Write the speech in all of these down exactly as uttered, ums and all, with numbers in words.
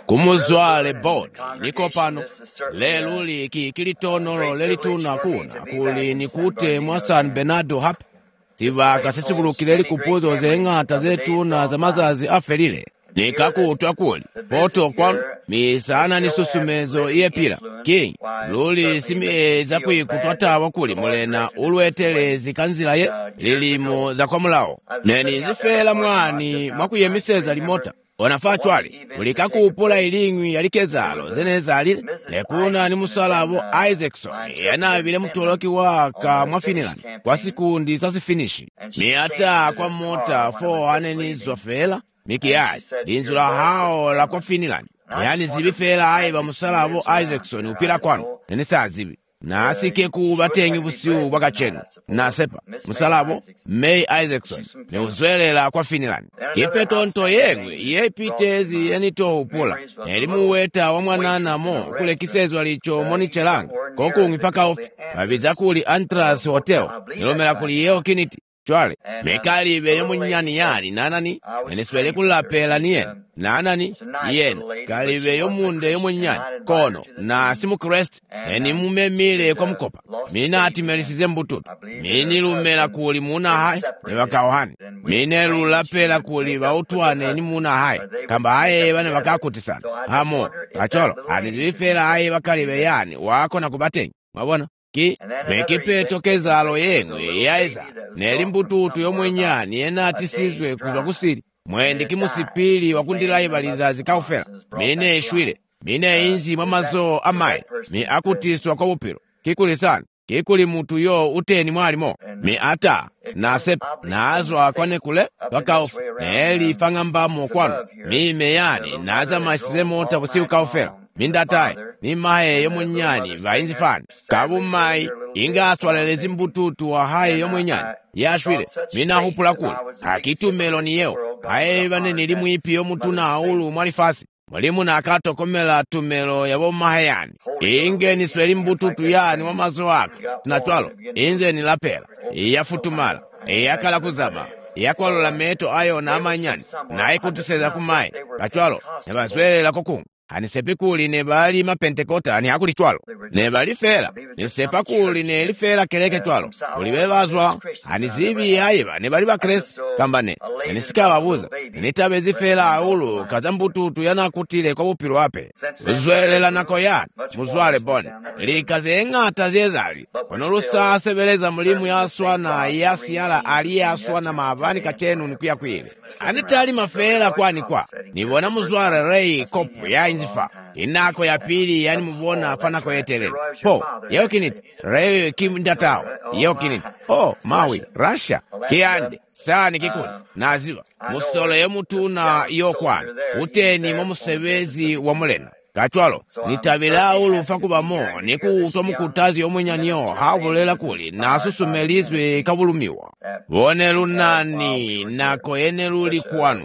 kumuzwale boni niko pano lelu liki kilitonolo lelituna kuna kuli nikute mwa San Bernardo hapa tivaka sisikulukile likupuzo zeng'ata zetuna za mazazi afelile nikakutwa kuli poto kwanu misana ni susumezo iyepila king luli simieza kwikutwatawa kuli mulena ulwetelezi kanzila ye lilimu za kwa mulawo neni zifela mwani mwakuyemiseza limota onafaa chwali ulikakupula ilingwi yalikezalo zenezalile lekuna ni musalabo Isaacson yanavile mutoloki waka mwa Finland kwa sikundi sasifinishi miata kwa mota four anenizwa fela mikiyali linzula hao la kwa Finland yani zibifela aiba musalabo Isaacson upila kwanu nene saa zibi na asike kubatengi busiu bwakachenu na sepa musalabo May Isaacson ne uzwelela kwa Finland kipetonto yengwe yepitezi yanito upula nelimuweta wa mwanana mo kule kisezwa licho monichelanga koku mipaka ofi babiza kuli Antras Hotel nilomela kuli yeo kiniti chwale mekali beyo munyani yani nanani eniswele kulapela niye nanani yen kali beyo munde yo munyani kono na simu crest eni mumemile kwa mkopa mina atimelisize mbututu mini lumela kuli muna hai ne wakawahani mine lulapela kuli bautwane ni muna hai kamba haye bane wakakutisana hamo kacholo anizifela haye wakalibe yani wako na kubatengi mabona ki mekipeto kezalo yengwe yaiza neli mbututu yomwenyani ena atisizwe kuzwa kusiri mwendi kimusipili wakundilaiba zikaufela mine eshwile mine inzi mwamazo amayi mi akutiswa kwa upiro kikuli sana kikuli mutu yo uteni mwalimo mi ata na sepa na azwa kwane kule wakaufe neli fangambamo kwanu mi meyani naza masize mota busiu kaufela mindatai ni mahe yomunyani vainzi fani kabu mai inga aswalelezi mbututu wa haye yomunyani yashwile mina hupula kule hakitumelo ni yeo haye vane nilimu ipi yomutuna aulu mwalifasi mwalimu na akato komela tumelo yabo mahayani inge ni sweli mbututu yani wamazo waka tunatwalo inze ni lapela iyafutumala iyakala kuzama iyakwalola meto ayo na amanyani na ikutuseza kumae kachwalo nebazwelela kukungu anisepikuli ne bali mapentekota ni hakuli chwalo ne bali fela ne sepakuli ne lifela keleke chwalo ulibebazwa anizibi yaiba ne bali ba Kristo kambane ne sikababuza ne tabezi fela aulu kazambututu yanakutile kwa upiro wape uzwelela nako ya muzwale bone likazenga tazezali onolusa sebeleza mulimu yaswa na yasiala aliyaswa na mabani kachenu nikuya kwile anitali mafela kwani kwa nibona muzwale rei kopu ya inzifa inako ya pili yani mubona fanako yetelele po yeo kiniti rei kimdatao yeo kiniti oh mawi Russia kiande sani kikuni naziwa musolo yemutuna yokwana uteni momusebezi wa mulena kachwalo nitabila ulufa kubamo nikuutwa mukutazi yomwenyaniyo haubulela kuli nasusumelizwe kabulumiwa wone lunani nako ene luli kwanu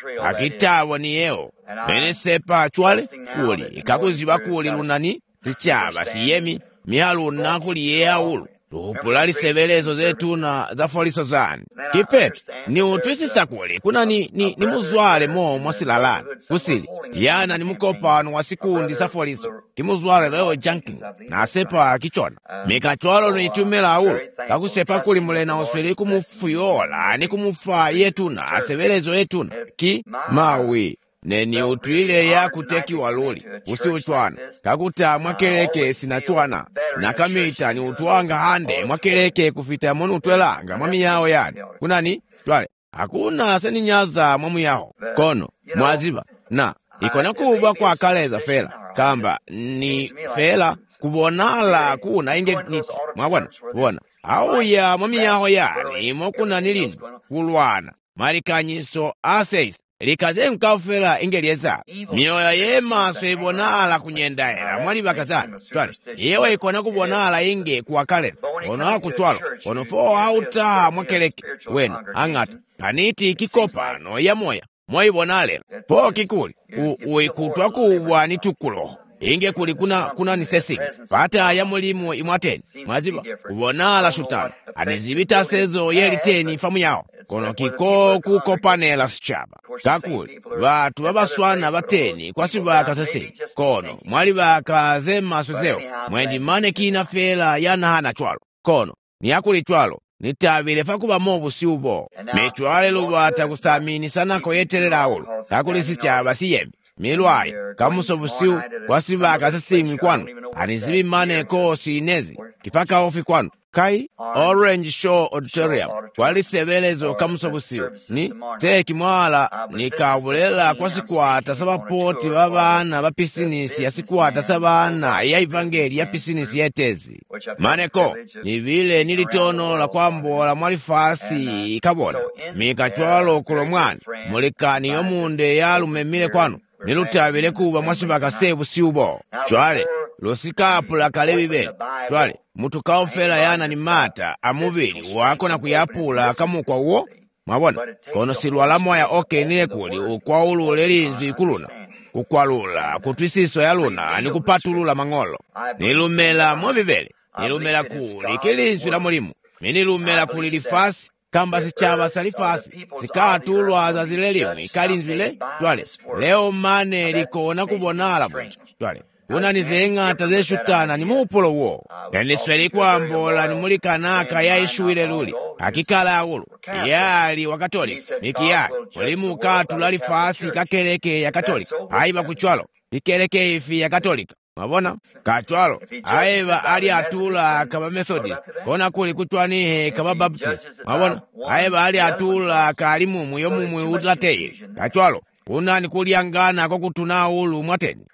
akitawa ni yeo mene sepa chwale kuli ikakuziba kuli lunani tichaba siyemi mihalu nakuli yea ulu tuhupulali sebelezo zetu na zafoliso zani kipepe ni utwisisa kuli kuna ni, ni, ni muzwale mo mwasilalani kusili yana ni mukopano wa sikundi safoliso kimuzwale leo Jenkins na sepa kichona mikachwalo ni itumela ulu kakusepa kuli mulena osweli kumufuyola ni kumufa yetuna asebelezo yetuna ki mawi neni utwile ya kuteki waluli usi uchwana kakuta mwakeleke sinachwana na kamita ni utuanga hande mwakeleke kufita monu utwelanga mwami yao yani kunani twale hakuna seni nyaza mwamu yao kono mwaziba na ikona kuba kwa kaleza fela kamba ni fela kubonala kuna inge niti mwabwana bona au ya mwami yao yani mwakuna nilini kulwana marikanyiso aseis likaze mkafela ingelieza mioyo yemaso ibonala kunyendaela mwali bakazana twale yewe ikona kubonala inge kuwakaleza ono hakutwalo ono fo hauta mwakeleke wenu angata paniti kikopano ya moya mwaibonale po kikuli uikutwa kubwa ni tukulo inge kuli kuna kuna nisesingi pata ya mulimu imwateni mwaziba kubonala shutana anizibita sezo yeliteni famu yao kono kiko kuko panela sichaba kakuli batu babaswana bateni kwasi bakasesingi kono mwali bakazema sozeo mwendi mane kina fela yanahana chwalo kono niyakuli chwalo nitabile fakuba mobu siubo mechwale lubata kusamini sana koyetelela awulu kakuli sichaba siyemi milwayi kamusobusiu kwasiba akasesingi kwanu anizibi mane ko sinezi kipaka ofi kwanu kai Orange Shore Auditorium kwalisebelezo kamusobusiu ni teki mwala nikabulela kwasikwata sabapoti babana ba pisinisi yasikwata sabana ya evangeli ya pisinisi yetezi maneko nibile nilitono la kwambola mwalifasi kabona mikachwalo kulomwani mulikani yomunde yalumemile kwanu nilutabile kuba mwasibaka sebu siubo chwale lusikapula kalebibe chwale mutu kaofela yana ni mata amubili wako na kuyapula kamukwa uwo mwabona kono silwala moya oke nile kuli ukwaulu lelinzi ikuluna kukwalula kutwisiso ya luna ni kupatulula mangolo nilumela mwabibele nilumela kuli kilinzi la mulimu minilumela kuli lifasi kamba sichaba salifasi sikatulwa za zilelimu ikalinzwile twale leo mane likona kubonala bunja twale una nizenga tazeshutana ni mupulo uwo yanisweli kwambola ni mulikanaka ya ishuile luli akikala awulu yali wa katolika nikiyali mulimu katula lifasi kakeleke ya katolika haiba kuchwalo ikeleke ifi ya katolika mabona kachwalo aiba ali atula kaba Methodist kona kuli kuchwanihe kaba Baptist mabona aiba ali atula kalimu muyo mumwe udlateye kachwalo una ni kuliangana kwa kutuna ulu mwateni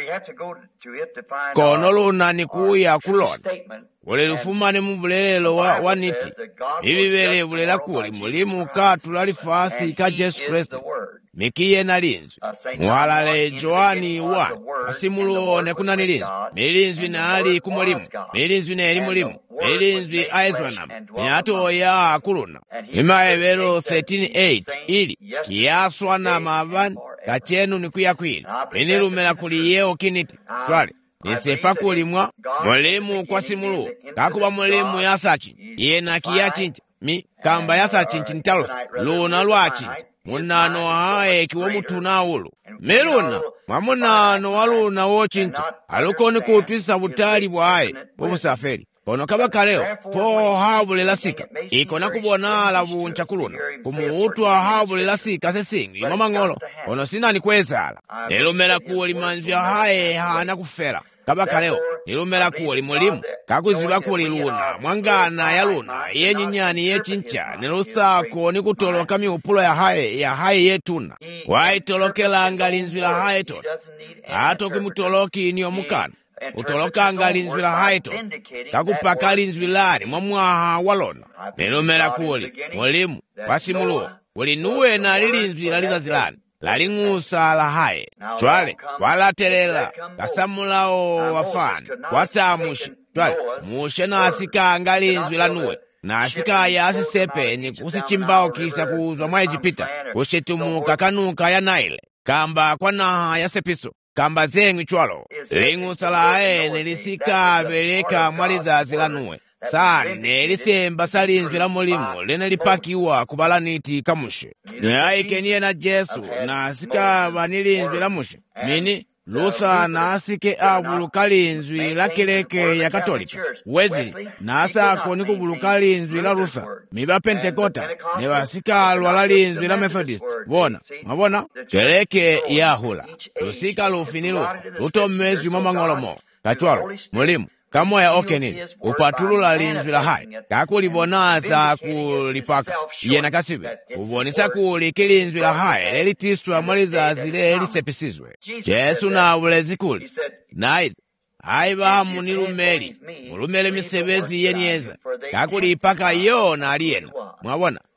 kono luna ni kuya kulona ule lufumane mubulelelo wa, wa niti ibibele bulela kuli mulimu katula lifasi ka Jesu Kristo mikiye na linzwi muhalale Joani wa asimuluone kuna nilinzwi milinzwi na ali kumulimu milinzwi na eli mulimu milinzwi aizwanam miato ya akuluna imaevelo thelathini na nane ili kiaswa na mavani kachenu ni kuya kwili minilumela kuli yeo kiniti twali nisepa kulimwa mulimu kwa simulu kakuba mulimu yasachi iye na kiyachinja mi kamba yasachi ntalo luna lwachinja munano hae kiwo mutuna ulu meluna mwamunano waluna wochinja alukoni kutwisa butali bwae bobusaferi kono kabaka leo po habulela sika ikona kubonala buncha kuluna kumuutwa habulela sika sesingi mamangolo kono sinani kwezala nelumela kuwo limanzya hae hana kufera kabaka leo nilumela kuwo limulimu kakuziba kuli luna mwangana ya luna yenyinyani yechincha nilusako nikutoloka miupulo ya haye ya haye yetuna waitolokelanga linzwila haye tota ato kimutoloki niyo mukana utolokanga linzwila haye tota kakupaka linzwilani mwamwaha walona nilumela kuli mulimu wasimuluwa ulinuwe na lilinzwila lizazilani laling'usa la haye chwale walatelela kasamulao wafani watamushe chwale mushe na asika angalinzwi lanuwe na asika ya asisepe ni kusichimbao kisa kuuzwa mwa Ejipita kushitumuka kanuka ya Naile kamba kwa naha ya sepiso kamba zengwi chwalo ling'usa la haye nilisika beleka mwalizazi lanuwe sani nelisemba salinzwi la mulimu lene lipakiwa kubalaniti kamushe niaikeniye na Jesu na asika banilinzwi la mushe mini lusa na asike abuluka linzwi la keleke ya katolika wezi na asako nikubuluka linzwi la lusa miba pentekota ne basika lwala linzwi la Methodist bona mabona keleke ya hula lusika lufini lusa lutomezwi mwamangolomo kachwalo mulimu kamoya okenini upatulula linzwi la hayi kakulibonaza kulipaka iye nakasibe ubonisa kuli kilinzwi la hayi lelitiswa mwalizazi lelisepesizwe Jesu na ulezi kuli naizi aibahamu nilumeli mulumele misebezi yenyeza kakulipaka yo na aliyena mwabona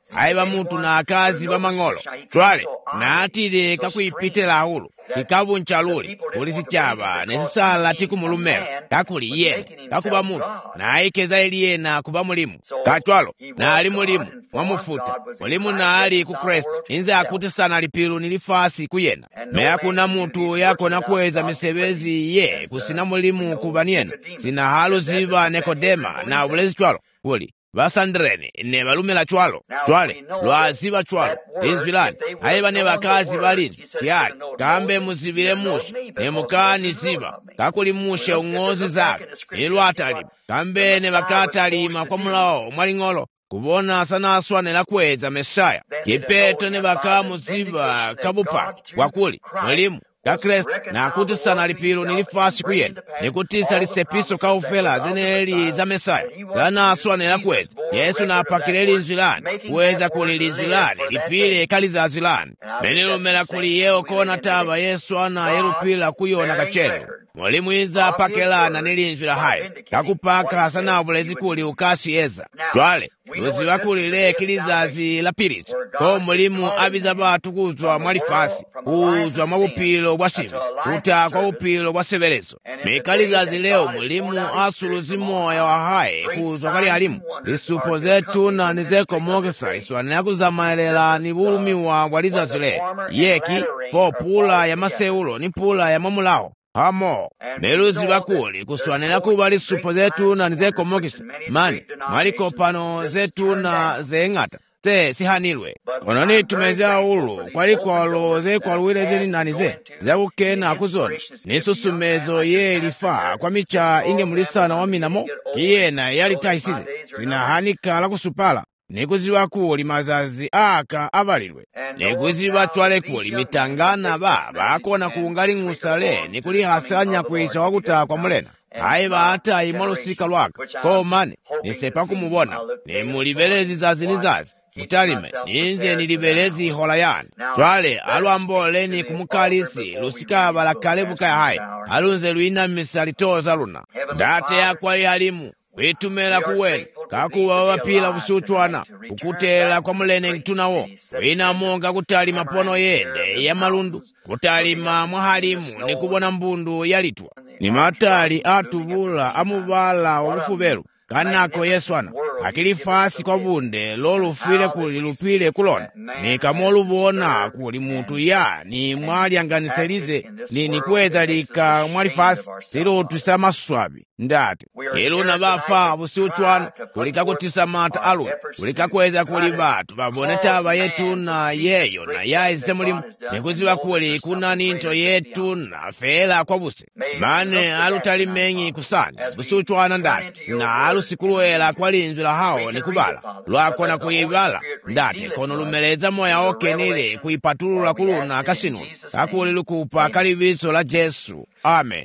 aiba mutu na akazi bamang'olo twale naatile kakuipitela ahulu kikabu nchaluli kulisi chaba nesisala tikumulumela kakuli yena kakuba mutu naikeza ili yena kuba mulimu katwalo na ali mulimu mwamufuta mulimu na ali ku Kristo inze akuti sana lipilu nilifasi kuyena meya kuna mutu yako nakuweza misebezi ye kusina mulimu kubaniena sina halu ziba Nikodema na ulezi twalo kuli basandrene ne balumela chwalo chwale lwaziba chwalo linzwilani aiba ne bakazi balini yali kambe muzibile musha ne mukani ziba kakuli musha ungozi zake nilwatali kambe ne bakatalima kwa mulao mwaling'olo kubona sanaswa ne lakweza Mesaya kipeto ne bakamu ziba kabupa wakuli mwalimu ka Kristo na akuti sana lipilo nilifasi kuyena nikutisa lisepiso kaufela zeneli za Mesaya zanaswa ne lakweza Yesu na apakileli nzilani kuweza kulili nzilani lipile kali za zilani menilumela kuli yeo kona taba Yesu ana yerupila kuyona kachenu mwalimu inza apakelana nilinzwila hayo kakupaka sana bulezi kuli ukasi eza twale luziwa kulile kilizazi la pilizo ko mwalimu abiza batu kuzwa mwalifasi kuzwa mwabupilo bwa simu kuta kwa upilo bwa sebelezo mikalizazi leo mwalimu asuluzi moya wa haye kuzwa kali halimu lisupo zetu na nizeko mogesa iswane ya kuzamaelela ni bulumiwa walizazi le yeki po pula ya maseulo ni pula ya mamulao hamo meluzi bakuli kuswanela kuba lisupo zetu na nizeko mogesa mani maliko pano zetu na zengata te sihanilwe ononi tumezea ulu kwaliko alo ze kwa luwile zini nanize za ukena kuzona nisusumezo ye lifa kwa micha inge mulisana wa minamo kiyena yali taisize sinahanika la kusupala nikuziwa kuli mazazi aka abalilwe nikuziwa twale kuli mitangana ba bakona kuungali ngusale nikuli hasanya kuisha wakuta kwa mulena aiba hata imolusika lwaka komane nisepa kumubona nimulibelezi zazini zazi mutalime ninze nilibelezi hola yani twale alwambole ni kumukalisi lusika bala kalebu kaya hai alunze luina misalitoza luna date yakwali halimu witumela kuwena kakuwa wapila busuchwana ukutela kwa mulene ngitunawo wina monga kutalima pono yende ya malundu kutalima mwahalimu ni kubona mbundu yalitwa ni matali atubula amubala wabufubelu kanako Yeswana akilifasi kwa bunde lolufile kulilupile kulona nikamolubona kuli mutu ya ni mwali anganiselize ni nikweza lika mwalifasi zilo tusama swabi ndate iluna bafa busuchwana kulika kutisa mata alwe kulika kweza kulibatu baboneta yetu na yeyo na yaise mulimu nikuziwa kuli kuna ninto yetu na fela kwa buse mane alutali mengi kusani busuchwana ndate na alusikuruela kwa linzula hao ni kubala lwako na kuyibala ndate kono lumeleza moya oke nile kuipatulula kuluna kasinu kakuli lukupa kalibiso la Jesu amen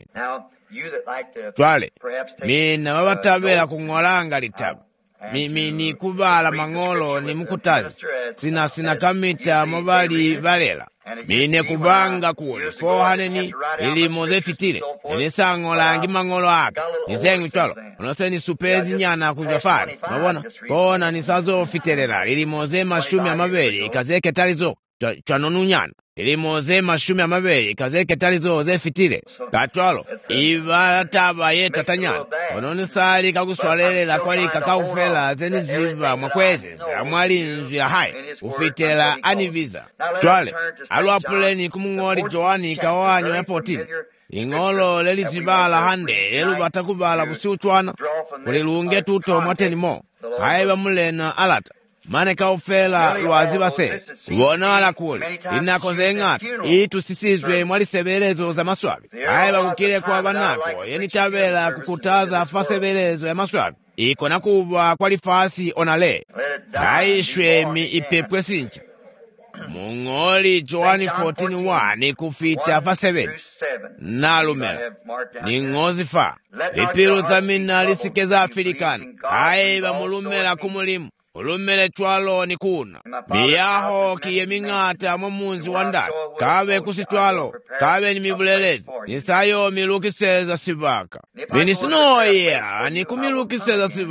twale mina wabatabela kung'olanga litabu mimi ni kubala mang'olo ni mukutazi sina sina kamita mobali balela mine kubanga kuli fohaneni ili moze fitile nisang'olangi mang'olo aka nizengi twalo onose ni supezi nyana kujafari mabona kona nisazo fitelela ili moze mashumi amabeli kazeke talizo chanonu nyana ili moze mashumi amabeli kazeke talizo ze fitile katwalo iba taba yeta tanyana ononi sali kaguswalelela kwali kakaufela zeni ziva mwakweze amwali nzu ya hai ufitela aniviza twale alwapuleni kumung'oli Joani kawanyo ya potini ing'olo lelizibala hande elu batakubala busiuchwana kulilunge tuto mwateni mo haiba mulena alata mane kaufela lwaziba se kubona wala kuli inakoze ngata itu sisizwe mwali sebelezo za maswabi haiba kukile kwa banako yeni tabela kukutaza afa sebelezo ya maswabi iko na kubwa kwa lifasi onale haishwe mi ipepwe sincha mung'oli Joani fourteen one kufita fa seven nalumela ni ngozi fa lipilu za mina lisikeza Afilikani haiba mulumela kumulimu ulumele twalo ni kuna miyaho kiye ming'ata mwamunzi wanda kabe kusitwalo kabe ni mibulelezi nisayo milukiseza sibaka minisinoya ni kumilukiseza sibaka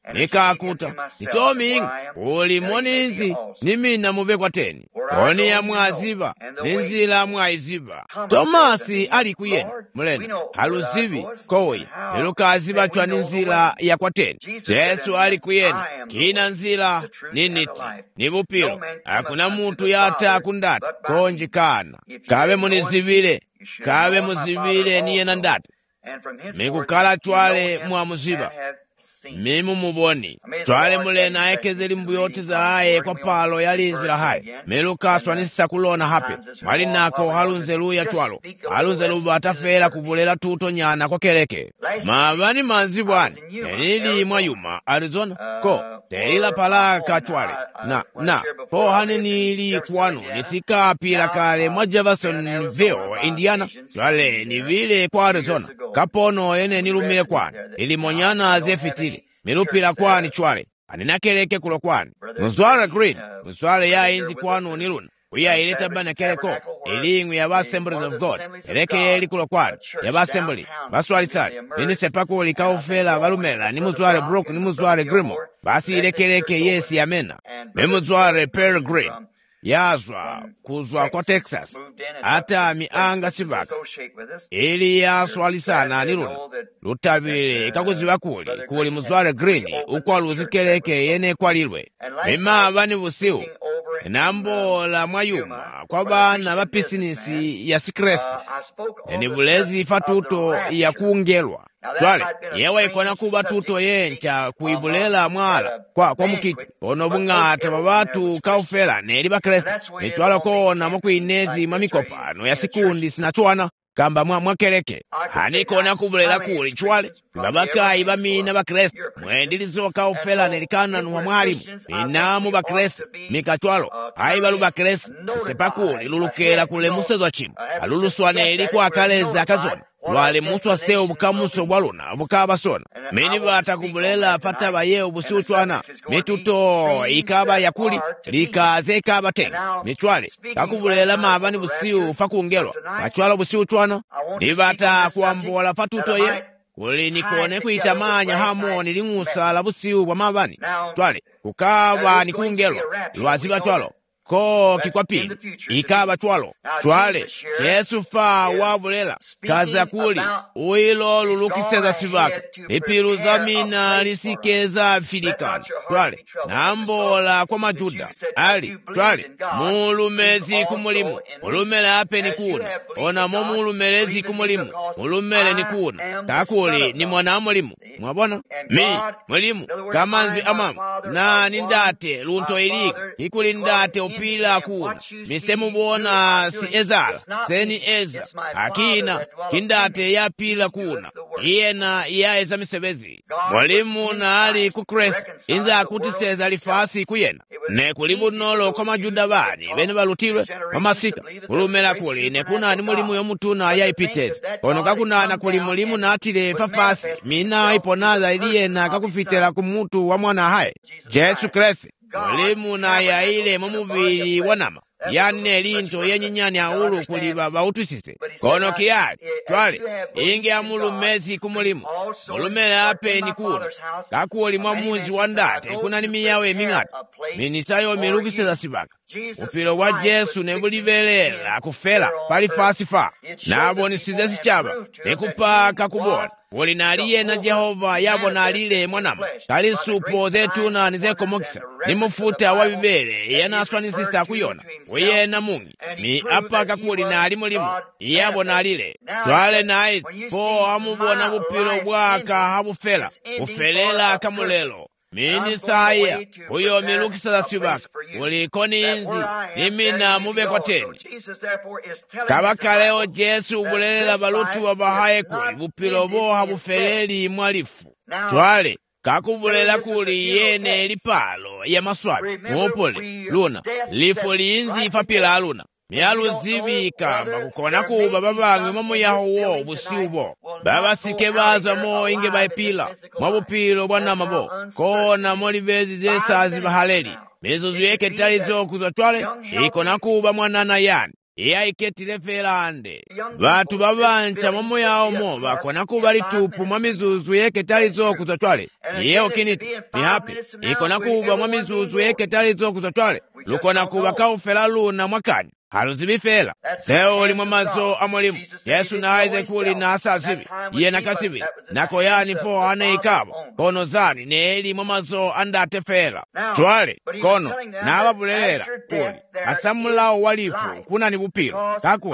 nikakuta nitomi uli moninzi nimina mube kwa teni koni ya mwaziba ninzila mwaiziba Tomasi ali kuyeni mulene haluzibi kowe nilukaziba chwa ninzila ya kwa teni Yesu ali kuyeni kina nzila niniti nibupilo hakuna mutu yata kundata konji kana kabe munizibile kabe muzibile niye nandata mikukala chwale mwa muziba mimu muboni twale mulene ayekezeli mbuyoti za aye kwa palo yalinzira hayi melukaswa nisisa kulona hape mali nako halunze luya twalo halunze luba atafela kubulela tuto nyana kwa keleke mabani manzi bwani enili mwayuma Arizona ko telila palaka twale na na po hanenili kwanu nisika pila kale mwa Jeffersonville Indiana twale ni vile kwa Arizona kapono ene nilumile kwani ilimonyana zefitili milupila kwani chwale aninakeleke kulo kwani Muzwara Green Muzwara ya inzi kwanu niluna uya ileta bana keleko ilingu ya Assemblies of God eleke yeli kulo kwani ya Assembly baswali tsali nini sepaku likaufela balumela ni Muzwara Brook ni Muzwara Grimo basi ilekeleke yesi amena ni Muzwara Peregrine yazwa kuzwa kwa Texas hata mianga sibaka ili yaswali sana niluna lutabile kakuziba kuli kuli Muzwara Green ukwa luzikeleke yene kwa lilwe mima bani busiu nambo la mwayuma kwa bana ba pisinisi ya Sikresto ni bulezi fatuto ya kuungelwa twale yewe ikona kuba tuto yencha kuibulela mwala kwa kwa mukiti ono bungata babatu kaufela neli ba Kristo nitwala ko na mukwinezi mamikopa no ya sikundi sinachwana kamba mwa mwakeleke haniko na kubulela kuli chwale babaka ibamina ba Kristo mwendilizo kaufela nelikana no mwalimu inamu ba Kristo mikatwalo aibalu ba Kristo sepakuli lulukela kule musezo chimu aluluswane iliko akaleza kazona lwale muswa seo bukamuso bwaluna bukabasona meni batakubulela pata baye obusiuchwana mituto ikaba yakuli likaze ikaba tenga mitwale kakubulela mabani busiu fakungelwa bachwala busiuchwana nibata kuambola patuto ye kuli nikone kuitamanya hamo nilingusa busiu bwa mabani twale kukaba nikungelwa lwaziba twalo ko kikwapili ikaba twalo twale Yesu fa wabulela kaza kuli uilo lulukiseza sibaka ipiru zamina lisikeza filikana twale nambola kwa majuda ali twale mulumezi kumulimu mulumele ape ni kuna ona mo mulumelezi kumulimu mulumele ni kuna kakuli ni mwana mulimu mwabona mi mulimu kamanzi amamu na nindate lunto iliki ikuli ndate pila kuna misemu bona si ezala seni eza akina kindate ya pila kuna yena ya eza misebezi mwalimu na ali ku Kristo inza akutiseza lifasi kuyena ne kulibu nolo kwa majuda bani bene balutirwe mamasika kulumela kuli ne kuna ni mulimu yomutuna ya ipitezi kono kakuna na kuli mulimu na atile fafasi mina iponaza iliyena kakufitela kumutu wa mwana hae Yesu Kristo mulimu na ya ile mumubili wanama yanne linto yenyinyani aulu kuliba bautusise kono kiyali twale inge amulumezi kumulimu mulumele ape ni kuna kakuoli mwamuzi wandate kuna ni miyawe mingata minisayo milukiseza sibaka upilo wa Yesu nebulibelela kufela pali fasifa nabo nisizesi chaba nekupaka kubona woli naliye na Jehova yabo nalile mwanama kali supo zetu na nizeko mokisa ni mufuta wa bibele yanaswa ni sista kuyona weye na mungi ni apaka kuli na alimulimu yabo nalile twale na aizi po amubona bupilo bwaka habufela ufelela kamulelo mini saya uyo milukisa za sibaka ulikoni inzi nimina mube kwa teni kabaka leo Yesu ubulelela balutu wa bahaye kuli bupilo boha bufeleli mwalifu twale kakubulela kuli yene lipalo ya maswabi mupoli luna lifu liinzi ifapila luna mialu zibi kamba kukona kuba babange mamu yaho wo busiubo baba sike baza mo inge baipila mwabupilo bwana mabo kona moli bezi zesazi bahaleli mezo zueke tali zoku za twale iko nakuba mwanana yani iye ayiketile felande batu babancha momo yaomo bakona kuba litupu mwa mizuzu yeketali zokuza twale iye okiniti mihapi ikona kuba mwa mizuzu yeketali zokuza twale lukona kuba kaufela luna mwakani haluzibifela zeo limwa mazo amulimu Yesu naize kuli na asa zibi iye nakasibili nako yani fo ane ikabo kono zani neeli mwa mazo andate fela twale kono na ababulelela kuli asamulao walifu kuna ni bupilo kakuli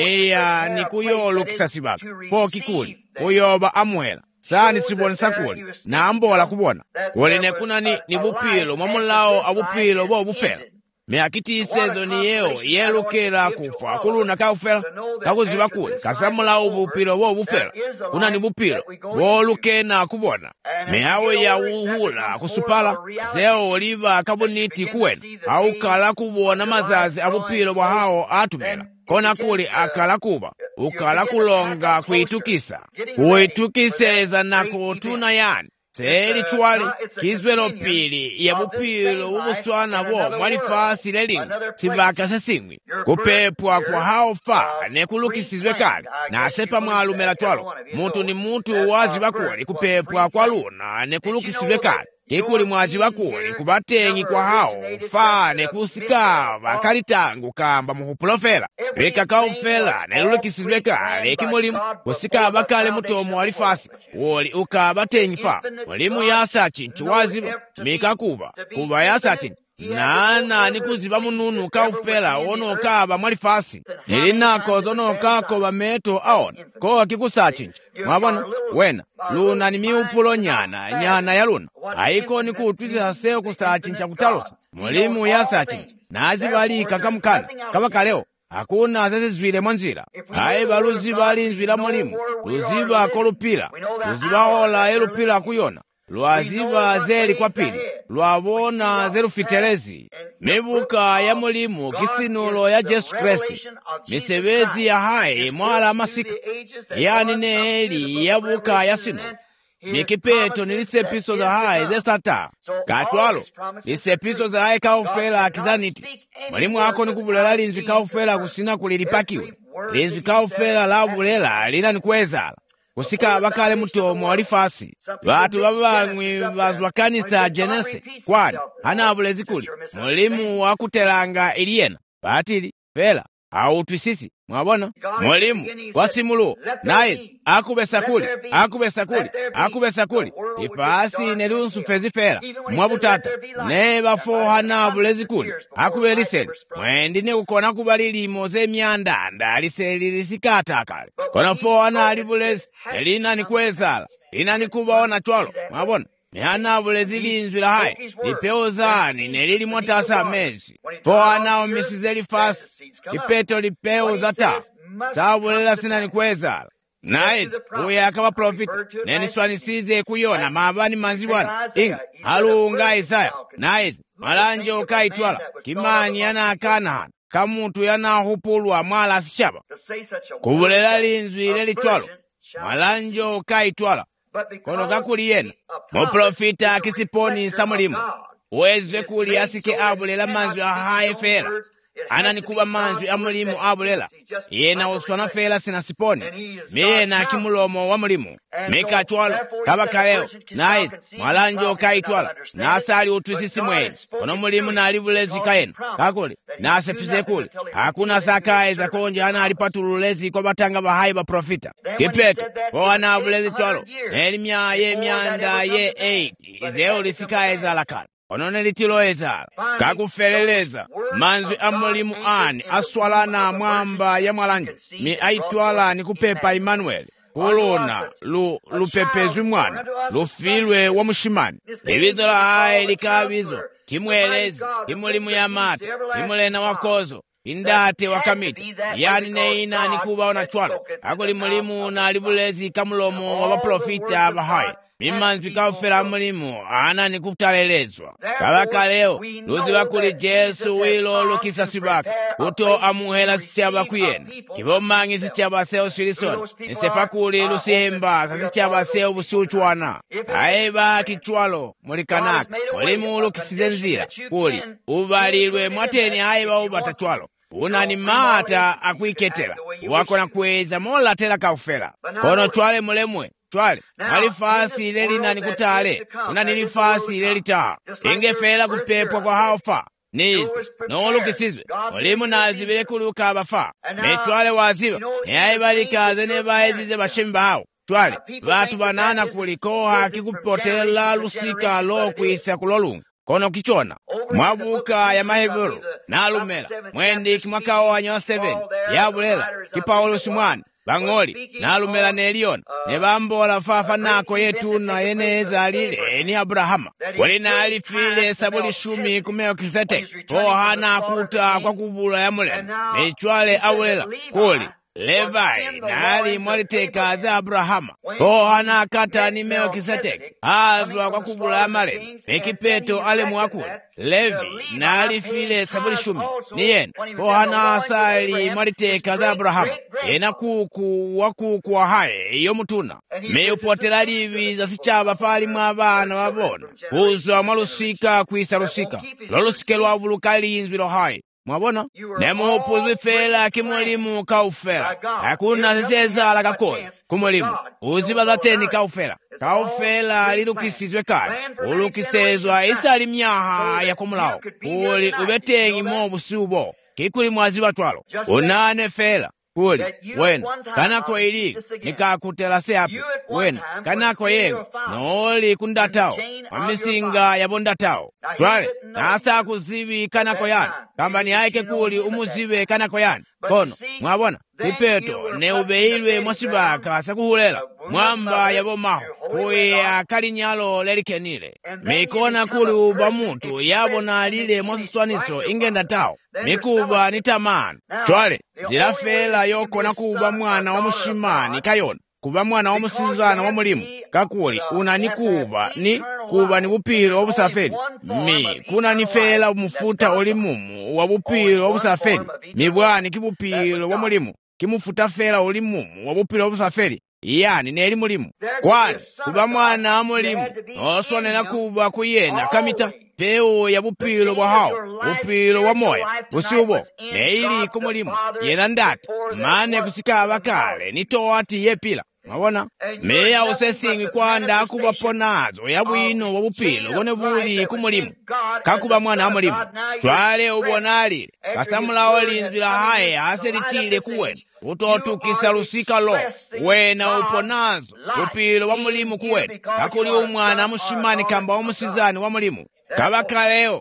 iya ni kuyolu kisasibaka po kikuli kuyoba amuhela sani siboni sakuli na ambola kubona kuli nekuna ni, ni bupilo mwamulao abupilo bo bufela meakitisezo ni yeo yelukela kufa kuluna kaufela kakuziba kuli kasamula ubupilo bo bufela kuna ni bupilo bolukena kubona meawe ya uhula kusupala zeo oliva kabuniti kuwena au kala kubona mazazi abupilo bwa hao atumela kona kuli akala kuba ukala kulonga kuitukisa kuitukiseza nako tuna yani Seli chwali kizwelo pili ya bupilo ubuswana bo mwalifasi lelingu sibaka sesingwi kupepwa kwa hao fa nekulukisizwe kali na sepa mwalumela chwalo mutu ni mutu wazi bakuli kupepwa kwa luna nekulukisizwe kali kikuli mwazi bakuli kubatengi kwa hao fa nekusika bakali tangu kamba muhupulofela peka kaufela nelulukisizwe kali kimulimu kusika bakale mutomu walifasi woli ukabatengi fa walimu yasa chinchu waziba mikakuba kuba yasa chinchu nana nikuziba mununu kaufela ono kaba mwalifasi nilinako zono kako bameto aona ko kikusa chinchu mwabona wena luna ni miupulo nyana nyana ya luna haiko ni kutwiza seo kusa chincha kutalosa mulimu yasa chinchu nazibalika kamkana kaba kaleo hakuna zezizwile mwanzira hayi baluzi bali nzwila mulimu luziba kolupila luziba hola elupila kuyona lwaziba zeli kwa pili lwabona zelufitelezi mibuka ya mulimu kisinulo ya Yesu Kristi misebezi ya hai mwala masika yani neeli ya buka ya sinu mikipeto nilisepiso za hai zesata katwalo lisepiso za hai kaufela kizaniti mulimu wako nikubulela linzwi kaufela kusina kulilipakiwe linzwi kaufela labulela lina nikuwezala kusika bakale mutomo walifasi batu babangwi bazwa kanisa Genese kwani hana bulezi kuli mulimu wakutelanga iliyena batili fela au twisisi mwabona mulimu wasimulu naye akubesa kuli akubesa kuli akubesa kuli ipasi nelunsu fezi fela mwabutata ne bafo hana bulezi kuli akubeliseni mwendi ne ukona kubalili moze myanda ndaliseli lisikata kale kona fo hana alibulezi elina nikwezala ina nikubaona chwalo mwabona Mihana bulezi linzwila hai, lipeozani nelili mwatasa mezi. Poa nao misizeli fasi, lipeto lipeo zata. Sabulela sina nikweza. Naiz, uya kama profit, neni swanisize kuyona, maabani manziwana. Inga, halunga Isaya. Naiz, malanjo kaitwala, kimani yana akana, kamutu yana hupulwa mwala sichaba. Kubulela linzwile lichwalo, malanjo kaitwala. Kono kakuli yena, muprofita kisiponi samulimu, uwezwe kuli asike abulela manzu ya hae fela, ananikuba manzu ya mulimu abulela, yena uswana fela sina siponi, miyena kimulomo wa mulimu, mika chwalo, kaba kaleo, naiz, mwalanjo kaitwala, nasali utwisisi mweni, kono mulimu na alibulezi kaena, kakuli, nasepise kuli, hakuna sakae za konje hana alipatululezi kwa batanga bahai ba profita, kipeto, kwa wana abulezi chwalo, elimia ye mianda ye eight, izeo lisikae za lakala. Onone litilo ezala, kakufeleleza, manzwi amulimu ani, aswalana mwamba ya mwalanjo, mi aitwala ni kupepa Emmanuel, kuluna, lu, lupepezwi mwana, lufilwe wa mushimani, libizo la hae likabizo, kimwelezi, kimulimu ya mata, kimulena wakozo, indate wakamiti, yani neina nikuba ona chwalo, ako limulimu na libulezi kamulomo wa waprofita bahai. Mimanzwi kaufela mulimu, ana ni kutalelezwa. Kabaka leo, luzi wakuli Yesu wilo lukisa sibaka, kuto amuhela sichaba kuyena. Kibomangi sichaba seo silisoni, nisepakuli lusihemba, sasichaba seo busiuchwana. Aeba kichwalo, mulikanaka, mulimu lukisizenzira, kuli, ubalilwe mwateni aeba ubata chwalo. unanimata akuiketela wako na kuweza mola tela kaufela kono chwale mulemwe chwale malifasi leli nani kutale unanilifasi leli taa ingefela kupepwa kwa haofa nizi nolukisizwe olimu nazibile kuluka abafa metwale waziba nyayibalikaze nebaezize bashimba hao twale batu banana kulikoha kikupotela lusika lo kwisa kulolunga kono kichona mwabuka ya maheburu nalumela mwendi kimwakao wa nyo seven yabulela kipaulo simwani bangoli nalumela neliona nebambola fafa nako yetu na yeneza alile ni Abrahama wali nalifile sabuli shumi kumeo kisete poha nakuta kwa kubula ya mule mechwale abulela kuli Levi nali mwaliteka za Abrahama poha nakata ni Melkisedeki azwa kwa kubula ya male mekipeto ale mwakuli Levi nali file sabuli shumi niyena poha nasali mwaliteka za Abrahama ena kuku wakuku wa hae iyo mutuna meyupotela livi za sichaba fali mwabana wabona kuzwa mwalusika kwisa lusika lolusike lwa buluka linzwi lo hae mwabona nemupuzi fela kimulimu kaufela hakuna zisezala kakoi kumulimu uziba za teni kaufela kaufela lilukisizwe kale ulukisezwa isali myaha ya kumulao uli ubetengi mobu subo kikuli mwaziba twalo unane fela kuli wena kanako ili nikakutela se hapi wena kanako yengu nooli kundatao wamisinga ya bondatao twale nasa kuzibi kanako yani kamba ni haike kuli umuzibe kanako yani kono mwabona pipeto ne ubeilwe mwasibaka sakuhulela mwamba yabomaho kuya kalinyalo lelikenile mikona kuli uba muntu yabona lile mwasiswaniso ingenda tao mikuba nitamana twale zilafela yoko na kuba mwana wa mushimani kayona kuba mwana wa musizana wa mulimu kakuli unanikuba ni kuba ni bupiro obusafeli mi kuna nifela umufuta olimumu wa bupiro obusafeli mibwani kibupiro wa mulimu kimufuta fela olimumu wa bupiro obusafeli yani neli mulimu kwani kuba mwana wa mulimu osonela kuba kuyena kamita peo ya bupilo bwa hao bupilo wa moya busubo neili kumulimu yena ndati mane kusika abakale nitowati yepila mabona meya usesingi kwanda kuba ponazo ya bwino wa bupilo bone buli kumulimu kakuba mwana wa mulimu twale ubonali kasamula olinzila haye aseritile kuwena utotukisa lusika lo wena uponazo bupilo wa mulimu kuwena kakuli umwana mushimani kamba omusizani wa mulimu kabaka leo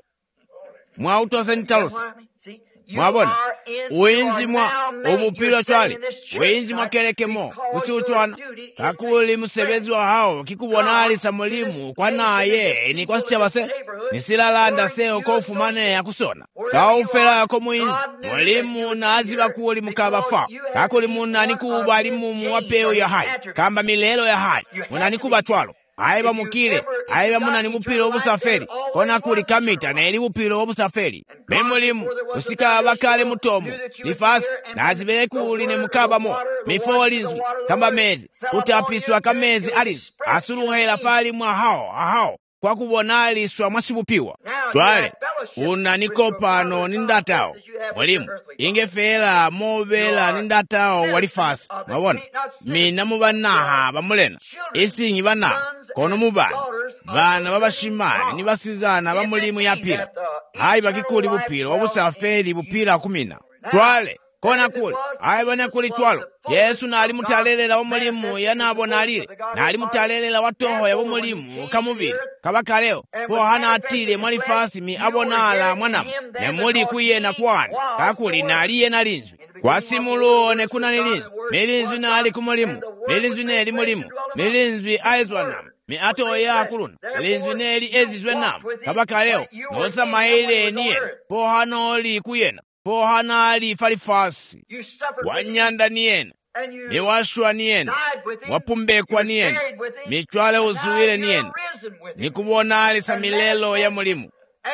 mwa utosa nitalusa mwabona uinzi mwa ubupilo twali uinzi mwa kelekemo uchiuchwana kakuli musebezi wa hao kikubonali sa mulimu kwa naye ni kwa sichabase nisilalanda seo kofumane ya kusona kaufela yako muinzi mulimu na aziba kuuli mukabafa kakuli munani kuba alimumu wa peo ya hai kamba milelo ya hai munani kuba twalo aiba mukile aiba munani bupilo obusaferi kona kuli kamita na eli bupilo obusaferi memulimu usika bakale mutomu nifasi nazibele kuli ne mukabamo mifolinzwi kamba mezi utapiswa kamezi alizi asuluhela fali mwa hao ahao kwa kubonali swa mwasibupiwa twale unanikopano nindatao mulimu ingefela mobela nindatao walifasi mwabona mina mubanaha bamulena isingi bana kono mubana bana babashimani nibasizana bamulimu yapira hayi bakikuli bupira obusaferi bupira kumina twale kona kuli hayi bana kuli twalo Yesu nali mutalelela omulimu yanabona alile nali mutalelela watoho ya omulimu kamubili kabaka leo po hana atile mwalifasi mi abonala mwanamu ne muli kuyena kwani kakuli naliye nalinzwi kwa simulone kuna nilinzwi milinzwi nali kumulimu milinzwi neli mulimu milinzwi aizwanamu mi ato ya kuluna milinzwi neli ezizwe namu kabaka leo nosa maile niye po hana oli kuyena po hana ali falifasi wanyanda niyena miwashwa niyena wapumbekwa niyena michwale uzuile niyena nikubona alisa milelo ya mulimu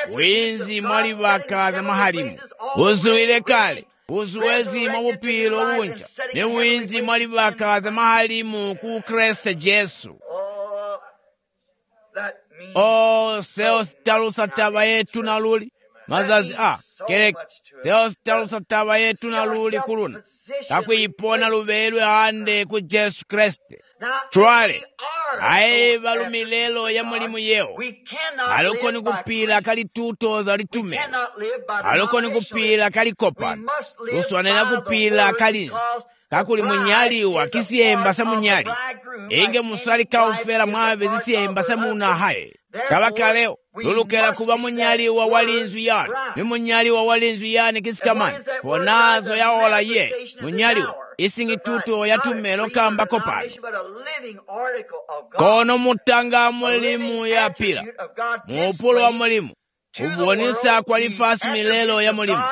winzi mwalibaka za mahalimu uzuile kale uzuwezi mwabupilo unja ni winzi mwalibaka za mahalimu ku Kristo Jesu. Oh, seo stalusa taba yetu na luli mazazi a kereke teositalusa tava yetu na luli kuluna kakuipona luvelwe ande ku Yesu Kriste twale aiva lumilelo ya mulimu yewo aloko ni kupila kali tutoza litume aloko ni kupila kali kopani luswanena kupila kalinzi kakuli munyaliwa kisiyemba sa munyali inge musali kaufela mwabe zisiyemba sa muna haye kabaka leo lulukela kuba munyaliwa walinzu yani ni munyaliwa walinzu yani kisikamani ponazo ya ola ye munyaliwa isingi tuto ya tumelo kamba kopani kono mutanga mulimu ya pila mupulo wa mulimu ubonisa kwa lifasi milelo ya mulimu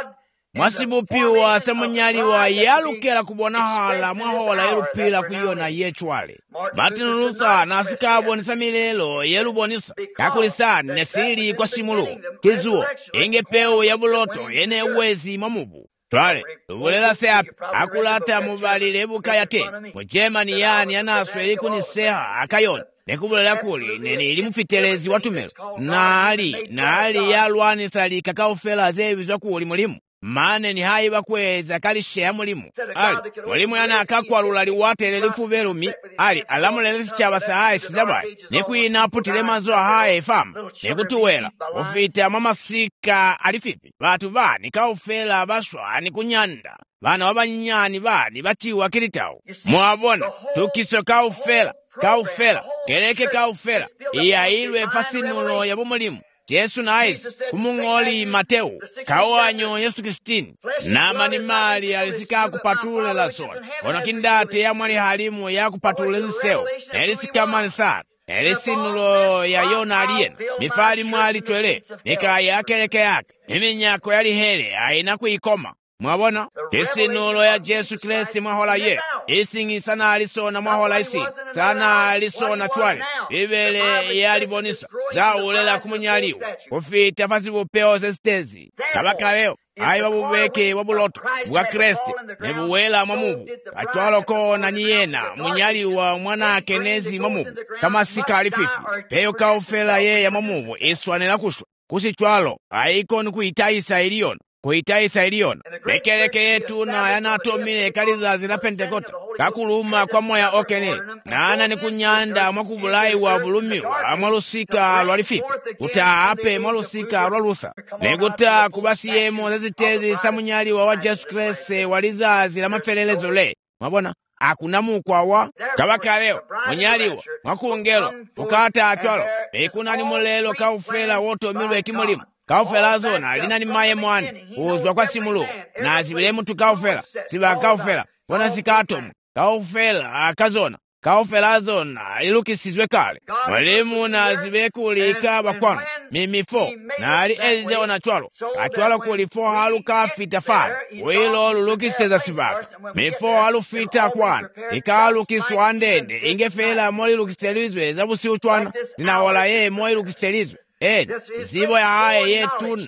mwasibupiwa sa munyaliwa yalukela kubona hala mwahola yelupila kuyona yechwale Martin Luther nasikabonisa milelo yelubonisa kakulisani nesili kwa simulu kizuo inge peo ya buloto yene uwezi mamubu twale lubulela seapi akulata mubalile buka yate mujemani yani yanaswe likuniseha akayona nekubulela kuli nene ili mufitelezi watumelo naali naali yalwanisa likakaufela zebizwa kuli mulimu mane ni hayi bakweza kalisheya mulimu ali mulimu yana akakwalula liwatele lifuve lumi ali alamulelesi chabasa hayi sizabayi nekuinaputile mazo hayi efamba nekutuwela ufita mamasika alifipi batu bani kaufela baswa ni kunyanda bana wabanyani bani bachiwa kilitawu mwabona tukiso kaufela kaufela keleke kaufela iya ilwe fasinulo ya bumulimu Yesu na aisi kumungoli Mateu kawanyo Yesu Kristini na manimali alisika kupatule la sona ono kindate ya mwani halimu ya kupatule ziseo na elisika mani sana elisinulo ya Yona alien mifali mwali twele nika yake leke yake mimi nyako yali hele aina kuikoma mwabona isinulo ya Yesu Kristi mwahola ye isingi sana alisona mwahola isi sana alisona twale bibele yalibonisa za ulela kumunyaliwa kufita pasi bupeo sestezi kabaka leo ayi babubeke wabuloto bwa Kristi nebuwela mwamubu atwaloko na niyena munyaliwa mwana kenezi mwamubu kama sika alififi peyo kaufela ye ya mwamubu iswanela kushwa kusichwalo ayiko ni kuitaisa iliona kuitaisa iliona bekeleke yetu na yanatomile kalizazi la Pentekota kakuluma kwa moya okenele naana ni kunyanda mwakubulayi wa bulumiwa mwalusika lwalifipi utaape mwalusika lwalusa neguta kubasiyemo zazitezi samunyaliwa wa Yesu Kriste walizazi la mafelelezo le mwabona akunamu kwawa kabaka leo munyaliwa mwakungelo ukata atwalo ekunani mulelo kaufela woto milwe kimulimu kaufela zona lina ni maye mwani uzwa kwa simulu na azibile mtu kaufela siba kaufela wana sikatomu kaufela akazona kaufela zona ilukisizwe kale walimu na azibile kulika bakwano mimifo na ali elize wana chwalo achwalo kulifo halu kafita fana wilo lulukiseza sibaka mifo halu fita kwana ikalu kiswandende ingefela moli lukiselizwe zabusi uchwana zinawola ye moli lukiselizwe Ed, zibo ya hae yetu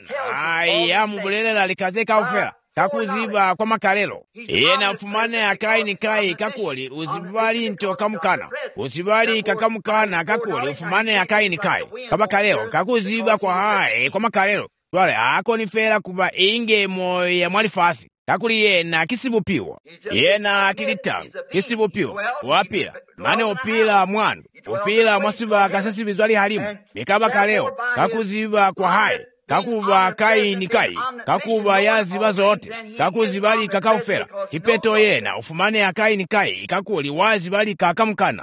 ya mubulela likaze kaufela kakuziba kwa makalelo iye na mfumane ya kai ni kai kakuli uzibali nto kamukana uzibali kakamukana kakuli ufumane ya kai ni kai kama kalelo kakuziba kwa hae kwa makalelo twale hako ni fela kuba inge mo ya mwalifasi kakuli ye na kisibupiwa ye na kilita kisibupiwa wapila mane upila mwandu upila mwasiba kasasi bizwali halimu mikaba kaleo kakuziba kwa hae kakuba kai ni kai kakuba yaziba zote kakuzibali kakaufela kipeto yena ufumane ya kai ni kai kakuli wazibali kakamukana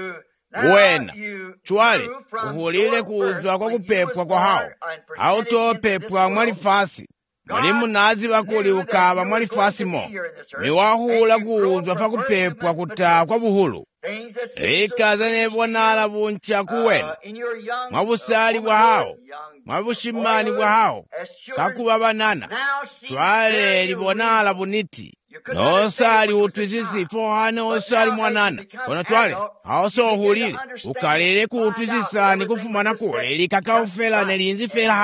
wena chwale uhulile kuzwa kwa kupepwa kwa hao auto pepwa mwalifasi mwalimu nazi bakuli ukaba mwalifasi mo miwahula kuzwa fa kupepwa kuta kwa buhulu ikaza nebonala buncha kuwena mwabusali bwa hao mwabushimani bwa hao kakuba banana twale libonala buniti nosali utwizisi fohane osali mwanana kono twale aoso ohulile ukalele kuutwizisa ni kufumana kule likakaufela nelinzi fela hande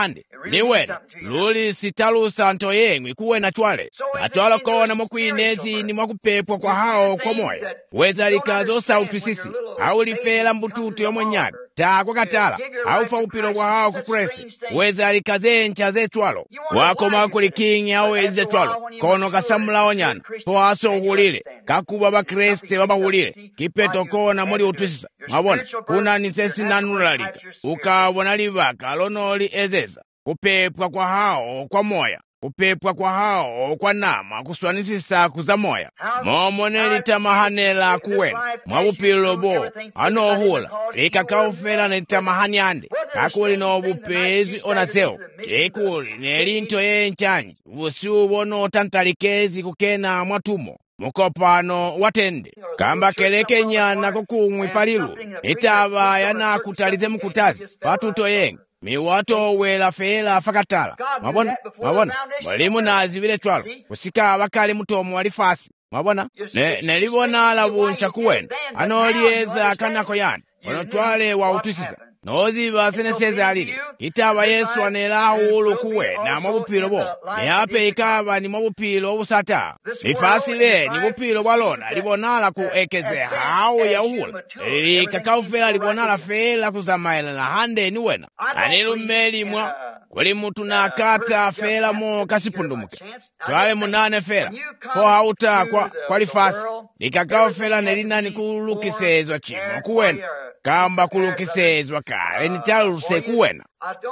niwena luli sitalusa nto yemwe kuwena chwale atwala kona mukwinezi ni mwakupepwa kwa hao kwa moya weza likazo sautwisisi au lifela mbututu yomwe nyaka takwa katala au fa upilo kwa hao ku Kristo weza likaze ncha ze chwalo wako makuli kingi au eze chwalo kono kasamula onyana po aso uhulile kakuba ba Kristo baba hulile kipeto kona muli utwisisa mwabona kuna nisesi nanulalika ukabona libaka lonoli ezeza kupepwa kwa hao kwa moya kupepwa kwa hao kwa nama kuswanisisa kuza moya momone litamahanela kuwena mwabupilo bo anohula likakaufela nelitamahani ande kakuli nobupezi onaseo kekuli nelinto yenchanji busiubo notantalikezi kukena mwatumo mukopano watende kamba keleke nyana kukumwi palilu itaba yana kutalize mukutazi patuto yenga miwato wela fela fakatala mabona mabona walimu nazi vile chwalo kusika bakali mutomo walifasi mabona ne nelibona labuncha kuwena anolieza kanako yani ono twale wa utusisa nozi baseneseza alili itaba Yesu anela ulu kuwena mwabupilo bo yape ikaba ni mwabupilo obusata lifasi le ni bupilo bwalona libonala kuekeze hao ya uhula likakaufela libonala fela kuzamaela na hande ni wena anilu mmeli mwa wali mutu na kata fela mo kasipundumuke twale munane fela ko hauta kwa, kwa lifasi likakaufela nelina ni kulukisezwa chimo kuwena kamba kulukisezwa kale nitaluse kuwena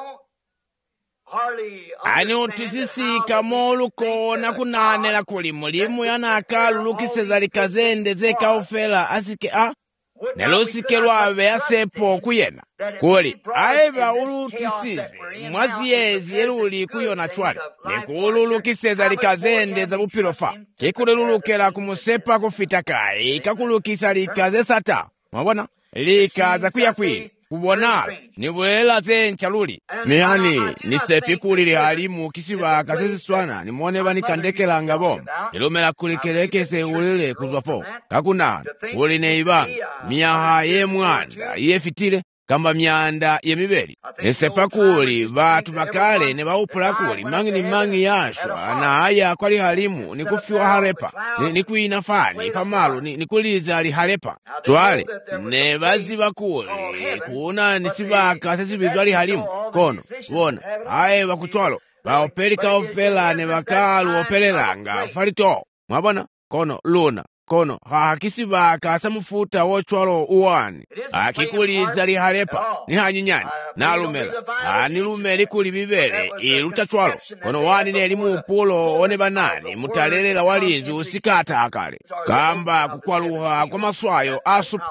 ani utisisika moluko na kunanela kuli mulimu yana kalulukiseza likazende zeka ufela asike a nelusike lwabe asepo kuyena kuli aiba ulutisize mwaziyezi eluli kuyona chwali nikululukiseza likazende za bupilofa kikululukela kumusepa kufita kai ikakulukisa likaze sata mwabona likaza kuyakwili kubonala nibulela zencha luli mihani nisepikulili halimu kisiba kaziziswana nimone banikandekelanga bomba ilumela kulikelekese ulile kuzwafo kakunana uli neibanga miyaha ye mwanda yefitile kamba myanda yemibeli nisepakuli batu bakale ne baupulakuli mangi ni mangi yashwa na aya kwali halimu nikufiwa harepa nikuina fani pamalu nikuliza li harepa twale ne bazi bakuli kuna nisibaka sesibizwa li halimu kono wona aye bakutwalo baopelika ofela ne bakalu opelelanga falito mwabona kono luna kono hakisiba kasamufuta wochwalo uwani akikuliza liharepa ni hanyinyani na lumela anilumeli kuli bibele iluta chwalo kono wani ne limu upulo one banani mutalela walinzi usikata akale kamba kukwaluha kwa maswayo asu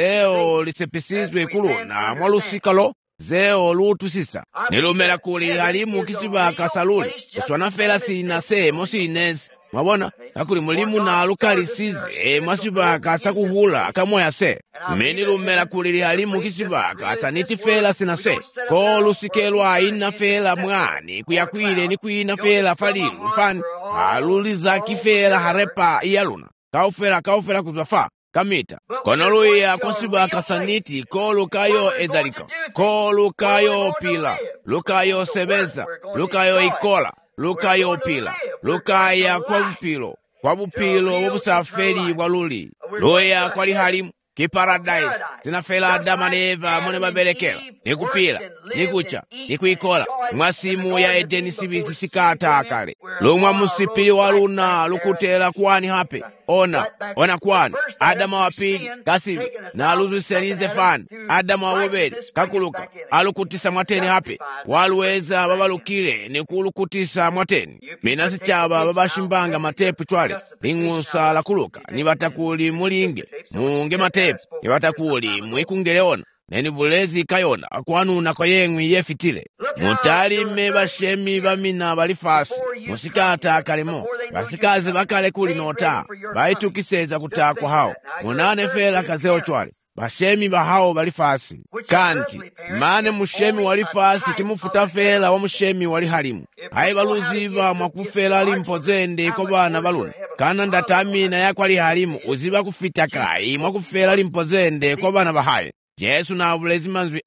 zeo lisepisizwe kuluna mwalusikalo zeo lutusisa nilumela kuli halimu kisiba kasaluli kuswana fela sinase mosi inezi mwabona akuli mulimu na alukalisize mwasibaka sakuhula kamoya se meni lumela kulili halimu kisibaka asaniti fela sinase ko lusikelwa ina fela mwani kuyakwile ni kuina fela falilu fani aluliza kifela harepa iyaluna kaufela kaufela kuzwafa kamita kono luya kosibaka saniti ko lukayo ezalika ko lukayo pila lukayo sebeza lukayo ikola lukayo pila lukaya kwa bupilo kwa bupilo wobusaferi waluli loya kwa lihalimu ki paradise zinafela Adama na Eva mone babelekela nikupila nikucha nikuikola mwasimu ya Edeni sibisi sikata akale lumwa musipili waluna lukutela kwani hape ona ona kwani Adama wapili kasibi na aluzu serize fani Adama wabeli kakuluka alukutisa mwateni hape waluweza babalukile nikulukutisa mwateni minasi chaba babashimbanga matepu chwale lingusa la kuluka ni batakuli mulinge munge matepu ni batakuli mwikungeleona neni bulezi kayona akwanuna kwa yengwi yefitile mutali meba shemi bamina balifasi musikata akalemo basikaze bakale kuli nota baitukiseza kutakwa hao munane fela kazeo chwale bashemi bahao balifasi kanti mane mushemi walifasi kimufuta fela wa mushemi wali halimu hai baluziba mwakufela alimpozende ko bana baluna kana ndatamina yakwa ali halimu uziba kufita kai mwakufela alimpozende ko bana bahaye Yesu na bulezi manzwi a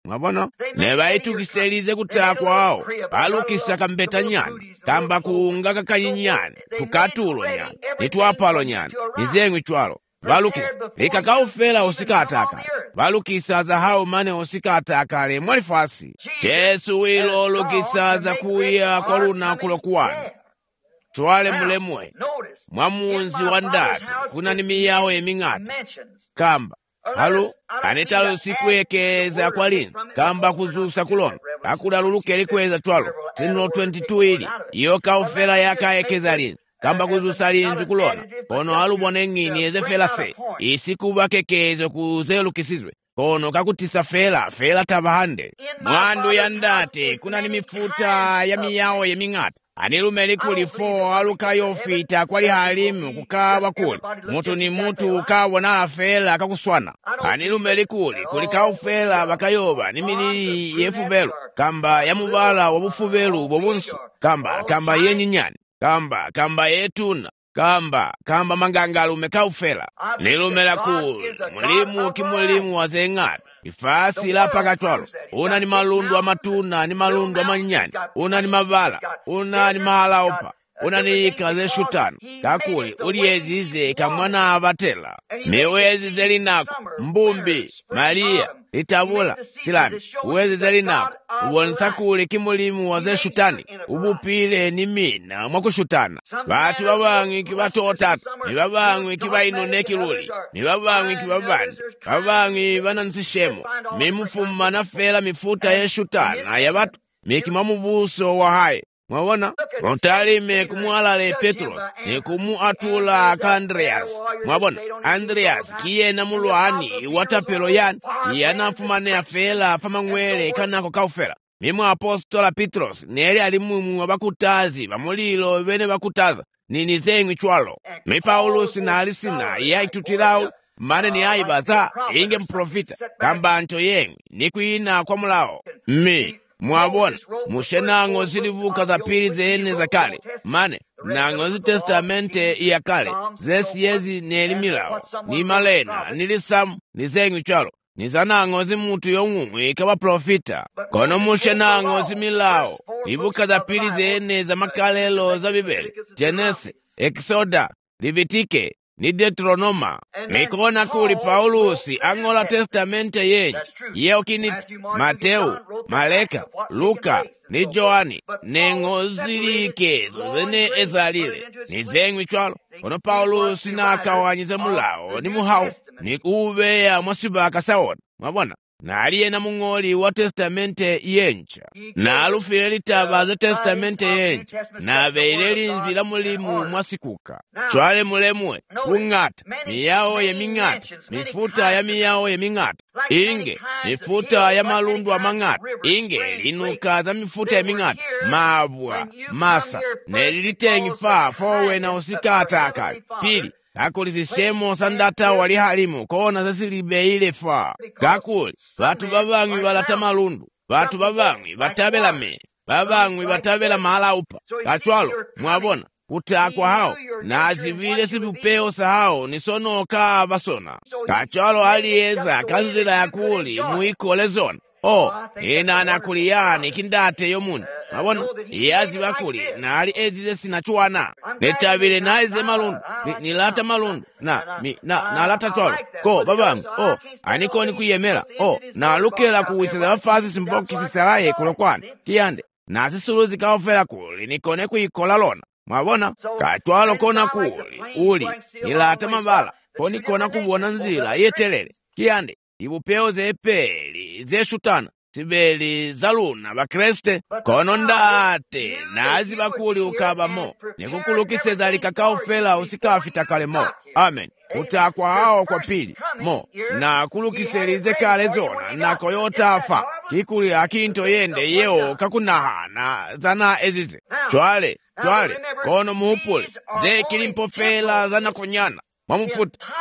mwabona ne baitukiselize kutakwa awo balukisa kambeta nyani kamba kuunga kakanyinyani kukatulo nyani nitwapalo nyani nizengwi chwalo balukisa likakaufela usikataka balukisa za hao mane usikataka le mwalifasi Yesu wilo lukisa za kuya kwa luna kulokuwani chwale mulemwe mwamunzi wa ndatu kuna ni miyawo eming'ata kamba halu anetalo sikwekeza kwa lini kamba kuzusa kulona akudaluluke likweza chwalo sino twenty-two ili iyo kaufela yakaekeza lini kamba kuzusa linzu kulona kono halu boneng'ini eze fela se isikuba kekezo kuzelukisizwe kono kakutisa fela fela tabahande mwandu ya ndate kuna ni mifuta ya miyawo yeming'ata anilume likuli fo alukayofita kwali halimu kukawa kuli mutu ni mutu ukawona afela kakuswana anilume likuli kulikaufela bakayoba ni milili yefubelu kamba ya mubala wabufubelu bobunsu kamba kamba yenyinyani kamba kamba yetuna kamba kamba mangangalume kaufela nilumela kuli mulimu kimulimu wazeng'ata ifasi la pakatwalo una ni malundu wa matuna ni malundu wa manyani una ni mavala una ni mahalaopa una ni ikaze shutano kakuli uliezize kamwana abatela miwezi zelinako mbumbi maria itabula silami uwezi zelinako uwonsakuli kimulimu waze shutani ubupile ni mina mwakushutana batu babangwi kibatotatu ni babangwi kibainone kiluli ni babangwi kibabani babangwi banansishemo mimufuma na fela mifuta ye shutana ya batu mikimamubuso wa haye mwabona montalime kumwalale Petro ni kumu atula ka Andreas mwabona Andreas kiye na mulwani watapelo yani yanafumane afela famangwele kanako kaufela mimu apostola Petros neli alimumu wabakutazi bamulilo bene bakutaza nini zengwi chwalo mi Paulus na alisina yaitutilau mane ni aibaza inge mprofita kamba anto yengwi ni kuina kwa mulao mi mwabona mushenango zilivuka za pili zene za kale mane nango zi testamente ya kale zesi yezi nelimilao ni malena nilisamu nizengwi chalo nizanango zi mutu yong'umwe ikawa profita kono mushenango zimilao ivuka za pili zene za makalelo za bibeli Genesi Exoda Livitike ni Deuteronoma nikona kuli Paulusi angola testamente yenji yeo kiniti Mateo Maleka Luka ni Joani nengo zilikezo zene ezalile ni zengwi chwalo ono Paulusi na akawanyize mulao ni muhao ni kubeya mwasibaka sawona mwabona na aliye na mung'oli wa testamente yencha na alufile litaba za testamente yencha na beile linzila mulimu mwasikuka chwale mulemwe kung'ata miyawo ye ming'ata mifuta ya miyawo ye ming'ata inge mifuta ya malundu wa mang'ata inge linuka za mifuta ya ming'ata mabwa masa nelilitengi faa fowe na usikata akali pili kakuli zisemo sandata wali halimu kona zasilibe ile faa kakuli batu babangwi balata malundu batu babangwi batabela me babangwi batabela mahala upa kachwalo mwabona kutakwa hao na azivile sibupeo sahao nisonoka basona kachwalo alieza kanzila ya kuli muikole zona o ina anakuliyani kindate yomuni mwabona iyazi bakuli na ali ezize sinachwana netabile na eze malundu nilata malundu na mi na nalata chwalo ko babangu o aniko ni kuyemera o na lukela kuwiseza bafazi simboki sisalaye kulokwani kiyande na sisuluzi kaofela kuli nikone kuyikola lona mwabona kachwalo kona kuli uli nilata mabala koni kona kubona nzila yetelele kiyande ibupeo zepeli zeshutana sibeli zaluna bakreste kono ndate nazi bakuli ukabamo nikukulukiseza likakaofela usikafita kale mo amen utakwa hao kwa pili mo na kulukiselize kale zona na koyota afa kikuli akinto yende yeo kakunaha na zana ezize chwale chwale kono muupule ze kilimpofela zana konyana mwamufuta chwale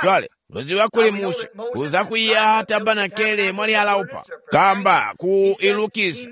luziwa kulimusha kuza kuya tabanakele mwali alaupa kamba ku ilukisa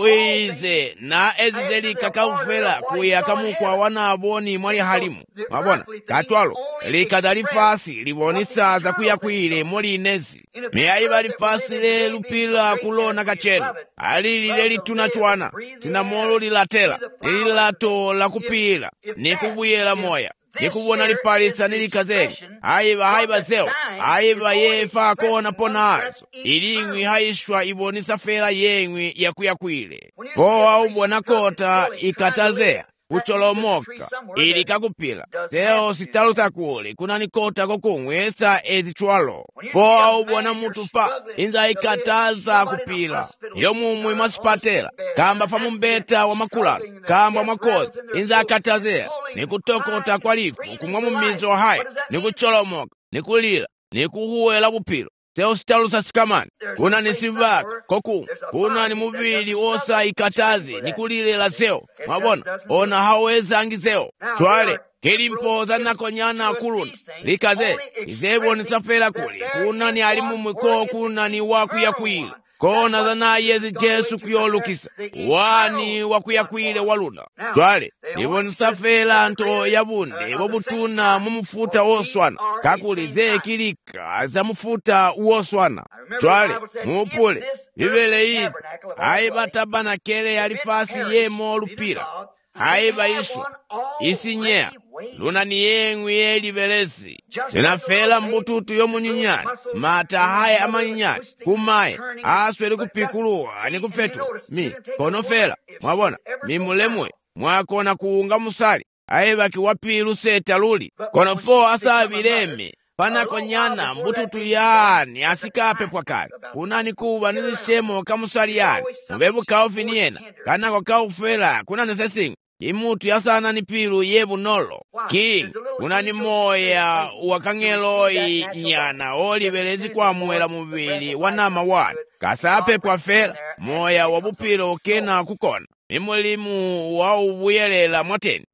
uize na ezizeli kakaufela kuya kamukwa wana aboni mwali halimu mwabona katwalo likadali fasi libonisa za kuya kuile mwali inezi miaiba lifasi le lupila kulona kachenu alili leli tunachwana sinamolo lilatela lilato la kupila ni kubuyela moya nikubona lipalisa nilikazeli aiba haiba zeo aiba yefa kona ponazo ilingwi haishwa ibonisa fela yengwi ya kuyakwile poa ubona kota ikatazea kucholomoka ili kakupila seo sitaluta kule kuna nikota kokungwesa ezichwalo poa ubona mutu fa inza ikataza kupila iyo mumwi masipatela kamba fa mumbeta wa makulala kamba makozi inza akatazea nikutokota kwa lifu kumwa mumizo hai nikucholomoka nikulila nikuhuwela bupilo seo sitaluta sikamani kuna nisivaka koku kuna ni mubili osa ikatazi nikulilela seo mwabona ona haweza angizeo chwale kilimpoza nakonyana kuluna likaze izebo nitsafela kuli kuna ni alimu mwiko kuna ni waku ya kuila kona zana yezi jesu kuyolukisa wani waku ya kuile waluna chwale ibo nisafela nto yabunde wabutuna mumufuta oswana kakuli ze kilika za mufuta uoswana chwale mupule bibele hizi aiba tabana kele yalifasi yemo lupila aiba ishwa isinyea luna ni yengwi yeli belesi sinafela mbututu yomunyinyani mata haya amanyinyani kumaye aswele kupikuluwa ni kufetu mi kono fela mwabona mimulemwe mwakona kuunga musali aiba kiwapilu seta luli kono fo asabileme panako nyana mbututu yani asikape pwakali kunani kuba nizishemo kamusali yani mbebu kaufiniena kanako kaufela kuna nesesingu imutu yasana ni pilu yebu nolo king kuna ni moya wakangeloi nyana oli belezi kwa mwela mubili wanama wana kasape kwa fela moya wabupilo kena kukona mimulimu wa ubuyelela mwateni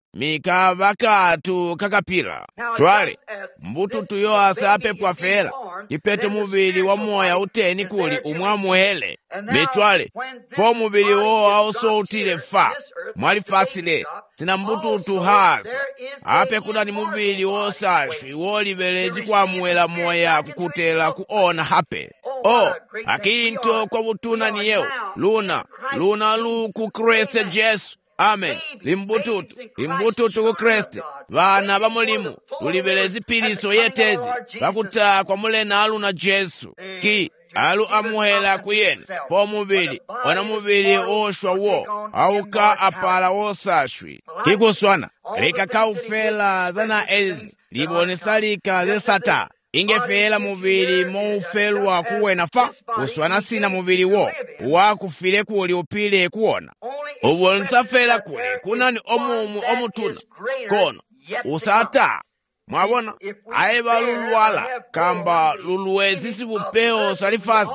mikabakatu kakapila chwale mbututu yo asape kwa fela ipeto mubili wa moya uteni kuli umwamuhele michwale po mubili wo auso utile fa mwali fasile sina mbututu haza ape kuna ni mubili wo sashi woli belezi kwa mwela moya kukutela kuona hape o akinto kwa butuna ni yeo luna luna lu kukrese jesu amen limbututu limbututu ku Kristo vana bamulimu tulibelezi piliso yetezi bakuta kwa mulena alu na Jesu ki alu amuhela kuyena po mubili wana mubili oshwa wo auka apala osashwi kikuswana lika kaufela zana ezi libonesalika zesata ingefela mubili moufelwa kuwena fa uswana sina mubili wo wakufile kuli upile kuona ubunsafela kule kuna ni omumu omutuna kono usata mwabona aiba lulwala kamba luluwezi sibupeo salifasi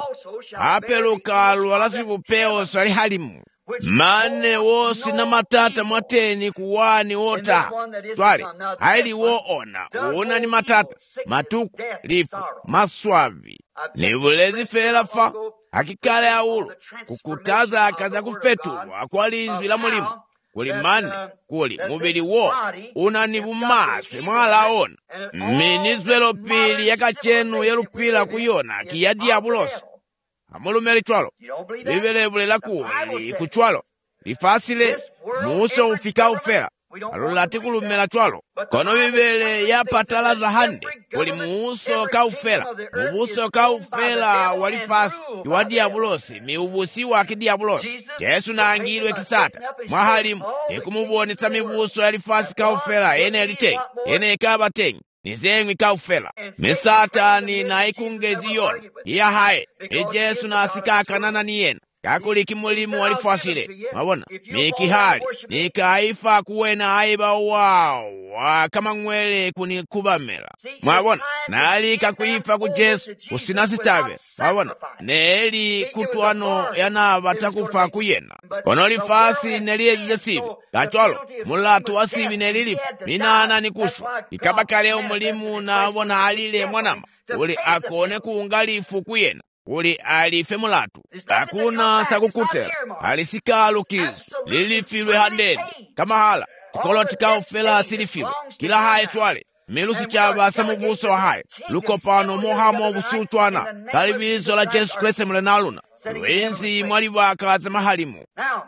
apeluka lwala sibupeo salihalimu mane wosi na matata mwateni kuwani wota twali haili wo ona una ni matata matuku lifu maswavi ni bulezi fela fa hakikale aulu kukutaza akaza kufetulwa kwa linzwi la mulimu kuli mane kuli mubili wo una ni bumaswe mwalaona minizwelo pili yakachenu yelupila kuyona kiya diabulosi amulumeli chwalo bibelebule la kuwali kuchwalo lifasile muso ufika ufela alulati kulumela chwalo kono bibele yapatala za hande kuli muuso kaufela mubuso kaufela walifasi kiwa diabulosi miubusi waki diabulosi Jesu na angilwe kisata mwahalimu ekumubonetsa mibuso yalifasi kaufela ene elitengi ene ekaba tengi nizengwi kaufela misatani na ikungezi yona iya hae ejesu na asikakanana niyena kakuliki mulimu walifasile mabona mikihali nikaifa kuwena aiba wao kama ngwele kunikubamela mwabona nalika kuifa ku Jesu kusinasitabe mwabona neli kutuano yana batakufa kuyena kono lifasi neliye sibi kacholo mulatu wasibi nelilifu minana nikushwa ikabakale umulimu na bona alile mwanama kuli akone kuungalifu kuyena kuli alife mulatu akuna sakukutela alisikalukizo lilifilwe handeni kamahala sikolo tikaufela silifilwe kila haye twale milusi chaba samubuso wa haye lukopano mohamo busuchwana kalibizo la Jesu Kristo mlenaluna lwenzi mwalibaka za mahalimu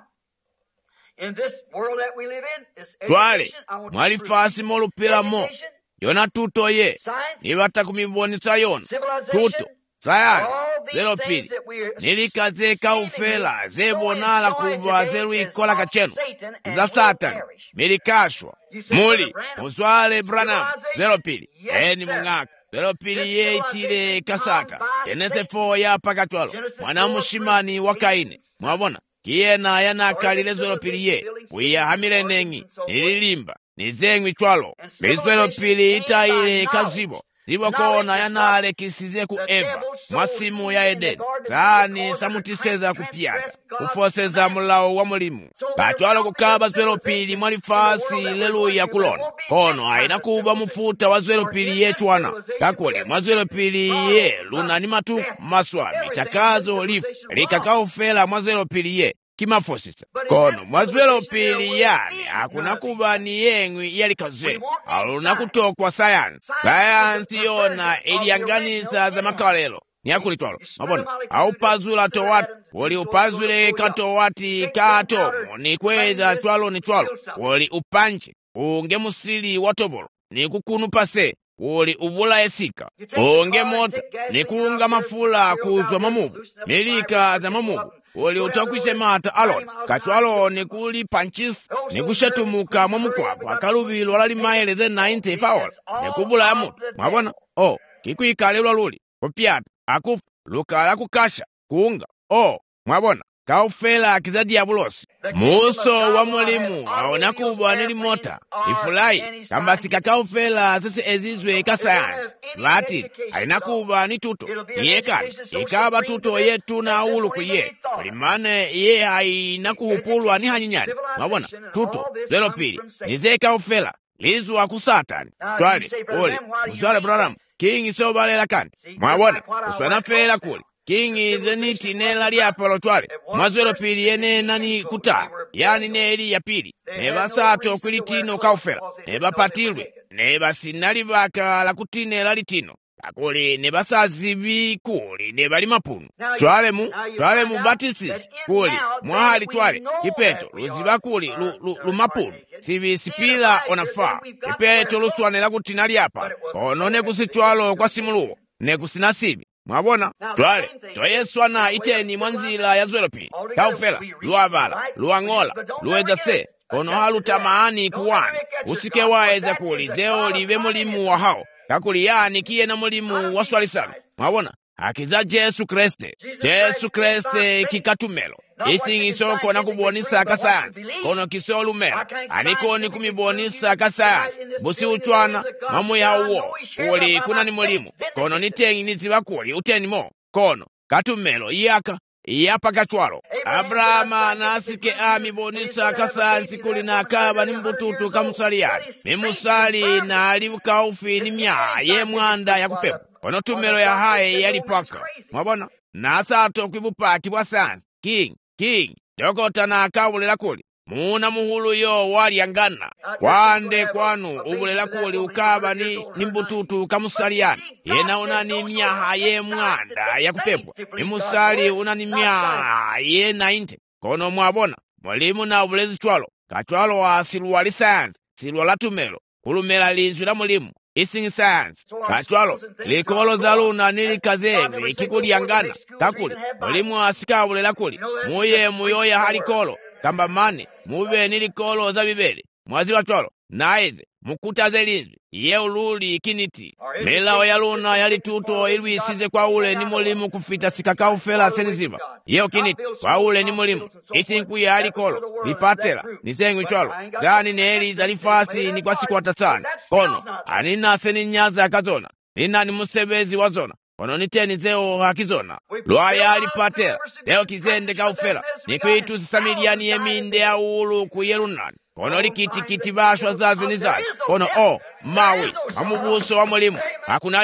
twale mwalifasi molupila mo yona tuto ye nibata kumibonisa yona tuto sayani zelo pili nilikaze kaufela zebonala kuba zelu ikola kachenu za satani milikashwa muli muzwale Branham zelo pili eni mungaka zelo pili ye itile kasata enezefo ya pakatwalo mwana mushimani wakaine mwabona kiyena yanakalile zelo pili ye buya hamile nengi nililimba nizengwi twalo bizwelo pili itaile kazibo zibo kona yanale kisize ku Eva mwasimu ya Edeni zani samutiseza kupyata kufoseza mulawo wa mulimu katwalo kukaba zwelo pili mwalifasi leluya kulona kono aina kuba mufuta wa zwelo pili yetwana kakuli mwazwelo pili ye luna ni matu maswami takazo lifu likakaufela mwazwelo pili ye kimafosisa kono mwazwelo pili yani hakuna kuba ni yengwi yalikaze aluna kutokwa sayansi sayansi yona ilianganiza za makalelo ni akulitwalo mabona au pazula towati wali upazule katowati katomo ni kweza twalo ni twalo wali upanche unge musili watobolo ni kukunu pase wali ubula esika unge mota ni kuunga mafula kuzwa mamubu milika za mamubu wali utokwishe mata alon katwalo ni kuli panchis ni kushatumuka mwamukwako akalubilo walali maeleze ninety faola ni kubula ya mutu mwabona o kikuikalelwa luli kupyata akufu lukala kukasha kuunga o mwabona kaufela kizadi ya bulosi muso wa mulimu aona kubwa nilimota ifulai kambasika kaufela sisi ezizwe kasayansi lati aina kubwa ni tuto yekani ikaba tuto yetu na ulu kuye kulimane ye haina kuhupulwa ni hanyinyani mwabona tuto zelo pili nize kaufela lizu kusatani twali uli mzwale Branham kingi sobalela kanti mwabona uswana fela kuli kingi zeniti nela li apolo twale mwazwelo pili yene nani kuta yani neli ya pili neba sato kulitino kaufela neba patilwe neba sinali baka la kutinela litino akuli neba sazibi kuli neba limapunu twale mu twale mu batisis kuli mwahali twale kipeto luziba kuli lumapunu sibi sipila onafaa kipeto luswanela kutinali apa konone kusitwalo kwa simuluwo ne kusinasibi mwabona twale toyeswana iteni mwanzila ya zwelo pili kaufela luabala luangola luweza se kono halu tamaani kuwani usike waeza kuli zeo live mulimu wa hao kakuli yani kiye na mulimu wa swalisana mwabona akiza Jesu Kriste Jesu Kriste kikatumelo isi isoko na kubonisa kasayansi kono kisolumela aniko ni kumibonisa kasayansi busi uchwana mamu ya uwo uli kuna ni mulimu kono nitengi niziba kuli uteni mo kono katumelo iyaka iyapa kachwalo Abrahama nasike amibonisa kasayansi kuli na akaba ni mbututu kamusaliyani mimusali na alibukaufi ni myaa ye mwanda ya kupepo kono tumelo ya haye yalipaka mwabona nasato kwibupaki bwa sayansi king king dokota na akawulela kuli muna muhulu yo wali angana kwande kwanu ubulela kuli ukaba ni nimbututu kamusaliyani yena unani myaha ye mwanda ya kupepwa imusali unani myaha ye nainte kono mwabona mwalimu na ubulezi twalo katwalo wa silwa li sayansi silwa la tumelo kulumela linzu la mulimu isingi sayansi katwalo likolo za luna nilikazemi ikikuliangana kakuli mulimu asikabulela kuli muye muyoya halikolo kamba mani mube nilikolo za bibeli mwazi watwalo naize mukutaze linzu ye ululi ikiniti milao ya luna yali tuto ilwisize kwa ule ni mulimu kufita sikakaufela seniziba yeo kiniti kwa ule ni mulimu isinku ya halikolo lipatela nisengwi twalo zani neli za lifasi ni kwa siku watasani kono anina seni nyaza ya kazona nina ni musebezi wa zona kono niteni zeo hakizona lwaya alipatela leo kizende kaufela ni kwitu sisamiliani yeminde ya ulu kuyelunani kono likitikiti bashwa zazi ni zazi kono o mawe amubuso wa mulimu hakuna lifu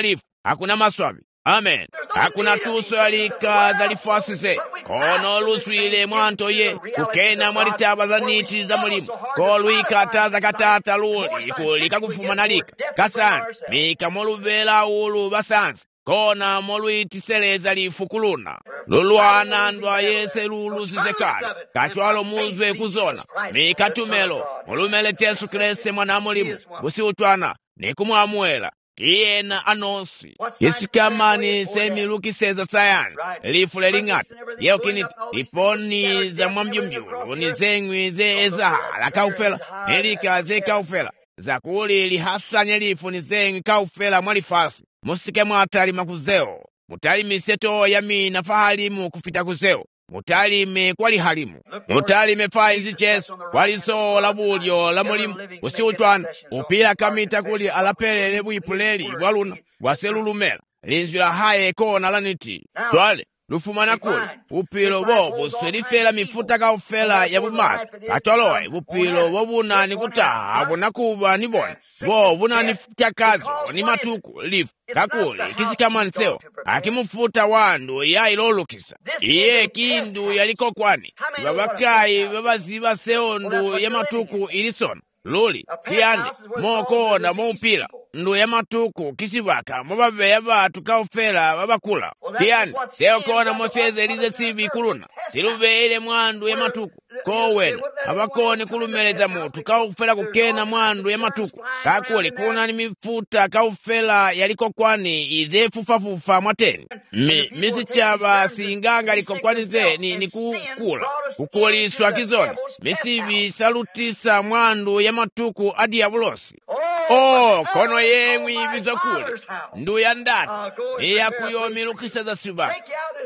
hakuna maswabi. Amen. Hakuna tuso yalika za lifasi ze. Kono luswile mwanto ye. Kukena mwalitaba za niti za mulimu. Koluika taza katata luli. Kulika kufuma nalika. Kasansi. Mika molubela ulu basansi. Kona moluitiseleza lifukuluna. Luluana ndwa yese lulu zizekali. Kachwalo muzwe kuzona. Mika tumelo. Molumele Yesu Kristo mwana mulimu. Busi utwana. Nikumuamuela. Kiena anosi. Isikamani semiluki seza sayani. Lifule lingati. Yeo kiniti. Iponi za mwambyumbyulu. Nizengwi ze ezahala kaufela. Nelika ze kaufela. Zakuli lihasanya lifu nizengwi kaufela mwalifasi. Musike mwatali makuzeo. Mutali miseto yami na fahalimu kufita kuzeo. Mutali me kwali halimu. Mutali me fainzi chesu. Kwali so labulyo la mulimu. Usi utwana. Upila kamita kuli alapele lebu ipuleli. Waluna. Waselulumela. Linzwila haye kona laniti. Twale. Lufumana kuli. Upilo bobu. Swelifela mifuta kaufela ya bumasi. Atwaloe. Upilo bobu na nikutaha. Abuna kuba nibona. Bobu na nifutakazo. Ni matuku. Lifu. Kakuli. Kisikamani seo. Akimufuta wandu ya ilolukisa. Iye kindu yaliko kwani. Babakai babaziba seondu ya matuku ilisona. Luli. Kiyandi. Moko na moupila. Ndu ya matuku kisibaka. Mbabe ya batu kaufela babakula. Kiyandi. Seo kona moseze lize sibi kuluna. Siluve ile mwandu ya matuku. Kowena. Abakoni kulumeleza mutu. Kaufela kukena mwandu ya matuku. Kakuli kuna ni mifuta kaufela yaliko kwani ize fufa fufa mwateni. Mi, misi chaba singanga liko kwani ze ni, ni kukula. Kukuliswa kizona. Misi bisalutisa mwandu ya matuku adi ya bulosi. Oh, kono yemwi bizokuli. Ndu ya ndati. Iya kuyomilukisa za sibaka.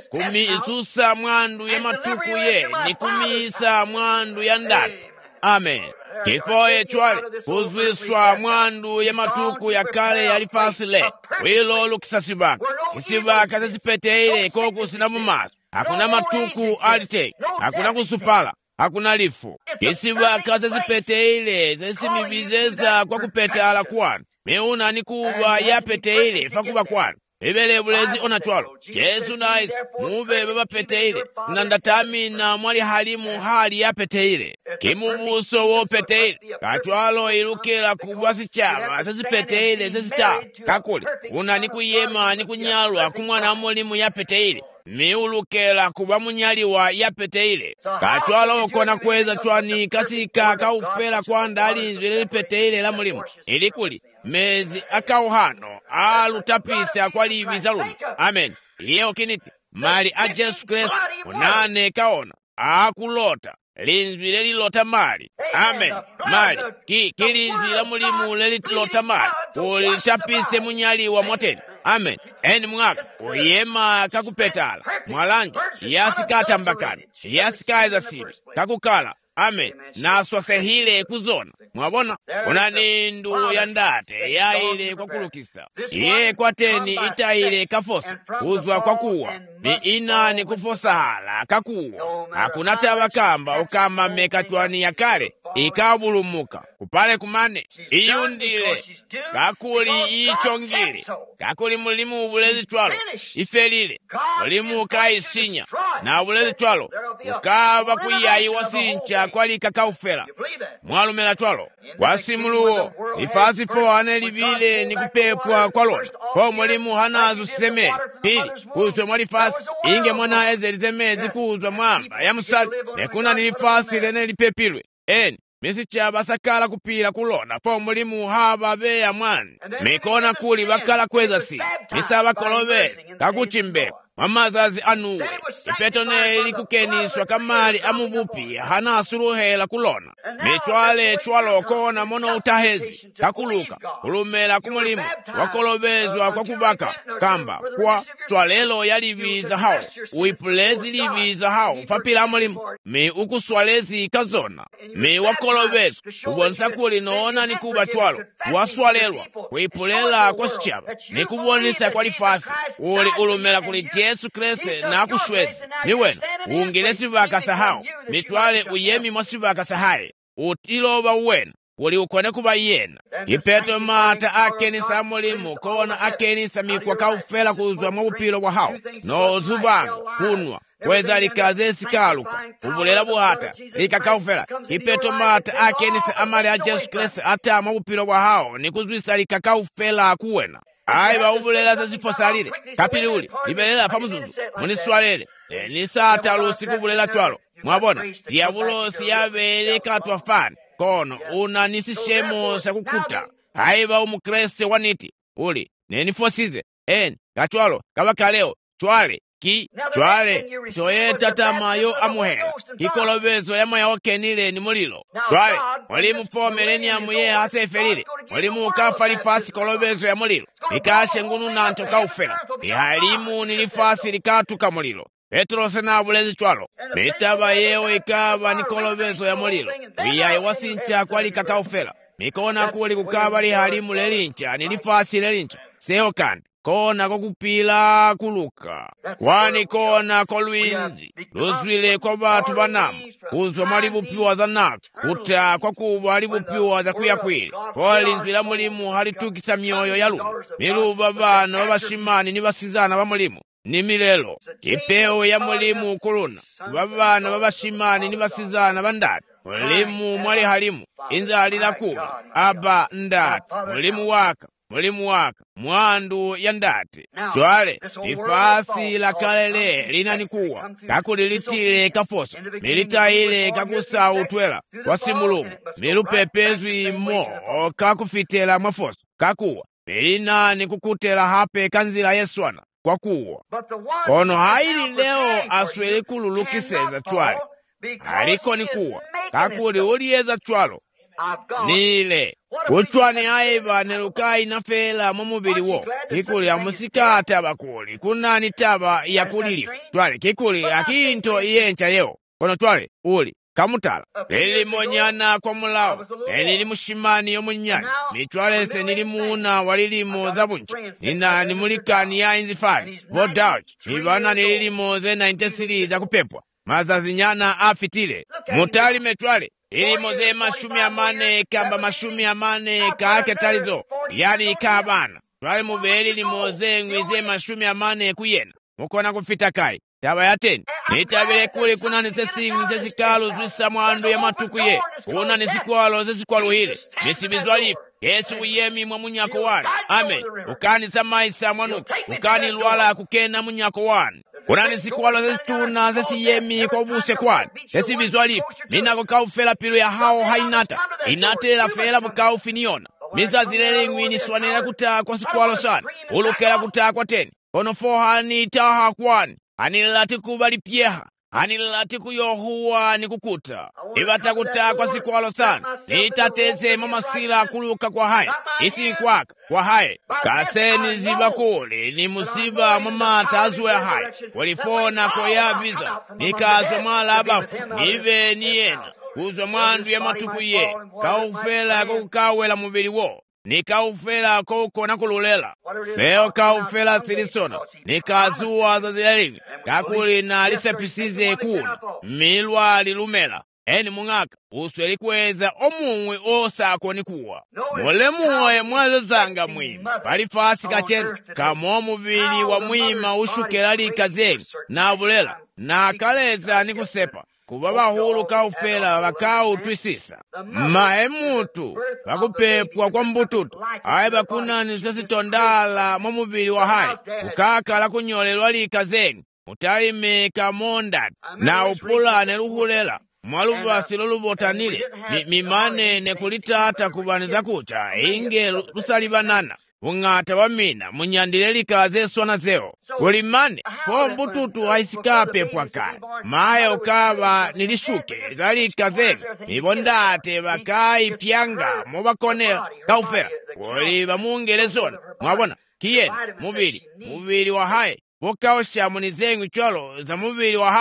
Kumisusa mwandu ya matuku ye. Ni kumisa mwandu ya ndati. Amen. Kifoye chwale. Kuzwiswa mwandu ya matuku ya kale ya lifasile. Wilo lukisa sibaka. Kisibaka zesipete ile koku sinamumasu. Hakuna matuku alite. Hakuna kusupala. Hakuna lifu. Kisibaka zesipete ile zesimibizeza kwa kupeta ala kwani. Meuna ni kuwa ya pete ile fakuba kwani. Ibele bulezi onatwalo. Jesu naisi. Mube baba pete ile. Nandatami na mwali halimu hali ya pete ile. Kimubuso wo pete ile. Katwalo ilukela kubwasi chama. Sasi pete ile. Sasi ta. Kakuli. Una niku yema niku nyalwa kumwana mulimu ya pete ile. Miulukela kuba munyaliwa ya pete ile. Katwalo kona kweza twani kasika kaufela kwa ndali nzwele pete ile la mulimu. Ilikuli. Mezi akauhano. Alutapisa kwa livi zalumi. Amen. Iyo kiniti. Mali a Yesu Kristo. Unane kaona. Akulota. Linzwi leli lota mali. Amen. Mali. Ki, kilinzwi la mulimu leli lota mali. Ulitapise munyali wa mwateni. Amen. Eni mwaka. Uyema kakupetala. Mwalanja. Yasikata mbakani. Yasikaeza sibi. Kakukala. Amen. Naswa sehile kuzona. Mwabona? Unani ndu ya ndate ya ile kwa kulukisa. Iye kwa teni ita ile kafosa. Uzwa kwa kuwa. Ni ina ni kufosa hala kakuwa. Hakuna tabakamba ukama mekatwani ya kare. Ikabulumuka. Kupale kumane. Iyundile. Kakuli ichongile. Kakuli mulimu ubulezi twalo. Ifelile. Mulimu kaisinya. Na ubulezi twalo. Ukaba kuyayi wasincha kwa li kakaufela. Mwalumela twalo. Wasimuluo. Ifasi po anelibile ni kupepwa kwa lona. Kwa mulimu hanazu seme. Pili. Kuzwe mwalifasi. Inge mwana eze lizemezi kuzwa mwamba. Ya musali. Nekuna nilifasi lene lipepilwe. Eni. Misi chaba sakala kupila kulona. Po mulimu haba beya mwani. Mikona kuli bakala kweza si. Misaba kolove. Kakuchimbe. Mamazazi anuwe. Ipetone likukeniswa kamali amubupi. Hana suruhela kulona. Mitwale chwalo kona mono utahezi. Kakuluka. Kulumela kumulimu. Wakolobezwa kwa kubaka. Kamba. Kwa twalelo ya liviza hao. Uipulezi liviza hao. Fapila mulimu. Mi ukuswalezi kazona. Mi wakolobezwa. Kubonsa kuli noona ni kuba chwalo. Waswalelwa. Kuipulela kwa sichaba. Ni kubonisa kwa lifasi. Uli ulumela kuli Yesu Kristo na kushwezi. Niwena. Uungile sibaka sahao. Mitwale uyemi mwa sibaka sahaye. Utiloba uwena. kuli ukone kuba yena ipeto mata akenisa mulimu kona akenisa mikwa kaufela kuzwa mwupilo wa hao no zubanga kunwa kweza likaze sikaluka ubulela buhata lika kaufela ipeto mata akenisa amali a Jesu Kristo ata mwupilo wa hao ni kuzwisa lika kaufela kuwena aiba ubulela za zifo salile kapili uli libelela pamuzuzu muniswalele e, nisata lusiku bulela chwalo mwabona diabulo siyabele katwa fani kono una nisishemo sakukuta aiba umukreste waniti uli nenifosize en kachwalo kabakaleo chwale ki chwale toyeta tamayo amuhela kikolobezo yamaya okenile ni mulilo chwale walimu fomeleni amuye asefelile walimu ukafalifasi kolobezo ya mulilo ikashe ngunu nanto kaufela ihalimu nilifasi likatuka mulilo Petro sena bulezi chwalo betaba yewe ikaba nikolobezo ya mulilo wiyaye wasincha kwali kakaufela mikona kuwali kukaba li halimu lelincha nilifasi lelincha seo kandi kona kokupila kuluka wani kona kolwinzi luzwile kwa batu banamu kuzwa malibupiwa za naku kuta kwa kuba alibupiwa za kuyakwili kwa linzwila mulimu halitukisa mioyo ya lumu miluba bana babashimani ni basizana ba mulimu ni milelo kipeo ya mulimu ukuluna babana babashimani ni basizana bandati mulimu mwali halimu inza halila kuwa aba ndati mulimu waka mulimu waka mwandu ya ndati chwale ifasi la kalele linanikuwa kakulilitile kafoso militaile kakusa utwela kwa simulumu milupepezwi mo kakufitela mwafoso kakuwa milinani kukutela hape kanzila yeswana kwa kuwa kono haili leo aswele kululukiseza chwale haliko ni kuwa kakuli ulieza chwalo nile kuchwani aiba nelukai na fela mumubili wo kikuli amusika taba kuli kunani taba ya kulilifu chwale kikuli akinto iyencha yeo kono chwale uli kamutala lili monyana kwa mulao lili mushimani yomunyani michwalese nilimuna walilimo zabunchi nina nimulikani ya inzifani vodauch nibana nililimo ze ninety-three za kupepwa mazazi nyana afitile mutali metwale ilimo ze mashumi amane kamba mashumi amane kaake talizo yani ikabana twale mubeli limo ze ngwize mashumi amane kuyena mukona kufita kai taba yateni nitabile kuli kuna nisesingi zesikalu zwisa mwandu ya matuku ye kuna nisikwalo zesikwalo hile nisibizwalifu Yesu uyemi mwa munyako wani amen ukani samaisa mwanuki ukani lwala kukena munyako wani kuna nisikwalo zesituna zesiyemi kwa ubuse kwani zesibizwalifu ninako kaufela pilu ya hao hainata inatela fela bukaufi niona mizazilele ngwini swanela kutaa kwa sikwalo sana ulukela kutaa kwa teni kono foha ni taha kwani anilati kubali pieha anilati kuyohuwa ni kukuta ibata kutaa kwa sikwalo sana nitateze mamasila kuluka kwa haye isi kwaka kwa haye kaseni zibakuli ni musiba mamata azwe haye walifona kwa yabiza nikazwa mala abafu nive niyena kuzwa mwandu ya matuku ye kaufela kukawela mubili wo nikaufela koko nakululela seo kaufela silisona nikazuwa za zilelini kakuli na lisepisize kuna milwa lilumela eni mungaka usweli kweza omumwe osako nikuwa mole muwe mwazo zanga mwima palifasi kachenu kamo mubili wa mwima ushukela likazeni na bulela na kaleza nikusepa kuba bahulu kaufela bakau twisisa mae mutu bakupepwa kwa mbututu aye bakunani sesitondala mu mubili wa hayi ukakala kunyolelwa likazeni mutalime kamonda na upulane luhulela mwaluvasi lulubotanile mimane nekulitata kubaniza kucha inge lusalibanana ungata wamina munyandile likaze swana zeo kulimane po mbututu haisikape pwakani maya ukaba nilishuke zalikaze mibondate bakai pyanga mubakone kaufera kuliba mungelezona mwabona kiyeni mubili mubili wa haye bukaosha munizengu cholo za mubili wa haye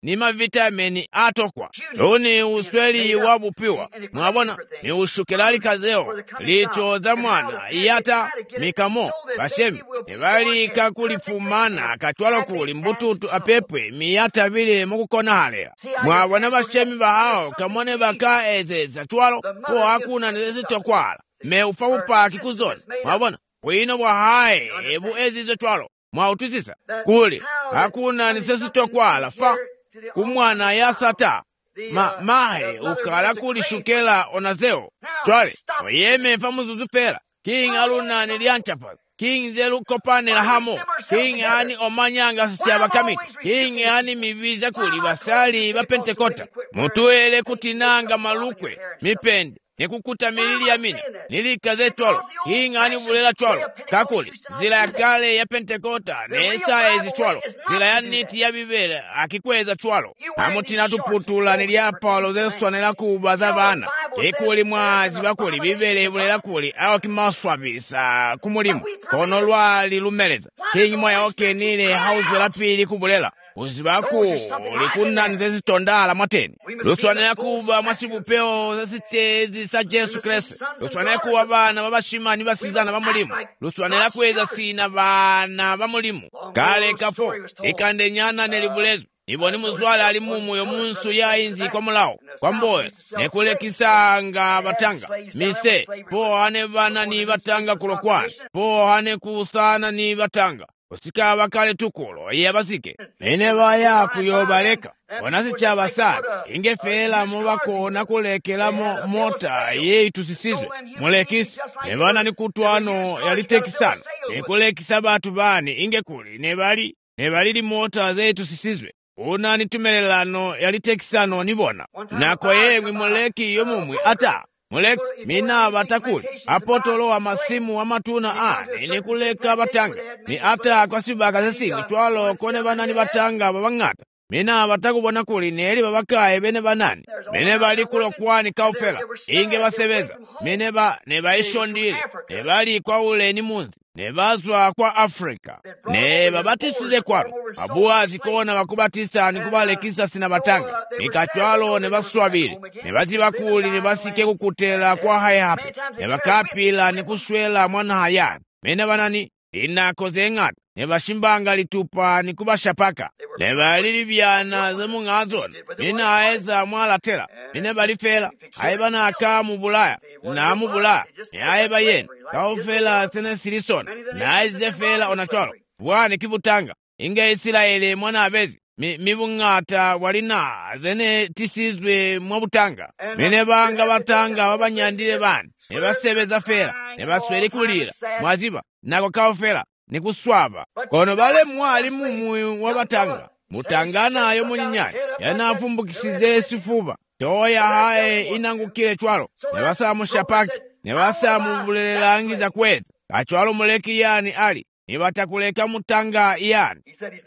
ni mavitamini atokwa tuni usweli wabupiwa mwabona ni ushukilali kazeo licho za mwana iyata mikamo bashemi nebali kakulifumana katwalo kuli mbututu apepwe miyata vile mukukona halea mwabona bashemi bahao kamone baka ezeza twalo po hakuna nezitokwala me ufa upaki kuzoni mwabona wino wahae ebu ezizo twalo mwautuzisa kuli hakuna nezitokwala fa kumwana yasata ma mahe ukala kuli shukela onazeo twale oyeme famuzuzu fela king aluna nilianchapa king zelu kopane la hamo king ani omanyanga sityaba kamiti king ani mibiza kuli basali ba pentekota mutuele kutinanga malukwe mipende nikukuta milili ya mina nilikaze twalo king ani bulela twalo kakuli zila ya kale ya pentekota nesa ezi twalo zila ya niti ya bibele akikweza twalo amutina tuputula niliapa lozestwanela kubaza bana kekuli mwazi bakuli bibele bulela kuli awo kimaswabisa kumulimu kono lwali lumeleza king moya oke nile hauze la pili kubulela uzibaku likunani zezitondala mwateni luswanela kuba mwasibupeo zesitezi sa Jesu Kristo luswanela kuba bana babashimani basizana bamulimu luswanela kweza sina bana bamulimu kale kafo ikande nyana nelibulezo iboni muzwala ali mumuyo munsu ya inzi kwa mulao kwa mboyo nekule kisanga batanga mise po hane bana ni batanga kulokwana po hane kusana ni batanga usika bakale tukulo iya basike ene baya kuyobaleka onasicha basana ingefela mubako nakulekela mo mota ye tusisizwe mulekisi nebana ni kutwano yalitekisana ekulekisa batu bani ingekuli nebali nebali mota ze tusisizwe una nitumelelano yalitekisano nibona nako yemwe muleki yomumwe ata muleki mina batakuli apotolo wa masimu wa matuna ane ni kuleka batanga ni ata kwa sibaka zesini twalo kone banani batanga babangata mina batakubona kuli neli babakaye bene banani mene bali kulo kwani kaufela inge basebeza mene ba ne baishondile ne bali kwa ule ni munzi ne bazwa kwa Afrika ne babatisize kwalo abuazi kona bakubatisa ni kubalekisa sina batanga nikatwalo ne baswabili ne baziba kuli ne basike kukutela kwa haya hapa ne bakapila ni kuswela mwana hayani mene banani inakoze ngata ne bashimbanga litupa ni kubashapaka ne balili byana zemungazo nina aeza mwalatela nine balifela aibana aka mu Bulaya na mu Bulaya aiba yen kaufela sene silison na aizefela onatwalo bwana kibutanga inge Isiraeli mwana abezi mi, mibungata walina zene tisizwe mwabutanga mene banga batanga babanyandile bana ne basebeza fela ne basweli kulira mwaziba nako kaufela nikuswaba kono bale mwali mumu wabatanga mutangana ayo munyinyani yanafumbukisize sifuba toya hae inangukile chwalo nebasa mushapaki nebasa mubulelelangiza kweta kachwalo muleki yani ali nibatakuleka mutanga yani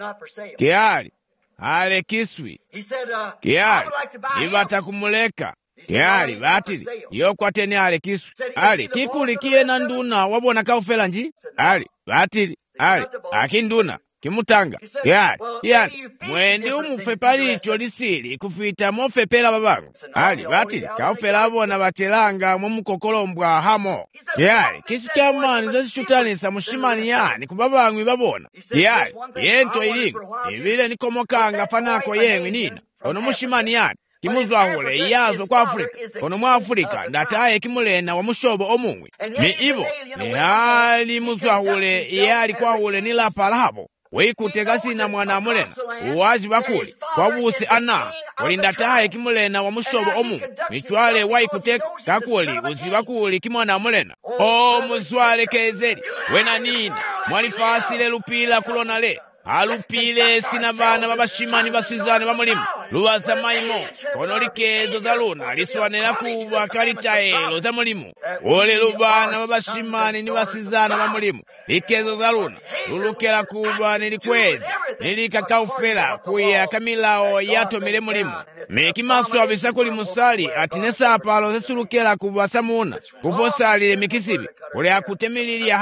kiali ale kiswi kiali nibatakumuleka kiali batili yokwateni ale kiswi ali kikulikie na nduna wabona kaufela nji ali batili ali akinduna kimutanga yani yani mwendi umufe palicho lisili kufita mofepela babangu ali batili kaufela abona batelanga mu mukokolombwa hamo yani kisikamani zeshutanisa mushimani yani kubabangu babona yani yento ilingo ibile nikomokanga panako yemwe nina ono mushimani yani kimuzwahule iyazo kwa Afrika kono mwa Afrika ndataye kimulena wa mushobo omungwi ni ibo ni hali muzwahule iyali kwa hule nilapa lahabo weikutega sina mwana mulena uwazi bakuli kwa busi ana walindataye kimulena wa mushobo omu michwale waikuteka kakuli uzibakuli kimwana mulena o muzwale kezeli wena nina mwalifasile lupila kulonale alupile sina bana babashimani basizane bamulimu luwaza maimo kono likezo za luna liswanela kuba kalitaelo za mulimu ole lubana babashimani ni basizana bamulimu likezo za luna lulukela kuba nilikweza nilikakaufela kuya kamilao yato mile mulimu mikimaso abisakuli musali atinesa apalo zesulukela kuba samuna kufosalile mikisibi ule akutemililia hae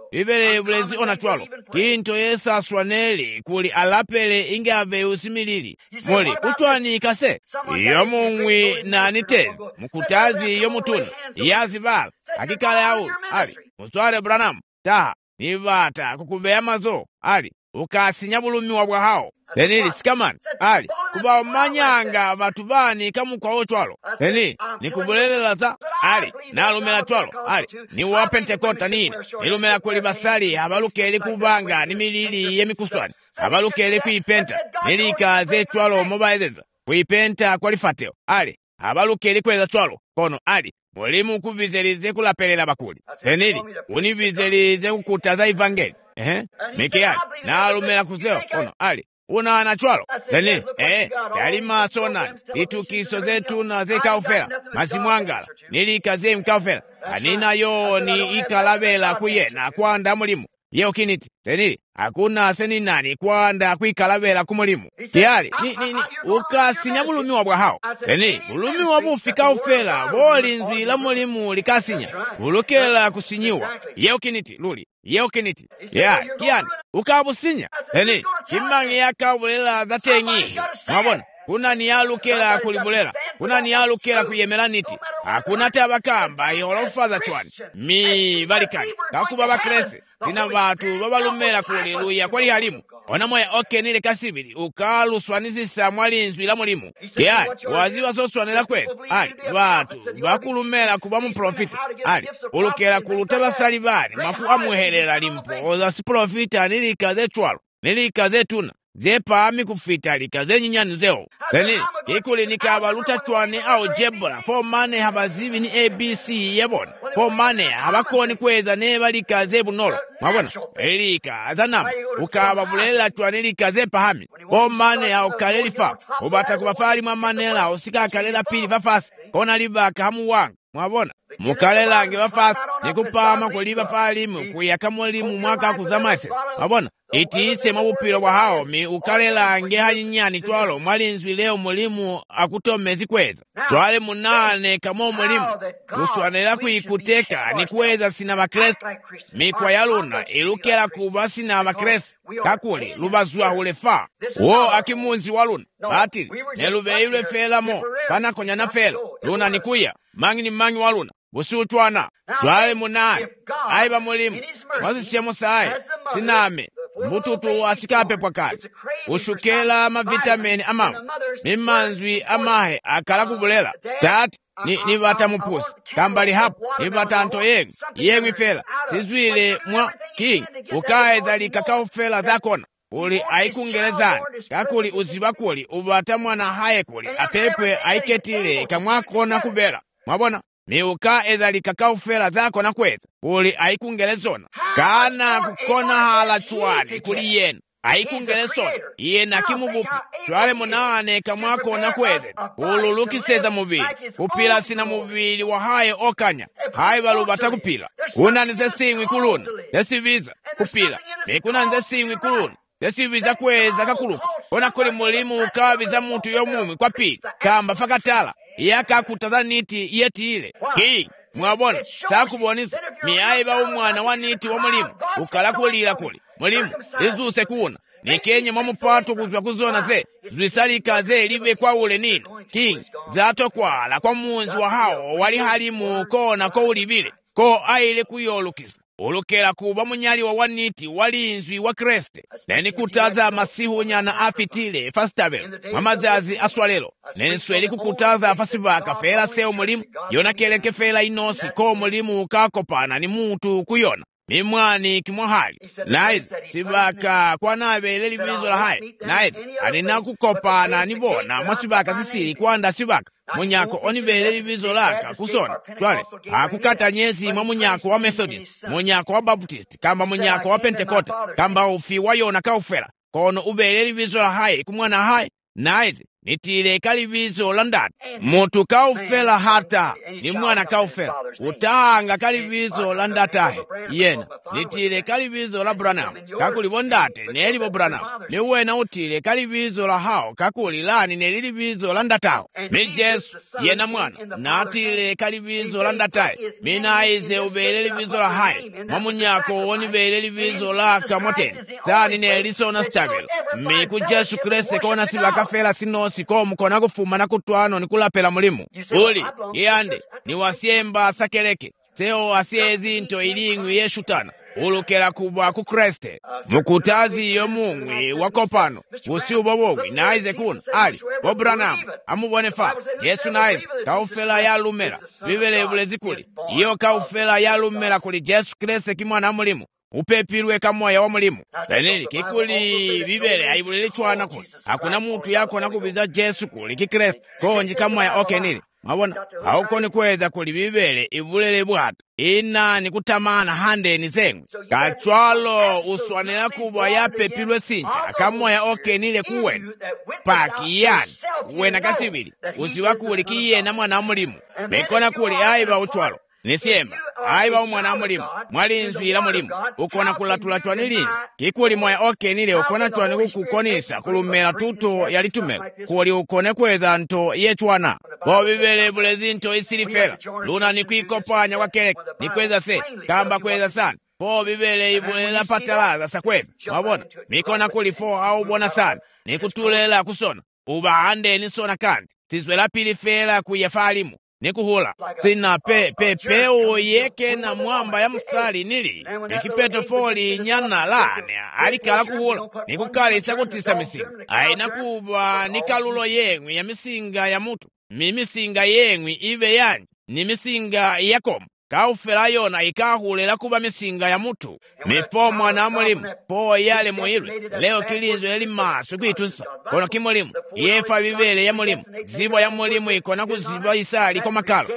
ibele bulezi ona chwalo kinto yesa swaneli kuli alapele ingabe usimilili muli uchwani kase yomungwi na nitezi mukutazi yomutuni yazibala akikale au ali mutwale Branham taha nivata kukubeya mazo ali ukasinya bulumi wa bwahao Teni sikamani ali kuba manyanga batu bani kamukwa ochwalo teni nikubulelela za ali nalumela chwalo ali ni wa Pentekota nini nilumela kuli basali abalukeli kubanga ni milili yemikuswani abalukeli kuipenta nilika ze chwalo mobaezeza kuipenta kwalifateo ali abalukeli kweza chwalo kono ali mulimu kubizelize kulapelela bakuli tenili unibizelize kukutaza ivangeli ehe mikiyali nalumela kuzeo kono ali una anachwalo teni eh yali masona itukiso zetu na zekaufela mazimwangala nilikaze mkaufela anina yo ni ikalabela kuyena kwanda mulimu yeo kiniti teni hakuna seni nani kwanda kwikalabela kumulimu tiyali ni ni ni ukasinya bulumi wa bwahao teni bulumi wa bufika ufela boli nzwila mulimu likasinya bulukela kusinyiwa yeo kiniti luli yeo kiniti ya kiani ukabusinya teni kimangi yakabulela zatengi mabona kuna niyalukela kulibulela kuna niyalukela kuyemelaniti hakuna tabakamba yolofaza chwani mi balikani kakuba bakrese sina batu babalumela kuliluya kwali halimu onamoya oke nile kasibili ukaluswanizisa mwalinzwi la mulimu kiyali waziwa soswanela kwetu ali batu bakulumela kuba mu profita ali ulukela kulutaba salibani maku amuhelela limpo oza si profita nilikaze chwalo nilikaze tuna zepaami kufita likaze nyinyani zeo teni ikuli nikabaluta chwani au jebola po mane habazibi ni A B C yebona po mane habakoni kweza neba likaze bunolo mabona elika azanama ukababulela chwani likaze pahami po mane au kaleli fa ubata kubafali mwamanela usika kalela pili vafasi kona libaka hamu wanga mwabona mukalela nge vafasi nikupama kuliba palimu kuyakamulimu mwaka kuzamase mwabona itiise mabupilo bwa hao mi ukalela nge hanyinyani chwalo mwalinzwi leo mulimu akutomezi kweza chwale munane kamo mulimu luswanela kuyikuteka ni kweza sina makresi mikwa yaluna ilukela kuba sina makresi kakuli lubazua ulefa wo akimunzi waluna batili nelube yule fela mo pana konya na fela luna nikuya mangi ni mangi waluna busutwana chwale munane aiba mulimu wazisiya musaye siname mbututu asikape kwa kali ushukela mavitamini amama mimanzwi amahe akala kubulela tati ni, ni bata mupusi kambali hapo ni bata anto yengu yengu ifela sizwile mwa king ukaeza likakao fela zakona uli aikungelezani kakuli uziba kuli ubata mwana haye kuli apepe aiketile kamwakona kubela mwabona ni uka eza likakao fela zako na kweza uli aikungelezona kana kukona hala chwani kuli yenu aikungelezona iye na kimubupi chwale munane kamwako na kweze ululukiseza mubili kupila sina mubili wa haye okanya haye balubata kupila kuna nize singwi kuluna desiviza kupila nikuna nize singwi kuluna desiviza kweza kakuluka ona kuli mulimu ukabiza muntu yomumi kwa pili kamba fakatala yaka kutaza niti yeti ile ki mwabona sakubonisa miaiba umwana wa niti wa mulimu ukala kulila kuli mulimu izuse kuna nikenye mwamupato kuzwa kuzona ze zwisalika ze libe kwa ule nini king zato kwala kwa munzi wa hao wali halimu kona ko ulibile ko aile kuyolukisa ulukela kuba munyali wa waniti walinzwi wa Kreste neni kutaza masihu nyana afitile fastabel mamazazi aswalelo neni sweli kukutaza fasibaka fela seo mulimu yona keleke fela inosi ko mulimu kakopana ni mutu kuyona ni mwani kimwahali naizi sibaka kwa nabe leli bizo la hai naizi alina kukopana nibona mwasibaka sisiri kwanda sibaka munyako onibeleli bizo laka kusona twale akukata nyezi mwa munyako wa Methodist munyako wa Baptist kamba munyako wa Pentecost kamba ufi wayona kaufela kono ubeleli bizo la hai kumwana hai naizi nitile kalibizo la ndani. Mutu kaufela hata ni mwana kaufela utanga kalibizo la ndatahe yena nitile kalibizo la Branham kakulibo ndate nelibo Branham niwena utile kalibizo la hao kakuli lani nelilibizo la ndataho mi Jesu yena mwana natile kalibizo la ndatahe minaize ubele libizo la hai mamunyako woni bele libizo la kamoteni zani nelisona stabilo miku Jesu Kriste kona sibakafela sinosi ko mukona kufuma na kutwano nikulapela mulimu uli yande ni wasiemba sakeleke seo asiezi nto ilingwi yeshutana ulukela kubwa ku Kriste mukutazi yo mungwi wakopano usi ubobogwi naize kuna ali bo Branham amubone fa Jesu naize kaufela ya lumela bibele bulezi kuli iyo kaufela ya lumela kuli Jesu Kriste kimwana mulimu upepirwe kamoya wa mulimu tanili kikuli bibele aibulele chwana kuli hakuna mutu yako nakubiza Jesu kuli kikreste konji kamoya oke nili mabona hauko ni kweza kuli bibele ibulele bwatu ina ni kutamana hande ni zengu kachwalo uswanela kubwa ya pepirwe sinja kamoya oke nile kuwenu paki yani wena kasibili usiwa kuli kiye na mwana mulimu mekona kuli aiba uchwalo nisiemba aiba umwana mulimu mwalinzi ila mulimu ukona kulatula chwa nilinzi kikuli moya oke nile ukona chwa nikukukonisa kulumela tuto yalitumela kuli ukone kweza nto ye chwana kwa bibele bulezi nto isilifela luna nikuikopanya kwa keleke nikweza se kamba kweza sana po bibele ibulela patalaza sa kweza mabona mikona kuli fo au bona sana nikutulela kusona uba ande nisona kandi sizwela pilifela kuyafalimu nikuhula sina pe pe peo yeke na mwamba ya msali nili nikipeto foli nyana lane alikala kuhula nikukali isa kutisa misinga aina kuba nikalulo yengwi ya misinga ya mutu mimisinga yengwi ibe yanyi ni misinga yakomu kaufela yona ikahulela kuba misinga ya mutu mifo mwana mulimu po yale muhilwe leo kilinzo yali maso kwitusa kono kimulimu yefa bibele ya mulimu zibo ya mulimu ikona kuziba isali kwa makalo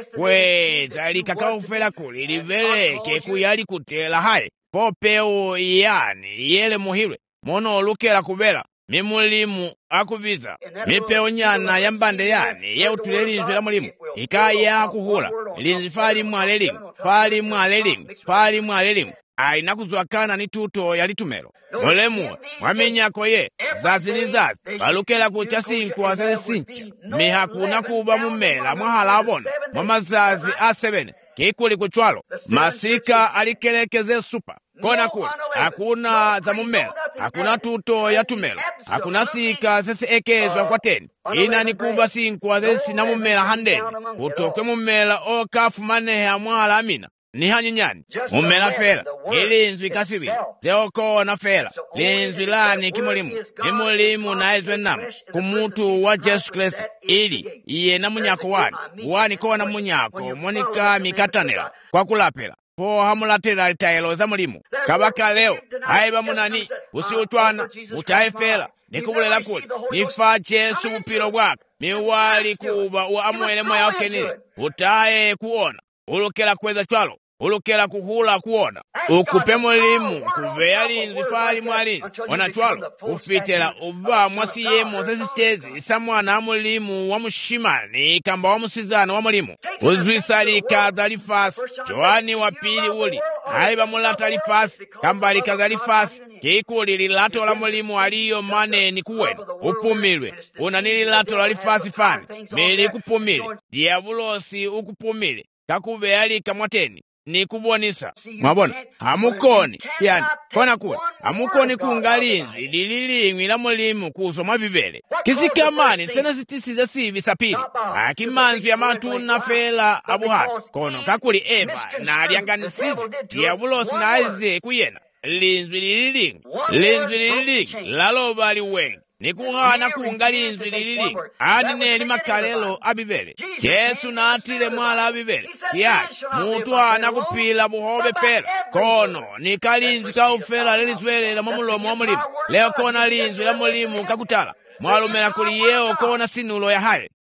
kweza likakaufela kuli libeleke kuyali kutela haye po peo yani yele muhilwe mono olukela kubela mimulimu akubiza mipeo nyana ya mbande yani ye utulelinzwe la mulimu ikaya kuhula linzi fali mwalelimu fali mwalelimu fali mwalelimu aina kuzwakana ni tuto yalitumelo mulemu mwaminyako ye zazi ni zazi balukela kucha sinkwa zazi sincha mihakuna kuba mumela mwahala abona mwamazazi a sebene kikuli kuchwalo masika alikelekeze supa kona kula hakuna za mumela hakuna tuto ya tumelo hakuna sika sesi ekezwa kwa teni ina ni kuba sinkwa zesi na mumela handeni utokwe mumela o kafu manehe amwala amina ni hanyinyani mumela fela ilinzwi kasibili zeoko na fela linzwi lani kimulimu imulimu na ezwe namu kumutu wa Jesu Kristo ili iye na munyako wani wani kona munyako monika mikatanela kwa kulapela po hamulatela litaelo za mulimu kabaka leo haiba munani usiutwana utaefela nikubulela kuli nifa Jesu upilo bwaka miwali kuba wa amwele moya okenile utae kuona ulukela kweza chwalo ulukela kuhula kuona ukupe mulimu kuveya linzi fali mwalinzi ona chwalo ufitela uba mwasi yemo zezitezi isa mwana mulimu wa mushimani kamba wa musizana wa mulimu uzwisali kaza lifasi Joani wa pili uli haiba mulata lifasi kamba likaza lifasi kikuli lilato la mulimu aliyo maneni kuwenu upumilwe unanili lato la lifasi fani mili kupumile diabulosi ukupumile kakube alika mwateni ni kubonisa mwabona hamukoni yani kona kuwa hamukoni kungalinzi lililingwi la mulimu kuzo mabibele kisikamani sena zitisiza sibi sapili akimanzi ya matuna fela abuhatu kono kakuli eba na alianganisizi diabulosi na aize kuyena linzwi lililingwi linzwi lililingwi laloba liwengi nikuhana kungalinzwi lililingwi ani neli makalelo abibele Jesu natile mwala abibele yani mutu hana kupila buhobe fela kono nikalinzwi kaufela lelizwelela mwamulomo wa mulimu leo kona linzwi la mulimu kakutala mwalumela kuli yeo kona sinulo ya haye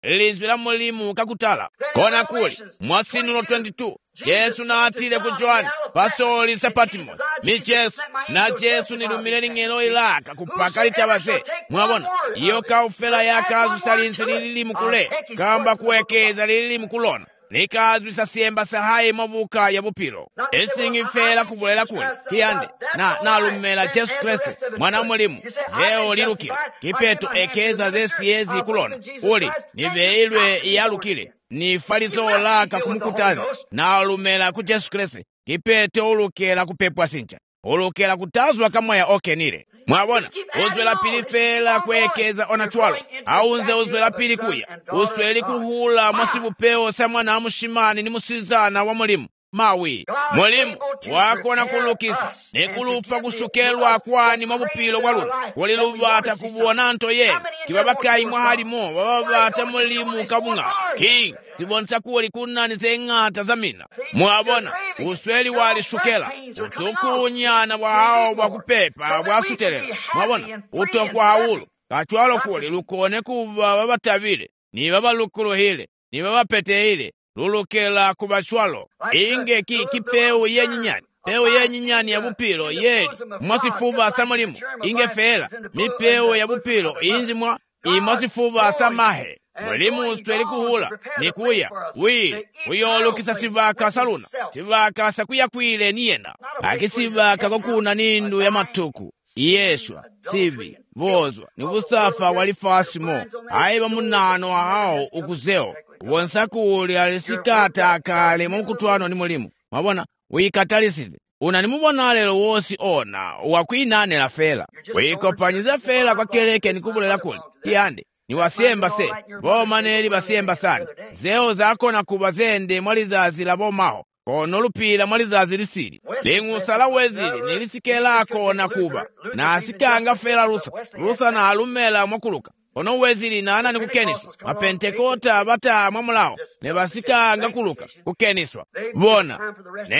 linzwi la mulimu kakutala kona kuli mwasinulo twenty-two Jesu na atile ku Johani pasoli sapatimo mi Jesu na Jesu nilumile ling'elo ilaka kupaka litabase mwabona iyo kaufela yakazu salinzi lilili mukule kamba kuwekeza lilili mukulona likazu sasiemba sahayi mabuka ya bupilo esingi fela kubulela kule kiyande na nalumela Jesu Kristo mwana mulimu zeo lilukile kipeto ekeza zesiyezi kulona uli niveilwe iyalukile ni falizo laka kumukutaza na alumela ku Jesu Kristo kipeto ulukela kupepwa sincha ulukela kutazwa kama ya okenile mwabona uzwe la pili fela kwekeza onachwalo aunze uzwe la pili kuya usweli kuhula mwasibupeo sa mwana amushimani ni musizana wa mulimu mawi mulimu wako na kulukisa ni kulufa kushukelwa kwani mabupilo waluna walilubata kubuona nto ye kibabakayi mwahalimo wababata mulimu kabunga king tibonsa kuwa likunani zeng'ata zamina mwabona usweli wali shukela utukunyana wa hao wakupepa wasutelela mwabona utokwa haulu kachwalo kuli lukone kuba babatabile ni babalukuluhile ni babapetehile lulukela kubachwalo inge ki kipeo yenyinyani peo yenyinyani ya bupilo yeli mwasifuba sa mulimu inge fela mipeo ya bupilo inzi mwa imwasifuba sa mahe mulimu usweli kuhula ni kuya wili uyolukisa sivaka saluna sivaka sakuyakwile niyena akisivaka kokuna nindu ya matuku iyeshwa sivi vozwa ni kusafa walifasimo aiba munano ahao ukuzeo wonsakuli alisikata akale mukutwano ni mulimu mabona wikatalisize una nimubona lelo wosi ona wakwinanela fela wikopanyiza fela kwa keleke nikubulela kuli kiyande ni wasemba se bomaneli basemba sana zeo zako na kuba zende mwalizazi la bomaho kono lupila mwalizazi lisili ling'usala wezili nilisikelako na kuba na asikanga fela rusa rusa na alumela mwakuluka ono wezili nana ni kukeniswa mapentekota bata mwamulao ne basikanga kuluka kukeniswa bona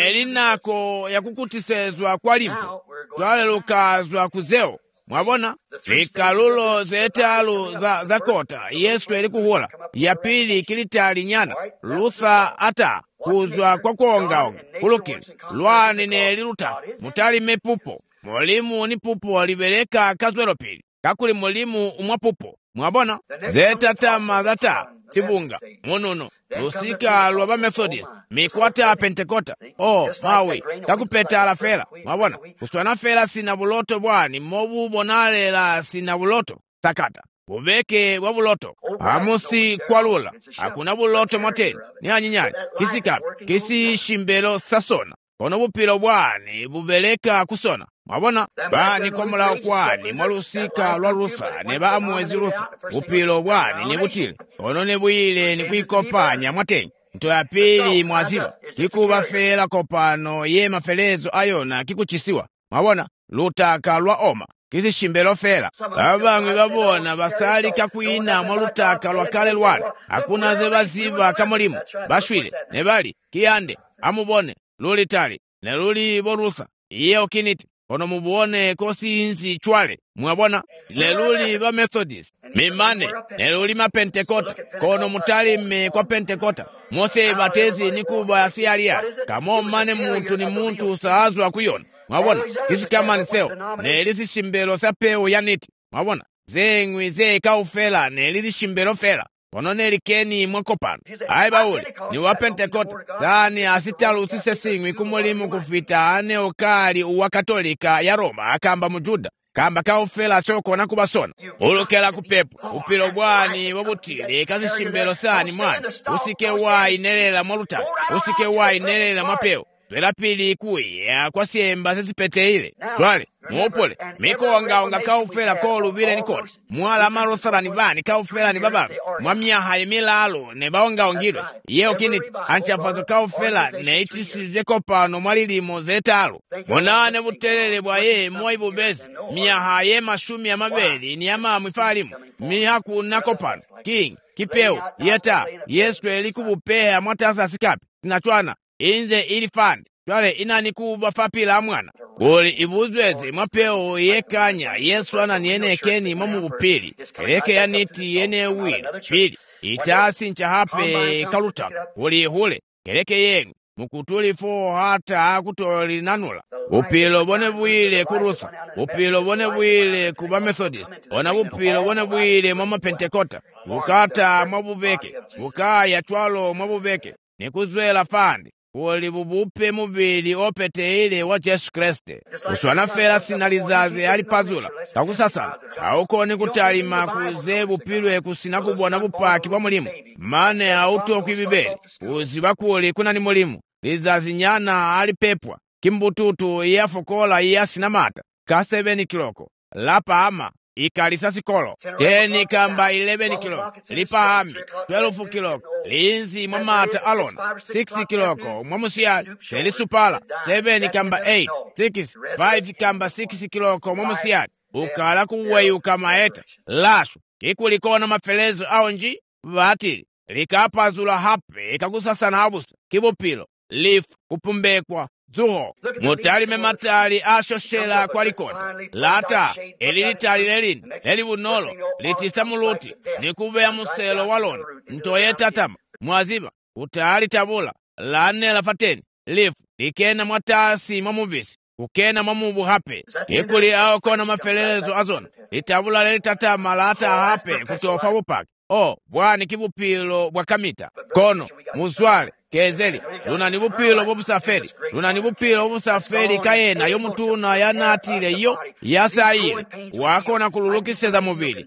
nelinako yakukutisezwa kwa limpo twalelukazwa kuzeo mwabona likalulo zetalu za, za kota Yesu elikuhula ya pili kilitali nyana lusa ata kuzwa kwa kuongaonga kulukili lwani neliluta mutali mepupo mulimu ni pupo libeleka kazwelo pili kakuli mulimu umwapupo mwabona zetatama zata sibunga mununo lusika lwa ba Methodist mikwata pentekota oh mawi kakupeta la fela mwabona kuswana fela sina buloto bwani mobu bonalela sina buloto sakata bubeke wa buloto amusi kwalula hakuna buloto mwateni ni anyinyani kisikapi kisi shimbelo sasona kono bupilo bwani bubeleka kusona mwabona bani komulao kwani mwalusika lwa rusa ne bamwezi rusa bupilo bwani ni butile kono ne bwile ni kwikopanya mwateni nto ya pili mwaziba kikuba fela kopano ye mafelezo ayona kikuchisiwa mwabona lutaka lwa oma kisi shimbelo fela abangwe babona basalika kwina mwalutaka lwa kale lwana hakuna ze baziba kamulimu bashwile ne bali kiyande amubone lulitali ne luli borusa iye okiniti ono mubuone kosinzi chwale mwabona leluli ba Methodist mimane leluli ma Pentekota kono mutali me kwa Pentekota mose batezi nikuba yasialia kamo mane muntu ni muntu saazwa kuyona mwabona kisi kama niseo nelisi shimbelo sapeo yaniti mwabona zengwi ze kaufela nelili shimbelo fela kono nelikeni mwakopano aiba uli ni wa Pentekota zani asitalu usisesingwi kumulimu kufita ane okali uwa Katolika ya Roma akamba mujuda kamba kaufela soko na kubasona ulukela kupepu upilo bwani wabutile kazi shimbelo sani mwana usike wai nelela mwalutaka usike wai nelela mwapeo twela pili kuye kwa siemba sesipete ile twale mwopole miko wangaonga kaufela kolubile nikona mwala marosala ni bani kaufela ni bababe mwamiaha emilalo ne baongaongilwe yeo kiniti anchafazo kaufela ne itisize kopano mwalilimo zetalo monane butelele bwa ye moibubezi miaha ye mashumi ya mabeli ni ama mwifalimu mihaku na kopano king kipeo yeta yesu elikubupeha mwatasa sikapi tinachwana inze ilifani twale inani kuba fapila mwana kuli ibuzweze mwapeo yekanya Yesu ananienekeni mwamu upili keleke ya niti yene wili pili itasi nchahape kalutaka uli hule keleke yengu mukutulifo hata kutolinanula upilo bone bwile kurusa upilo bone bwile kuba Methodist ona upilo bone bwile mama Pentekota ukata mwabubeke ukaya chwalo mwabubeke nikuzwela fandi uli bubupe mubili opete ile wa Yesu Kriste uswana fela sinalizaze ali pazula kakusasana auko ni kutalima kuze bupilwe kusina kubona bupaki bwa mulimu mane auto kwibibeli uziba kuli kuna ni mulimu lizazi nyana ali pepwa kimbututu iyafokola iyasinamata ka seven kiloko lapa ama ikalisasi kolo teni kamba eleven kiloko lipa ami twelve kiloko linzi mwamata alona six kiloko mwamusiyali teli supala seven kamba eight six five kamba six kiloko mwamusiyali ukala kuweyuka maeta lashu ikulikona mafelezo aonji vatili likapazula hape ikakusasana abusa kibupilo lifu kupumbekwa zuho mutalime matali ashoshela kwa likona lata elilitali lelini elibunolo litisa muluti nikubeya muselo walona ntoye tatama mwaziba utali tabula lane lafateni lifu likena mwatasi mwamubisi ukena mwamubu hape ikuli ao kona mafelelezo azona litabula lelitatama lata hape kutofa bupaki o bwani kibupilo bwa kamita kono muzwale kezeli luna ni bupilo bobusaferi luna ni bupilo bobusaferi kayena yomutuna yanatile yo yasayile wakona kululukiseza mubili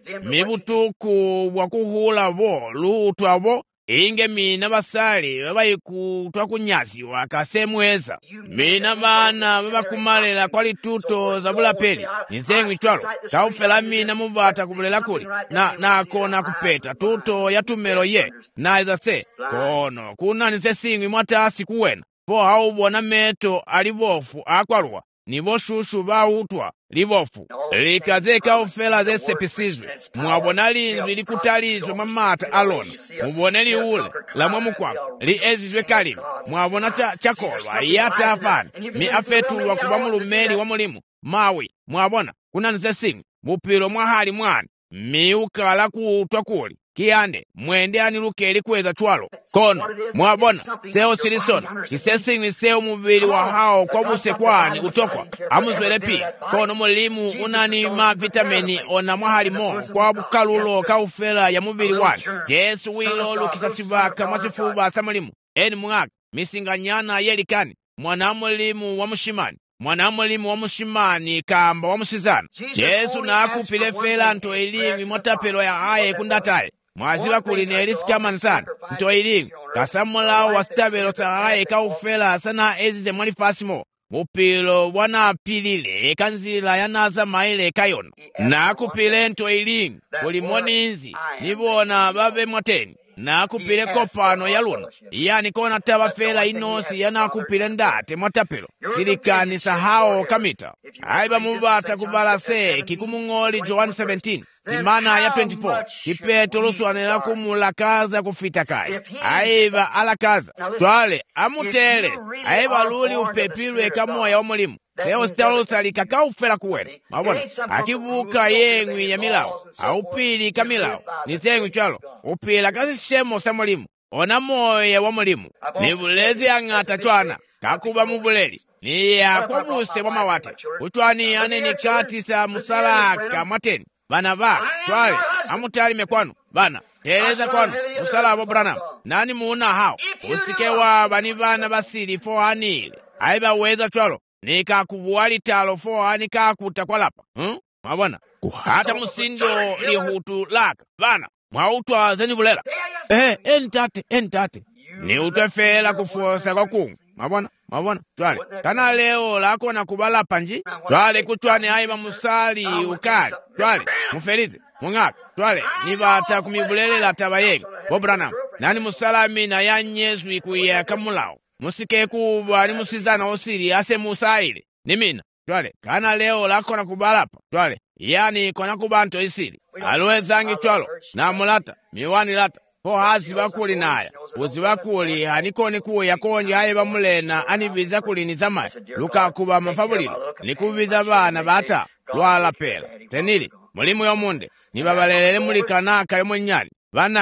mibutuku bwakuhula bo lutwa bo inge mina basali babayikutwa kunyazi wakasemweza mina bana babakumalela kwali tuto za bulapeli nizengwi twalo kaufela mina mubata kubulela kuli na nakona kupeta tuto yatumelo ye na izase kono kuna nisesingwi mwatasi kuwena po haubona meto alibofu akwalwa nibo shushu bautwa libofu likazeka ufela zesepisizwe mwabona linzwi likutalizwe mamata alona mubone liule la mwamukwaba liezizwe kalimu mwabona cha chakolwa iyata afani mi afetulwa kuba mulumeli wa mulimu mawi mwabona kuna nzesingwi bupilo mwahali mwana mi ukala kuutwa kuli kiyande mwende anilukeli kweza chwalo kono mwabona seo silisona kisesingwi seo mubili wa hao kwa buse kwani utokwa amuzwele pia kono mulimu unani ma vitamini ona mwahali mo kwa bukalulo kaufela ya mubili wani jesu wilo lukisasibaka mwasifuba sa mulimu eni mwaka misinganyana yelikani mwana mulimu wa mushimani mwana mulimu wa mushimani kamba wa musizana jesu nakupile fela nto ilingwi mwatapelo ya aye kundataye mwaziba kuli nelisika mansana nto ilingwi kasamulao wasitabelo sa aye kaufela sana ezize mwalifasimo bupilo bwana pilile ekanzila yanaza maile kayona nakupile nto ilingwi kuli moninzi nibona babe mwateni nakupile kopano ya luna yani kona taba fela inosi yanakupile ndate mwatapelo silikani sahao kamita aiba mubata kubalase kikumungoli John seventeen timana ya twenty-four kipeto luswanela kumulakaza kufita kaya aiba alakaza twale amutele aiba luli upepilwe kamoya omulimu seo sitalusalika kaufela kuwena mabona akibuka yengwi ya milao aupili kamilao nisengwi chalo upila kasishemo sa mulimu ona moya wa mulimu nibulezi ang'ata chwana kakuba mubuleli niya kwabuse wa mawate utwani aneni kati sa musalaka mwateni bana ba twale amutalime kwanu bana teleza kwanu musalabo Branham nani muuna hao usikewa bani bana basili fo hanile aiba weza chwalo nika kubuwali talo fo hani kakuta kwa lapa hmm? Mabwana kuhata musindo lihutu laka bana mwautwa zeni bulela eh entate entate ni utafela kufosa kwa kungu mabwana mabwana twale kana leo lako na kubala panji twale kutwane aiba musali ukali twale muferize mungaka twale nibata kumibulelela tabayega bo Branham nani musalami na yanyezu ikuya kamulao musike kuba ni musizana osiri ase musaile nimina twale kana leo lako na kubalapa twale yani kona kubanto isiri alwezangi twalo na mulata miwani lata po hazi bakuli naya uzi bakuli hanikoni kuwe yakonje haye bamulena anibiza kuli nizamai luka kuba mafabulilo nikubiza bana bata twala pela tenili mulimu yomunde nibabalelele mulikanaka yomonyani banake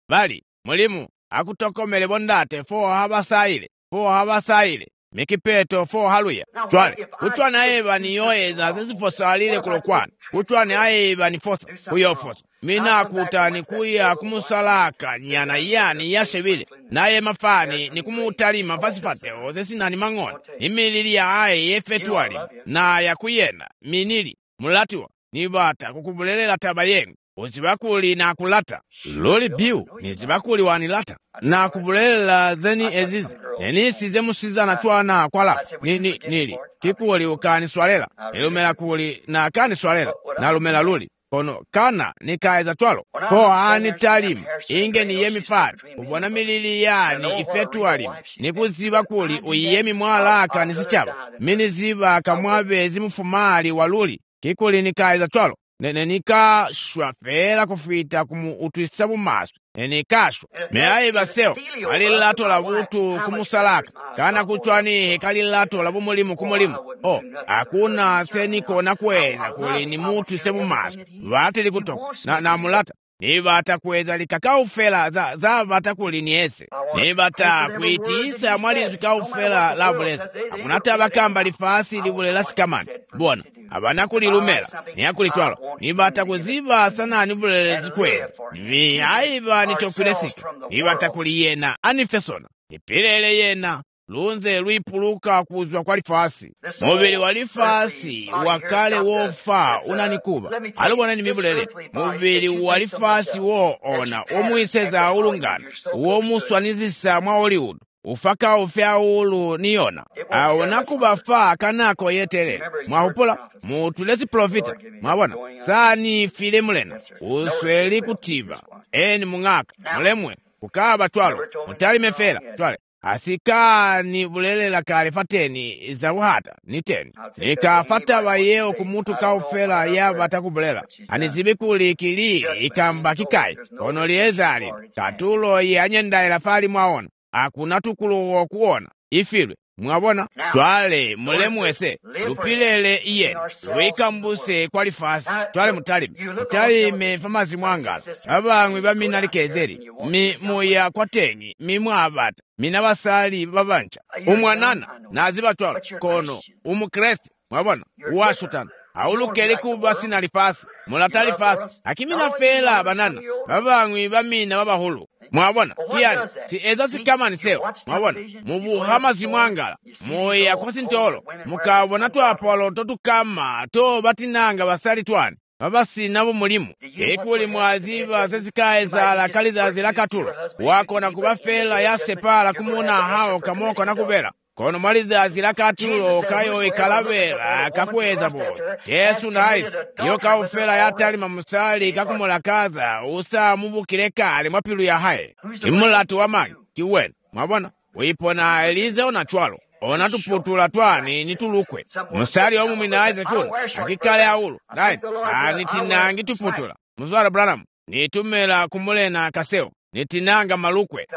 bali mulimu akutokomele bondate fo habasaile fo habasaile mikipeto fo haluya twale kutwana eba niyoeza zizifosalile kulokwana kutwana aeba nifosa kuyofosa mina kutani kuya kumusalaka nyana yani yashebile naye mafani ni kumutalima pasipateo zesinani mang'ona imilili ya aye yefetuali na ya kuyena minili mulatiwa nibata kukubulelela taba yengu uzibakuli na kulata loli biu nizibakuli wanilata na kubulelela zeni ezizi nenisi zemusizana twana kwala nini nili kikuwali ukani swalela ilumela kuli na kani swalela na lumela luli kono kana nikaeza twalo ko ani talimu inge ni yemi fari ubona milili yani ifetuali ni kuziba kuli uyemi mwalaka nisichaba mini ziba kamwabe zimufumali waluli kikuli nikaeza twalo nene nikashwa fela kufita kumu utwisabu maso nene nikashwa meayi baseo kalilato la butu kumusalaka kana kuchwani kalilato la bumulimu kumulimu o akuna seniko na kweza kuli ni mutu sebu maso vate likutoka na, na mulata nibata kweza likakaufela za, za bata kuli niese nibata kuitiisa mwali zikaufela labulesa akunata bakamba lifasi libulela sikamani bona abana kulilumela niyakulitwalo nibata kuziba sana nibulele zikweza ni aiba nitokilesika nibata kuliyena anifesona nipilele yena lunze lwipuluka kuzwa kwa lifasi mubili wa lifasi wakale wofa unanikuba alubona ni mibulele mubili wa lifasi wo ona omwiseza ulungana uwo muswanizisa mwa Hollywood ufaka ufya ulu niona awona kubafa kanako yetere mwahupula mutulesi profita mwabona sani file mulena usweli kutiba eni mung'aka mulemwe kukaba twalo mutali mefela twale asika ni bulelela kale fateni za uhata ni teni nikafata bayeo kumutu kaufela yaba takubulela anizibikuli kili ikamba kikai kono liezali katulo yanyendaila fali mwaona akuna tukulu wokuona ifilwe mwabona twale mulemwese lupilele iye lwikambuse kwa lifasi twale mutalime mutalime famazi mwangala abangwi bamina likezeri mi muya kwa tengi mi mwabata mina basali babancha umwanana naziba twalo kono umukresti mwabona uwashutana aulukele kuba sina lifasi mulata lifasi akimina fela banana babangwi bamina babahulu mwabona kiyani si eza sikamani seo mwabona mubuhama zimwangala moya kwasintolo mukabona twapolo totukama to batinanga basali twani babasi nabo mulimu ekuli mwaziba zezikaye zala kali zazila katulo wako na kubafela yasepala kumuna hao kamoko na kubela kono maliza azila katulo kayo ikalabela kakweza bo Yesu nice yo kaufela yatali mamusali kakumulakaza usa mubukile kale mwapilu ya haye imulatu wamanyi kiwena mwabona wipona elize ona chwalo ona tuputula twani nitulukwe musali omu minaize tuna akikale aulu right anitinangi tuputula muzwala Branham nitumela kumulena kaseo nitinanga malukwe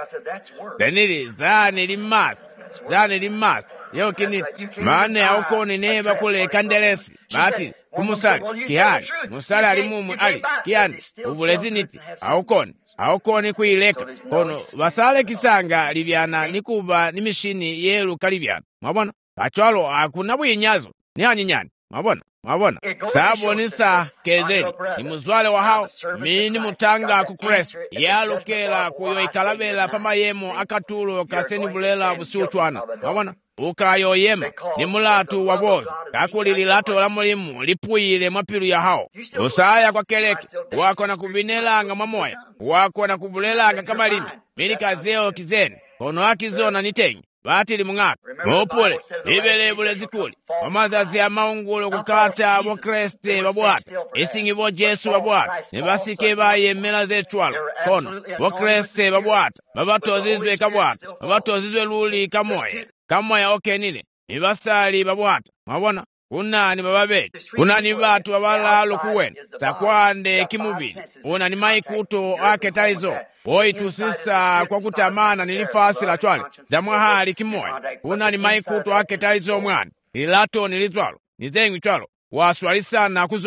denili zani limatu zani limatu yo kiniti maane aukoni neba kule kandelesi bati kumusali kihani musali alimumu ali kihani ubulezi niti aukoni aukoni kuileka kono basale kisanga libyana nikuba nimishini yelu kalibyana mwabona kachwalo akuna bwinyazo ni hanyinyani mwabona mwabona sabonisa kezeli ni muzwale wa hao mini mutanga kukresto yalukela kuyo ikalabela pama yemo akatulo kaseni bulela busiutwana mwabona ukayoyema ni mulatu wabozo kakuli lato la mulimu lipuyile mwapilu ya hao usaya kwa keleke wako na kubinelanga mwamoya wako na kubulelanga kama limi mili kazeo kizeni kono akizona nitengi batili mung'aka mupule ibele bule zikuli wamazazi ya maungulo kukata abo kreste babuhata isingi bo Jesu babuhata nibasike bayemela zetwalo kono bo kreste babuhata babatozizwe kabuhata babatozizwe luli kamoye kamoya okenile nibasali babuhata mwabona kunani bababeli kunani batu abalalo kuwena sakwande kimubili unani maikuto ake talizo oitu sisa kwa kutamana nilifasi la chwali za mwahali kimoya kunani maikuto ake talizo mwana ilato nilitwalo nizengi chwalo waswalisana kuzona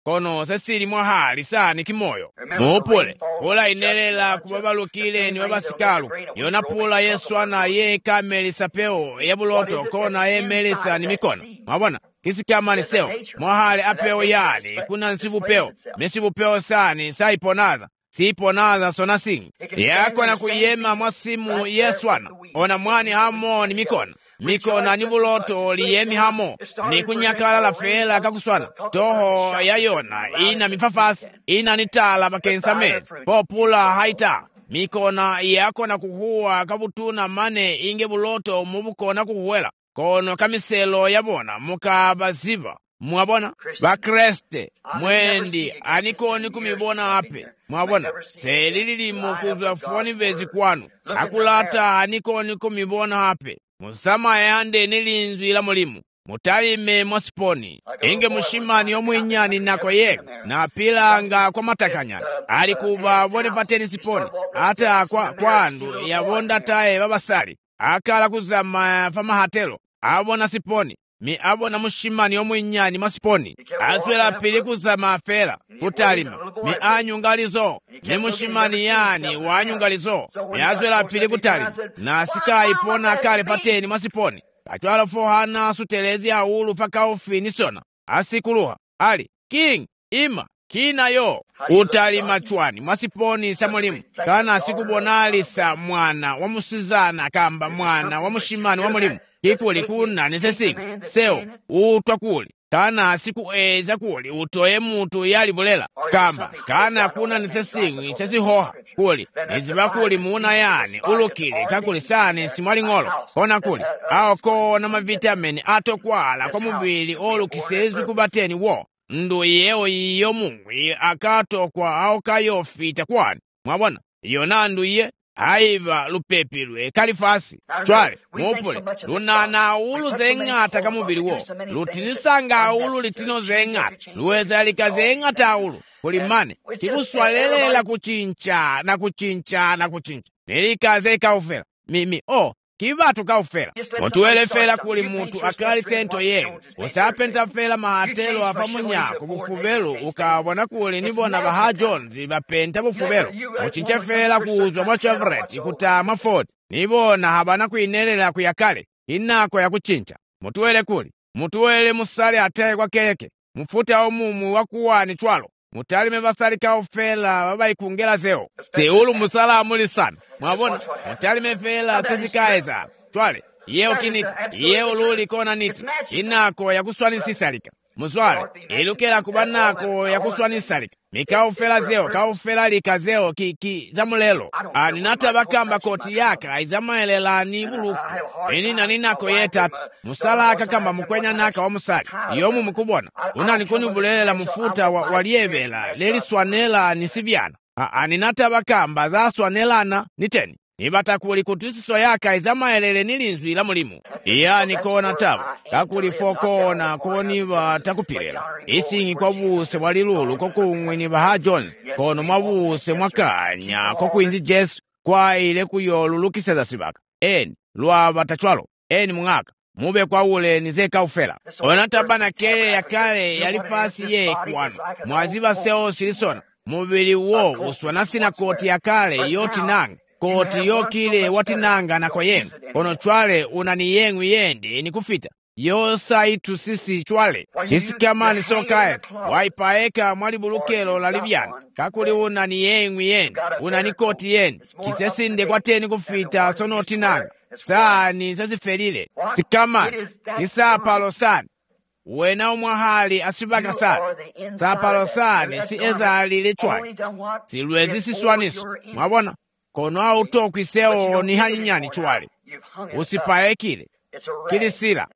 kono sesili mwahali sani kimoyo mupule pula inelela kubabalukile ni babasikalu yona pula Yesu ana ye kamelisa peo yabuloto kona ye melisa ni mikono mwabona kisikama ni seo mwahali apeo yani kuna nsibu peo mesibu peo sani saiponaza siiponaza sona singi yako na kuyema mwasimu Yesu ana ona mwani hamo ni mikono mikona ni buloto liyemi hamo ni kunyakala la fela kakuswana toho yayona ina mifafasi ina nitala bakensa mezi popula haita mikona yako na kuhuwa kabutuna mane inge buloto mubukona kuhuwela kono kamiselo yabona mukabaziba mwabona bakreste mwendi anikoni kumibona ape mwabona selili mukuzwa foni bezi kwanu akulata anikoni kumibona ape musama yande nilinzwi la mulimu mutalime mwasiponi inge mushimani omwinyani nako yega na pilanga kwa matakanyana alikuba bone pateni siponi ata kwa kwandu yabonda tae babasali akala kuzama famahatelo abona siponi mi abona mushimani omwinyani masiponi atwela pili kuzama afela kutalima mi anyungalizo ni mushimani yani wanyungalizo mi atwela pili kutalima na sika ipona akale pateni masiponi atwala fohana sutelezi aulu paka ufini sona asikuluha ali king ima kina yo utalima chwani masiponi samulimu kana asikubonali sa mwana wa musizana kamba mwana wa mushimani wa mulimu kikuli kuna nisesingi seo utwa kuli kana asikueza kuli utoye mutu yali bulela kamba kana kuna nisesingi sesihoha kuli niziba kuli muna yani ulukili kakuli sani simwali ngolo kona kuli ao kona mavitamini atokwala kwa mubili olukisezu kubateni wo ndu yeo iyo mungu akatokwa ao kayofita kwani mwabona iyo nandu iye haiva lupepilwe kalifasi chwale mupule lunana ulu zeng'ata kamubili wo lutinisanga ulu litino zeng'ata luweza lika zeng'ata ulu kulimane kikuswalelela kuchincha na kuchincha na kuchincha nilikaze kaufela mimi oh kibatu kaufela otuwelefela kuli mutu akali sento yengu usapenta fela mahatelo apamunyako bufubelu ukabona kuli nibona baha Jones bapenta bufubelu uchinche fela kuuzwa mwa Chevrolet kutama Ford nibona habana kuinelela kuyakale inako ya kuchincha mutuwele kuli mutuwele musali ataye kwa keleke mufuta omumu wakuwani chwalo mutalime basali kaufela baba ikungela zeo seulu musala amuli sana mwabona mutalime fela tezikaeza twale yeo kiniti yeo luli kona niti inako ya kuswani sisalika muswale ilukela kubanako ya kuswani sisalika mikaufela zeo kaufela lika zeo ki, ki zamulelo aninata bakamba koti yaka izamaelela ni buluku inina ninako yetatu musala akakamba mukwenya naka wa musali yomu mukubona unanikuni bulelela mufuta wa, waliebela leli swanela nisibyana aninata bakamba za swanelana niteni nibata kuli kutisiso yaka izamaelele nilinzwi la mulimu iya nikona taba kakuli fokona koniba takupilela isingi kwa buse walilulu kokungwini baha Jones kono mwabuse mwakanya kokuinzi Jesu kwa ile kuyolu lukiseza sibaka eni luaba tachwalo eni mungaka mube kwa ule nizeka ufela onatabana kele ya kale yalifasi ye kwanu mwaziba seo silisona mubili wo uswanasi na koti ya kale yoti nanga koti yokile watinanga na koyenu ono chwale unani yengu yende ni kufita yosa itu sisi chwale isikamani sokae waipaeka mwali bulukelo la libyana kakuli unani yengu yende unani koti yende kisesinde kwa teni kufita sono tinanga sani sasifelile sikamani kisapalo sani wena umwahali asibaka sana sapalo sani si ezali lechwale silwezi siswaniso mwabona kono auto kwiseo ni hanyinyani chwale usipaekile kilisila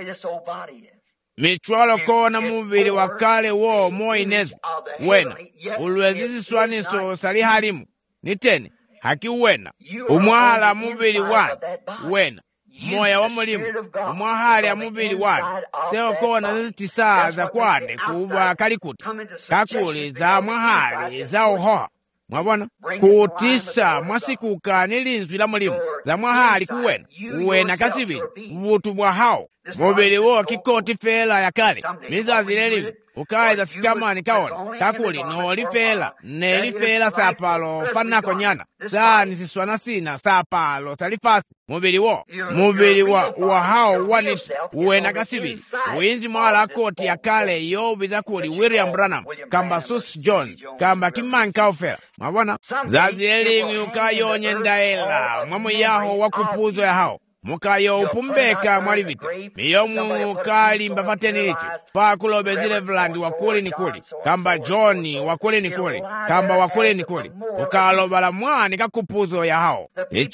michwalo kona mubili wakale wo moinezi wena ulwezisi swaniso sali halimu nitene haki wena umwahala mubili wani wena moya wa mulimu umwahali ya mubili wani seo kona zizitisaa za kwande kubwa kalikuta kakuli za mwahali za uhoha mwabona kutisa mwasikuka nilinzwi la mulimu za mwahali kuwena uwena kasibili butu bwa hao mubili wo kikoti fela ya kale mizazi lelimu ukaiza sikamani kaona kakuli nolifela nelifela sapalo fanako nyana zani siswana sina sapalo salifasi mubili wo mubili wa, wa hao waniti uwena kasibili uinzi mwala koti ya kale yobiza kuli William Branham kamba Sus John kamba kimani kaufela mwabona zazi elingi ukayonye ndaela mwamu yaho wakupuzo ya hao mukayo upumbeka mwalivita miyomu kali mbafatenilicho pakulobe zile vlandi wakuli ni kuli kamba Johni wakuli ni kuli kamba wakuli ni kuli ukalobala mwani kakupuzo ya hao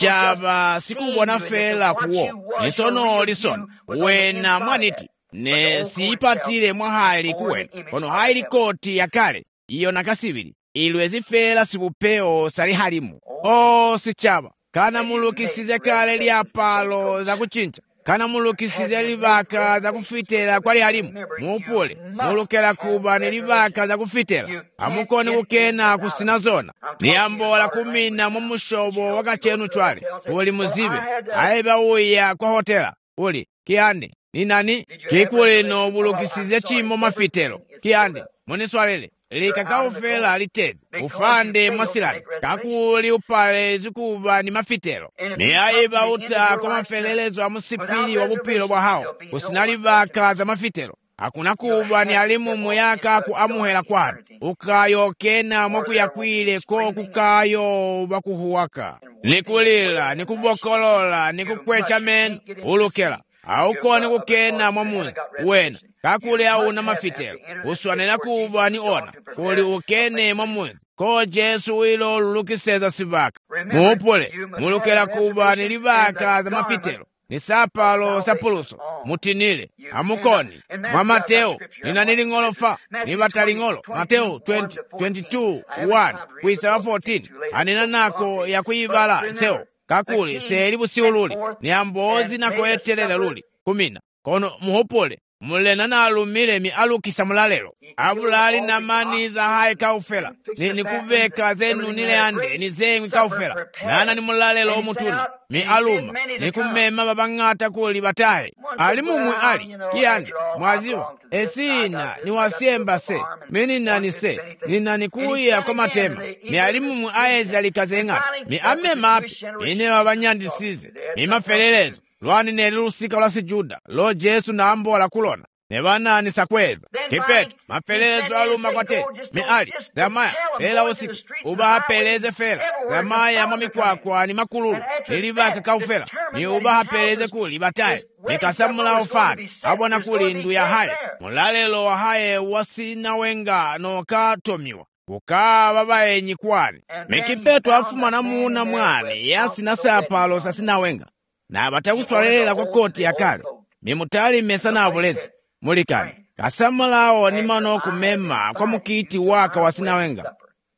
ichaba sikubona fela kuwo nisono lison wena mwaniti ne siipatile mwahali kuwena kono haili koti ya kale iyo nakasibili ilwezi fela sibupeo sali halimu o sichaba kana mulukisize kale lyapalo za kuchinja kana mulukisize libaka za kufitela kwali halimu muupule mulukela kuba ni libaka za kufitela amukoni kukena kusina zona ni ambola kumina mumushobo wakachenu chwali uli muzibe aiba uya kwa hotela uli kiande ni nani kikuli no bulukisize chimo mafitelo kiande muniswalele likakaufela litezi ufande mwasilani kakuli upale zikuba ni mafitelo ni aiba uta kwa mafelelezo wa musipili wa bupilo bwa hao kusinalibaka za mafitelo hakuna kuba ni alimu muyaka kuamuhela kwanu ukayokena mwakuyakwile ko kukayo bakuhuwaka nikulila nikubokolola nikukwecha menu ulukela auko nikukena mwamuzi wena kakuli auna mafitelo uswanela kuba ni ona kuli ukene mwamuzi ko Jesu wilo lulukiseza sibaka muupule mulukela kuba ni libaka za mafitelo ni sapalo sapuluso mutinile amukoni mwa Mateo nina nilingolofa ni batalingolo Mateo twenty, twenty-two, one kwisa wa fourteen anina nako ya kuibala seo kakuli selibu siululi ni ambozi nako etelela luli kumina kono muhupule mulena na alumile mi alukisa mulalelo abulali na mani za hai kaufela ni nikubeka zenu nile ande ni zemi kaufela nana ni mulalelo omutuna mi aluma ni kumema babangata kuli batahe alimumwe ali kiande mwaziwa esina ni wasemba se mini nani se ni nani kuya kwa matema mi alimumwe aeza likazenga mi amema api ine wabanyandisize mi mafelelezo lwani nelusika lwasi Juda lo Jesu na ambo wala kulona nebana ni sakweza kipetu mafelezo aluma kwa te mi ali zamaya pela usiku uba hapeleze fela zamaya mami kwa kwa ni makululu nilibaka kaufela ni uba hapeleze kuli bataye nikasamula ufari abona kuli ndu ya haye mulalelo wa haye wasina wenga no katomiwa ukaa babaye nyikwani mikipetu afuma na muuna mwani yasi na sapalo sasina wenga na batakuswalela kwa koti ya kale mimutali mesa na abulezi mulikani kasamulao ni mano kumema kwa mukiti waka wasina wenga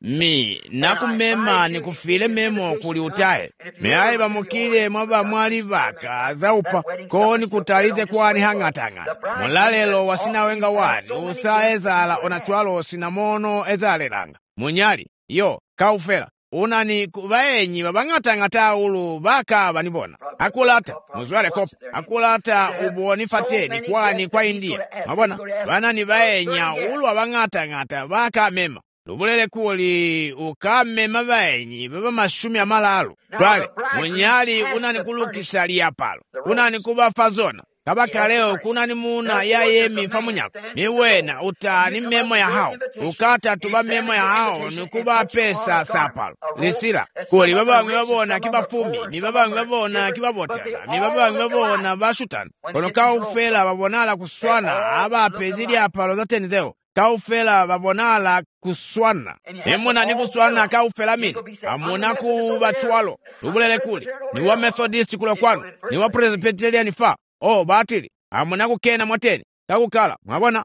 mi na kumema ni kufile memo kuli utaye meayi bamukile mwaba mwali baka zaupa koni kutalize kwani hangatanga mulalelo wasina wenga wani usa ezala onachwalo sinamono ezalelanga munyali yo kaufela unani kubaenyi babangatangata ulu baka banibona akulata muzwale kopa akulata uboni fateni kwani kwa India mabona bana ni baenya ulu abangatangata baka mema lubulele kuli ukame mabaenyi baba mashumi amalalu twale munyali unani kulukisa liyapalo unani kuba fazona kabaka leo kuna ni muna ya yemi famunyako miwena utani memo ya hao ukata tuba memo ya hao nikuba pesa sapalo lisira kuli baba wangu babona kibafumi mi baba wangu babona kibabotana mi baba wangu babona bashutana kono kaufela babonala kuswana aba pezili apalo zote nizeo kaufela babonala kuswana emuna ni kuswana kaufela mini amuna kubachwalo lubulele kuli ni wa Methodist kulo kwanu ni wa Presbyterian fa oh batili amuna kukena mwateni kakukala mwabona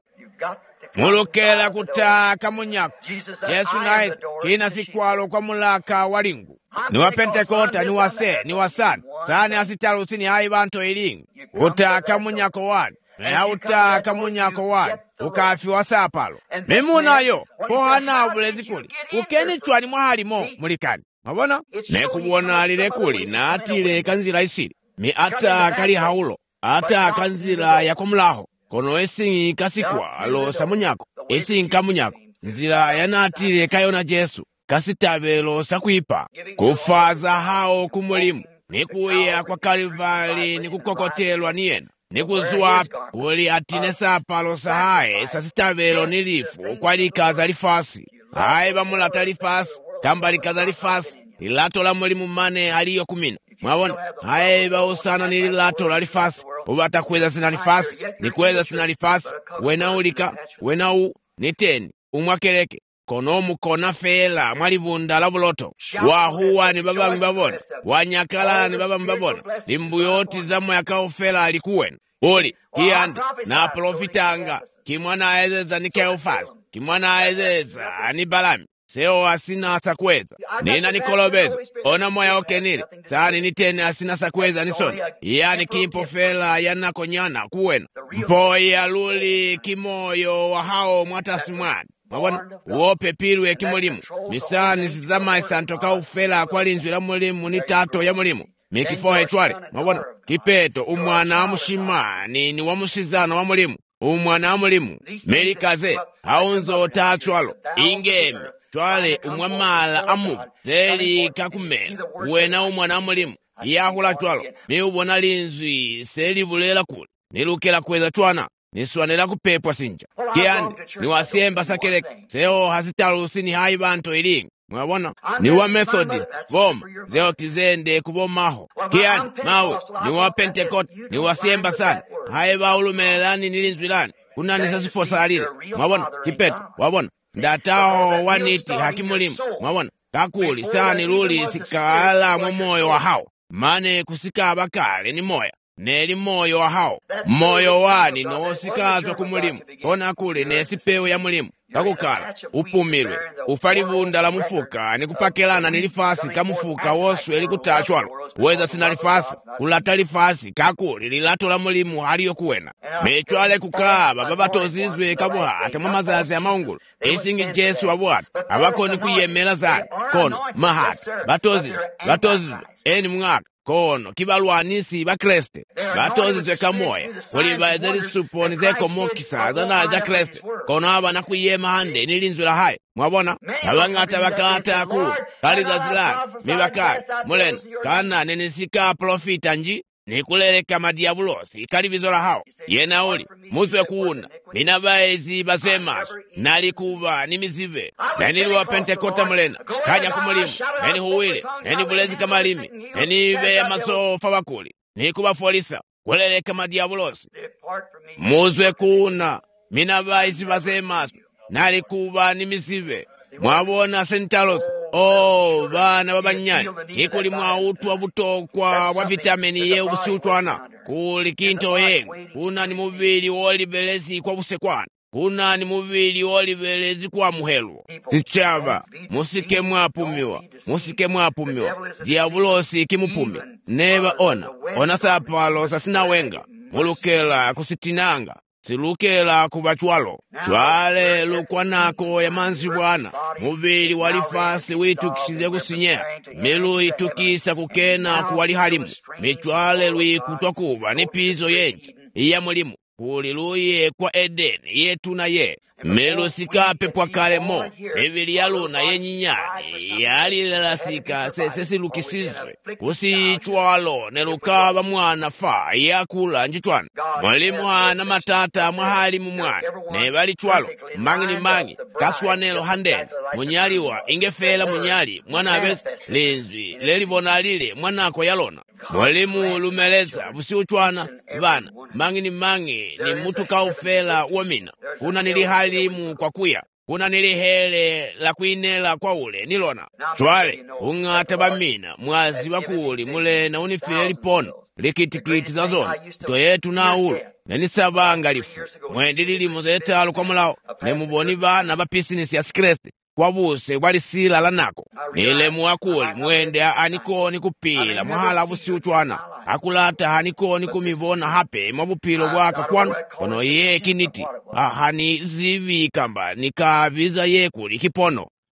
mulukela kutaka munyako Yesu naye kina sikwalo kwa mulaka walingu ni wa Pentekota ni wa se ni wa sana sani asitalu sini hai banto ilingu kutaka munyako wani na utaka munyako wani ukafi wa sapalo mimuna yo pohana ubulezi kuli ukeni chwani mwahalimo mulikani mwabona nekubona alile kuli na atile kanzila isili mi ata kali haulo ata kanzila ya kumlaho kono esingi kasikwa alo samunyako isi nkamunyako nzira yanatile kayona Jesu kasitabelo sakwipa kufaza hao kumulimu nikuya kwa Kalvari nikukokotelwa niyena nikuzwa kuli atine sapalo sahaye sasitabelo nilifu kwa likaza lifasi haye bamulata lifasi kamba likaza lifasi lilato la mulimu mane aliyo kumina mwabona haye bausana nililato la lifasi ubata kweza sina lifasi nikweza sina lifasi wenaulika wenau niteni umwakeleke konomu kona fela mwalibunda la buloto wahuwa ni baba mbabona wanyakala ni baba mbabona limbuyoti zamu yakao fela alikuwena uli kiyandi na profitanga kimwana aezeza ni Keofasi kimwana aezeza ni Balami seo asina sakweza nina nikolobezo ona moya okenile sani nitene asina sakweza nisoni yani kimpo fela yanakonyana kuwena mpoi aluli kimoyo wa hao mwatasimwani mabona uope pilwe kimulimu misani sizama isantoka ufela kwa linzwi la mulimu ni tato ya mulimu mikifohe chwale mabona kipeto umwana wa mushimani ni wa musizana wa mulimu umwana wa mulimu melikaze haunzo tachwalo ingeme chwale umwamala amu zeli kakumela uwena umwana wa mulimu yahula chwalo mi ubona linzwi seli bulela kule nilukela kweza chwana niswanela kupepwa sinja kiyandi ni wasemba sakeleka seo hasitalusi ni hai banto ilinga mwabona ni wa Methodist boma zeo kizende kubomaho kiyandi mawe ni wa Pentecost ni wasemba sana hai baulumelani nilinzwilani kuna nisasifosa alile mwabona kipeto wabona ndatao waniti hakimulimu mwabona kakuli sani luli sikala mmoyo wa hao mane kusika abakale ni moya neli moyo wa hao moyo wani no sikazwa kumulimu kona kule nesipewe ya mulimu kakukala upumilwe ufalibunda la mufuka nikupakelana nilifasi kamufuka woswe likutachwalo weza sina lifasi kulata lifasi kakuli lilato la mulimu haliyo kuwena mechwale kukaba babatozizwe kabuha atamwa mazazi ya maungulu isingi Jesu wabuhata abakoni kuyemela zani kono mahata batozizwe batozizwe eni mwaka kono kibalwanisi ba Kriste batozizwe kamoya kuliba zeli suponi zeko mokisa zana za Kriste kono aba nakuyema hande nilinzwila hayi mwabona abangata bakata ku kaliza zilani mibakali mulena kana nenisika profita nji nikuleleka madiabulosi kalibizola hao yena uli muzwe kuunda minabaezi basemaso nalikuba nimizive nani wa Pentekota mulena kaja kumulimu nani huwile nani bulezi kamalimi nani beya masofa bakuli nikuba folisa kuleleka madiabulosi muzwe kuunda minabaezi basemaso nalikuba nimizive mwabona sentalos oh bana babanyanya kikuli mwautu wabutokwa wa vitamini ye ubusiutwana kuli kinto yengu kuna ni mubili wolibelezi kwa busekwana kuna ni mubili wolibelezi kwa muhelu tichaba musike mwapumiwa musike mwapumiwa diabulosi kimupumi neba ona ona sapalo sasina wenga mulukela kusitinanga silukela kubachwalo chwale lukwanako ya manzi bwana mubili walifasi witukisize kusinyea milu itukisa kukena kuwali halimu michwale luikutwa kuba nipizo yenji iya mulimu kuliluye kwa Edeni yetu na ye milu sikape kwa kalemo mibili ya luna yenyinyani yalilalasika sesi lukisizwe kusichwalo nelukaba mwana fa yakula njitwana mwalimu hana matata mwahalimu mwana nebali chwalo mangi ni mangi kaswanelo handeni munyaliwa ingefela munyali mwana abesi linzwi lelibona lile mwanako yalona mwalimu lumeleza busiuchwana bana mangi ni mangi ni mutu kaufela wamina kuna nilihalimu kwa kuya kuna nilihele la kuinela kwa ule nilona chwale ungata bamina mwazi wakuli mule na unifile lipono likitikiti za zona to yetu na ulu nenisabanga lifu mwendili muzetalu kwa mulao nemuboni bana bapisinisi ya Kriste kwa buse wali sila lanako nile muwakuli mwende anikoni kupila mwahala busiuchwana akulata hanikoni kumibona hape mabupilo waka kwanu kono ye kiniti ahani zivi kamba nikabiza ye kuli kipono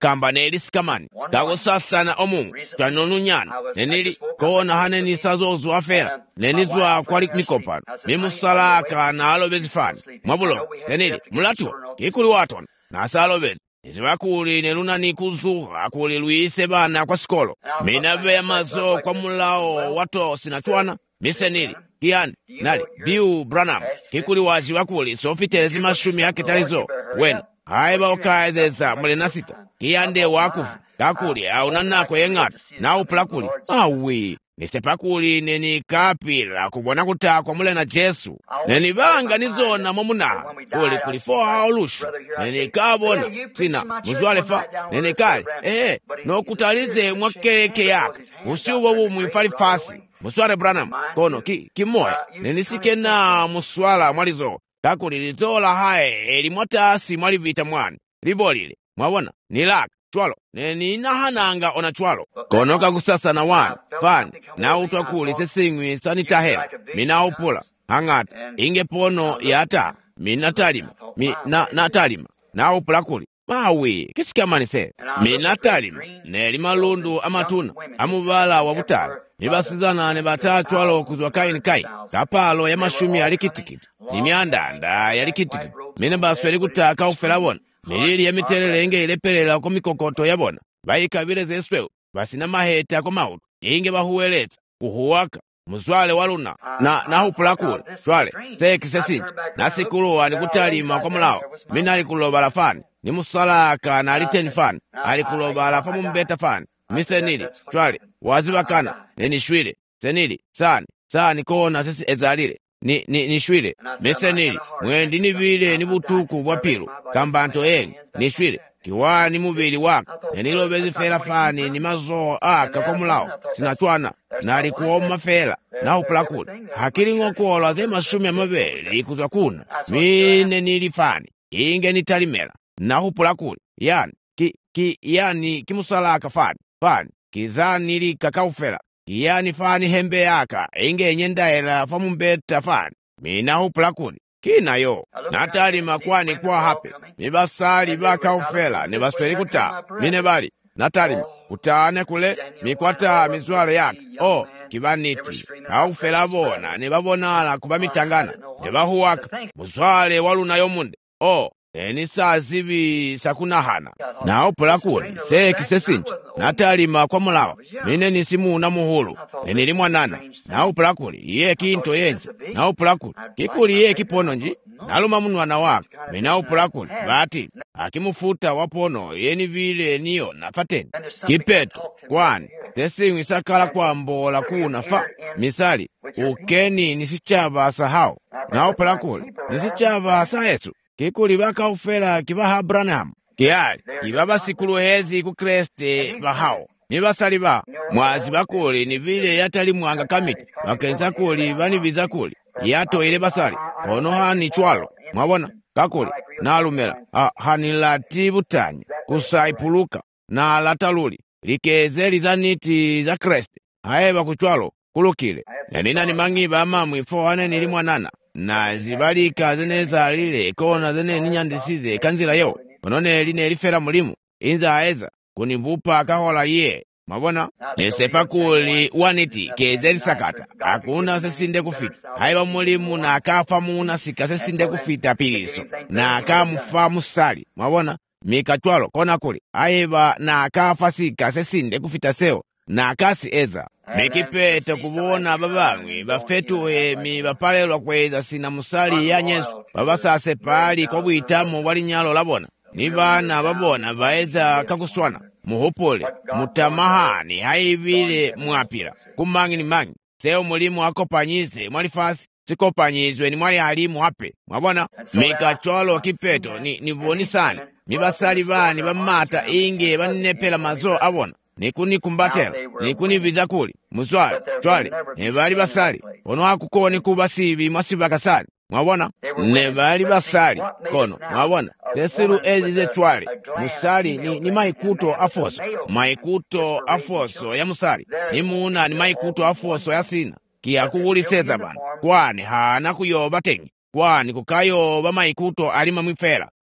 kamba neli sikamani kakusasana omungu chanonu nyana nenili kona haneni sazozu afera nenizwa kwali nikopano mimusalaka na alobezi fani mwabulo nenili mulatuwa kikuli watona nasa alobezi izibakuli neluna nikuzuha kuli luise bana kwa sikolo minabe mazo kwa mulao wato sinachwana misenili kiyani nali biu Branham kikuli waji wakuli sofitelezi mashumi yake talizo wenu haiba ukaezeza mule nasita kiyande wakufu kakuli au nanako yengata na upulakuli awi nisepakuli neni kapila kubona kutakwa mule na Jesu neni banga nizona momuna kuli kuli foha olushu neni kabona sina muzwalefa neni kali ehe no kutalize mwakeleke yaka usiubo bumwifali fasi muswale Branham kono ki kimoya neni sikena muswala mwalizo kakuli lizola hae elimwatasi mwalivita mwani libolile mwabona nilaka chwalo neni nahananga ona chwalo kono kakusasa na wana fani na utwakuli sesingwi sanitahela mina upula hangata inge pono yata mina talima mi na na talima na upula kuli mawi kisikamani se mina talima neli malundu amatuna amubala wabutala nibasizana ne batatu alo kuzwa kaini kai kapalo ya mashumi alikitikiti nimyandanda yalikitikiti mine basweli kutaka ufelabona milili ya mitelele inge ilepelela kwa mikokoto yabona bayikabile zesweu basina maheta kwa mautu inge bahuweleza kuhuwaka muzwale waluna na na upulakula swale seki sesinji nasikuluwa ni kutalima kwa mulao mina alikuloba la fani ni musalaka na aliteni fani alikuloba la famu mbeta fani misenili swale wazibakana neni shwile senili sani sani kona sesi ezalile ni ni ni shwile misenili mwendi ni vile ni butuku bwa pilu kambanto yengi ni shwile kiwani mubili waka nenilobezi fela fani ni mazo aka kwa mulao sinachwana na alikuoma fela na upulakuli hakili ngokuola ze mashumi ya mabeli kuzwa kuna mine nilifani inge nitalimela na upulakuli yani ki ki yani kimusalaka fani fani kizani nili kakaufela yani fani hembe yaka inge nyendaela famumbeta fani mina upulakuli kina yo natalima kwani kwa hape mibasali baka ufela ne basweli kuta mine bali natalima utane kule mikwata mizwale yaka o kibaniti au fela bona ne babonala kuba mitangana ne bahuwaka muzwale waluna yomunde o eni saa zibi sakunahana na upulakuli seki sesinji natalima kwa mulawa mine nisimu na muhulu nenili mwanana na upulakuli iye kinto yenji na upulakuli kikuli iye kipono nji naluma munwana waka mina upulakuli bati akimufuta wapono yeni vile niyo nafateni kipeto kwani tesingwi sakala kwa mbola kuna fa misali ukeni nisichaba sahau na upulakuli nisichaba sa Yesu kikuli baka ufela kibaha Branham kiyali kibaba sikulu hezi ku Kriste bahao nibasali ba mwazi bakuli ni vile yatali mwanga kamiti bakenza kuli bani bizakuli yato ile basali ono hani chwalo mwabona kakuli nalumela ah, hani lati butanya kusaipuluka na lataluli likezeli za niti za Kriste haeba kuchwalo kulukile yanina ni mangiba amamwi fo ane nili mwanana na zibalika zeneza lile kona zene ninyandisize kanzila yo onone line elifera mulimu inza aeza kunimbupa akahola ye mabona nesepa kuli waniti kezeli sakata akuna sesinde kufita haiba mulimu na akafa muna sika sesinde kufita piliso na akamufa musali mabona mikachwalo kona kuli haiba na akafa sika sesinde kufita seo na akasi eza mikipete kubona babangwi bafetuwe mi bapalelwa kweza sina musali ya Yesu babasase pali kwa bwitamu wali nyalo labona ni bana babona baeza kakuswana muhopole mutamahani haivile mwapira kumangi ni mangi seo mulimu akopanyize mwalifasi sikopanyizwe ni mwali halimu hape mwabona mikachwalo kipeto ni niboni sana mibasali bani bamata inge banepela mazo abona nikuni kumbatela nikuni bizakuli muswale twale ne bali basali ono akukoni kubasibi mwasibakasali mwabona ne bali basali kono mwabona desiru ezize twale musali ni, ni maikuto afoso maikuto afoso ya musali ni muna ni maikuto afoso ya sina kia kuwuliseza bana kwani hana kuyoba tengi kwani kukayoba maikuto alima mwifera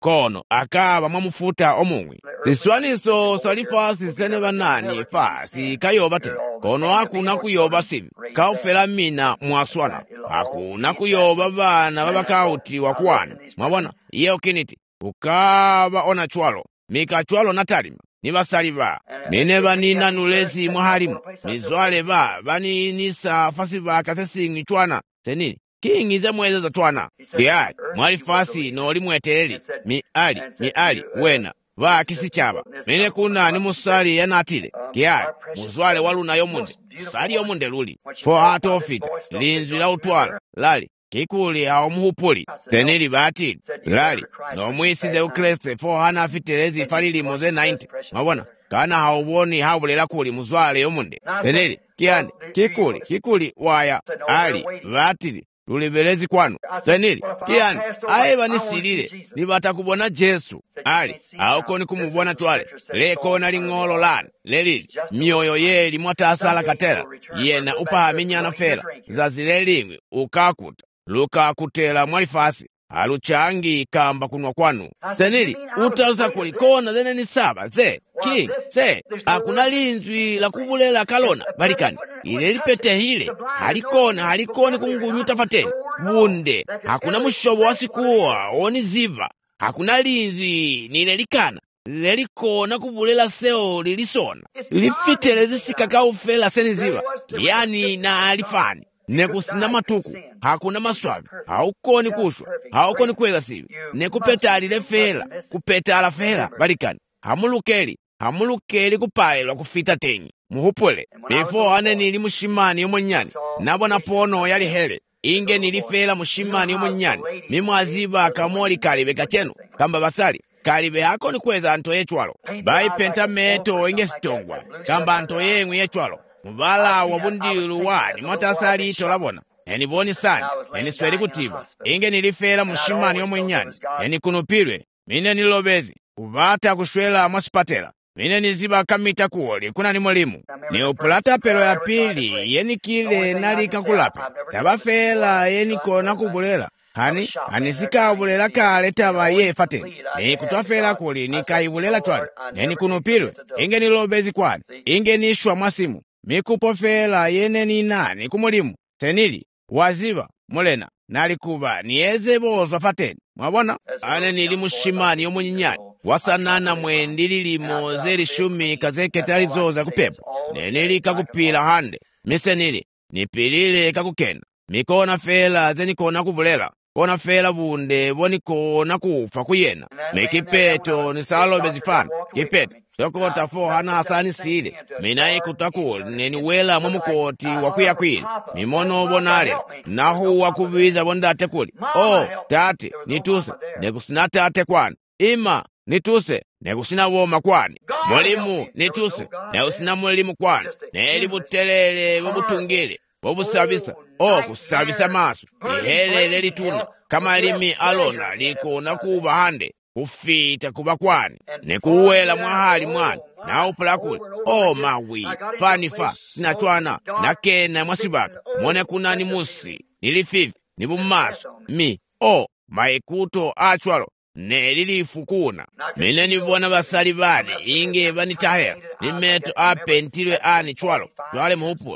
kono akaba mwamufuta omumwi siswaniso salifasi sene banani fasi kayoba te kono hakuna kuyoba sivi kaufela mina mwaswana hakuna kuyoba bana babakauti wakwana mwabona iyo kiniti ukaba ona chwalo mika chwalo natalima ni basali ba mine banina nulezi mwahalimu mizwale ba bani nisa fasi ba kasesingi chwana senini kingize mweze za twana kiali mwali fasi noli mweteleli mi ali mi ali wena ba kisi chaba mine kuna ni musali yanatile kiali muzwale waluna yomunde sali yomunde luli fo hato ofita linzwi la utwala lali kikuli hao muhupuli tenili batili lali no mwisize ukrese fo hana afitelezi falili moze ninety mabona kana hauboni haubulela kuli muzwale yomunde tenili kiani kikuli kikuli waya ali batili lulibelezi kwanu tenili kiani aiba nisilile nibata kubona Jesu ali auko ni kumubona twale leko na lingolo lani lelili mioyo yeli mwatasala katela yena upahaminyana fela zazilelingwi ukakuta luka kutela mwalifasi aluchangi kamba kunwa kwanu senili utauza kulikona zene ni saba ze king se hakuna linzwi la kubulela kalona balikani ile lipete hile halikona halikoni kungunyuta fateni bunde hakuna mushobo wasikuwa oni ziva hakuna linzwi nile likana lelikona kubulela seo lilisona lifitelezi sikakaufela seni ziva yani na alifani nekusina matuku hakuna maswabi haukoni kushwa haukoni kwela sivi nekupetalile fela kupetala fela balikani hamulukeli hamulukeli kupalelwa kufita tenyi muhupule before ane nili mushimani yomonyani nabona pono yali hele inge nilifela mushimani yomonyani mimwaziba kamoli kalibe kachenu kamba basali kalibe hako ni kweza anto yechwalo bai pentameto inge sitongwa kamba anto yengwe yechwalo mubala wabundilu wani mwatasali ito labona eni boni sani eni sweli kutiba inge nilifela mushimani yomonyani eni kunupilwe mine nilobezi kubata kushwela mwasipatela mine niziba kamita kuoli kuna ni mwalimu ni upulata pero ya pili yeni kile nalika kulapa tabafela yeni kona kubulela hani anisika ubulela kale taba ye fateni ni kutwafela kuli ni kaibulela twali neni kunupilwe inge nilobezi kwani inge nishwa mwasimu mikupofela yene ni nani kumulimu senili waziba mulena nalikuba niyeze bozwa fateni mwabona ane nili mushimani yomunyinyani wasanana mwendililimo zeli shumi kazeketali zoza kupepo nenili kakupila hande misenili nipilile kakukenda mikona fela zenikona kubulela kona fela bunde bonikona kufa kuyena mikipeto nisalobe zifana kipeto tokota fo hana asani sile minaye kutakuli neniwela mwamukoti wakuyakwili mimono bonale nahu wakubiza bondate kuli oh tate nituse nekusina tate kwani ima nituse nekusina woma kwani mwalimu nituse nekusina mwalimu kwani neli butelele bubutungile bubusabisa oh kusabisa maso ihele lelituna kama limi alona liko nakuba hande kufita kuba kwani nekuwela mwahali mwana na upula kuli oh mawi panifa sinatwana nakena mwasibaka mwone kunani musi nilififi nibumaso mi oh maikuto achwalo nelilifukuna mine nibona basali bane inge banitahera nimeto apentilwe ani chwalo twale muhupula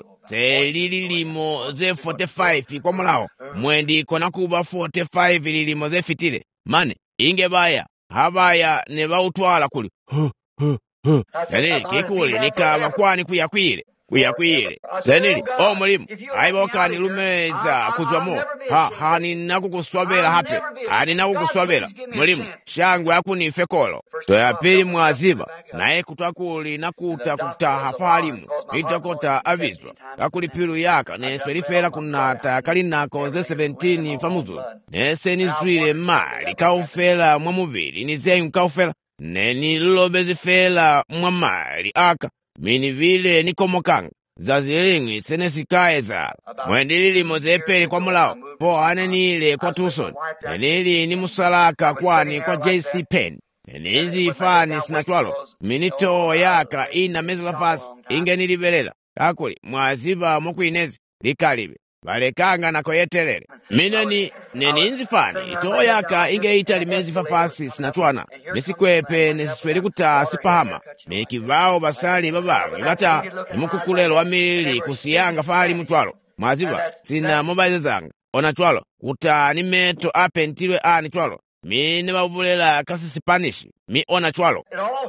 selililimo ze forty-five kwa mulao mwendi kona kuba forty-five lilimo ze fitile mane inge baya habaya ne bautwala kuli huh, huh, huh. Senili kikuli nikaba kwani kuyakwile kuyakwile senili o mulimu aiboka nilumeza kuzwamo ha hani nakukuswabela hape ani nakukuswabela mulimu shangwe akunife kolo toya pili mwaziba naye kutakuli nakuta kutaha falimu itakota avizwa kakuli pilu yaka neswe lifela kunata kalinako ze seventeen famuzo nese nizwile mali kaufela mwamubili nizenyu kaufela neni lobezi fela mwamali aka mini vile nikomokanga zazilingwi senesikaye zala mwendilili mozepeli kwa mulao po ane nile kwa Tucson nenili ni musalaka kwani kwa J C Penn nenizi ifani sinatwalo minito yaka ina mezula fasi inge nilibelela kakuli mwaziba mwakuinezi likalibe balekanga nako yetelele mineni neninzifani toyaka ingeita limezifa pasi sinatwana misikwepe nesisweli kuta sipahama mikivao basali babawe bata nimukukulelo wa milili kusiyanga fali mutwalo mwaziba sina mobile zanga ona twalo kuta ni meto ape ntilwe ani twalo mine babulela kasi Spanish mi ona twalo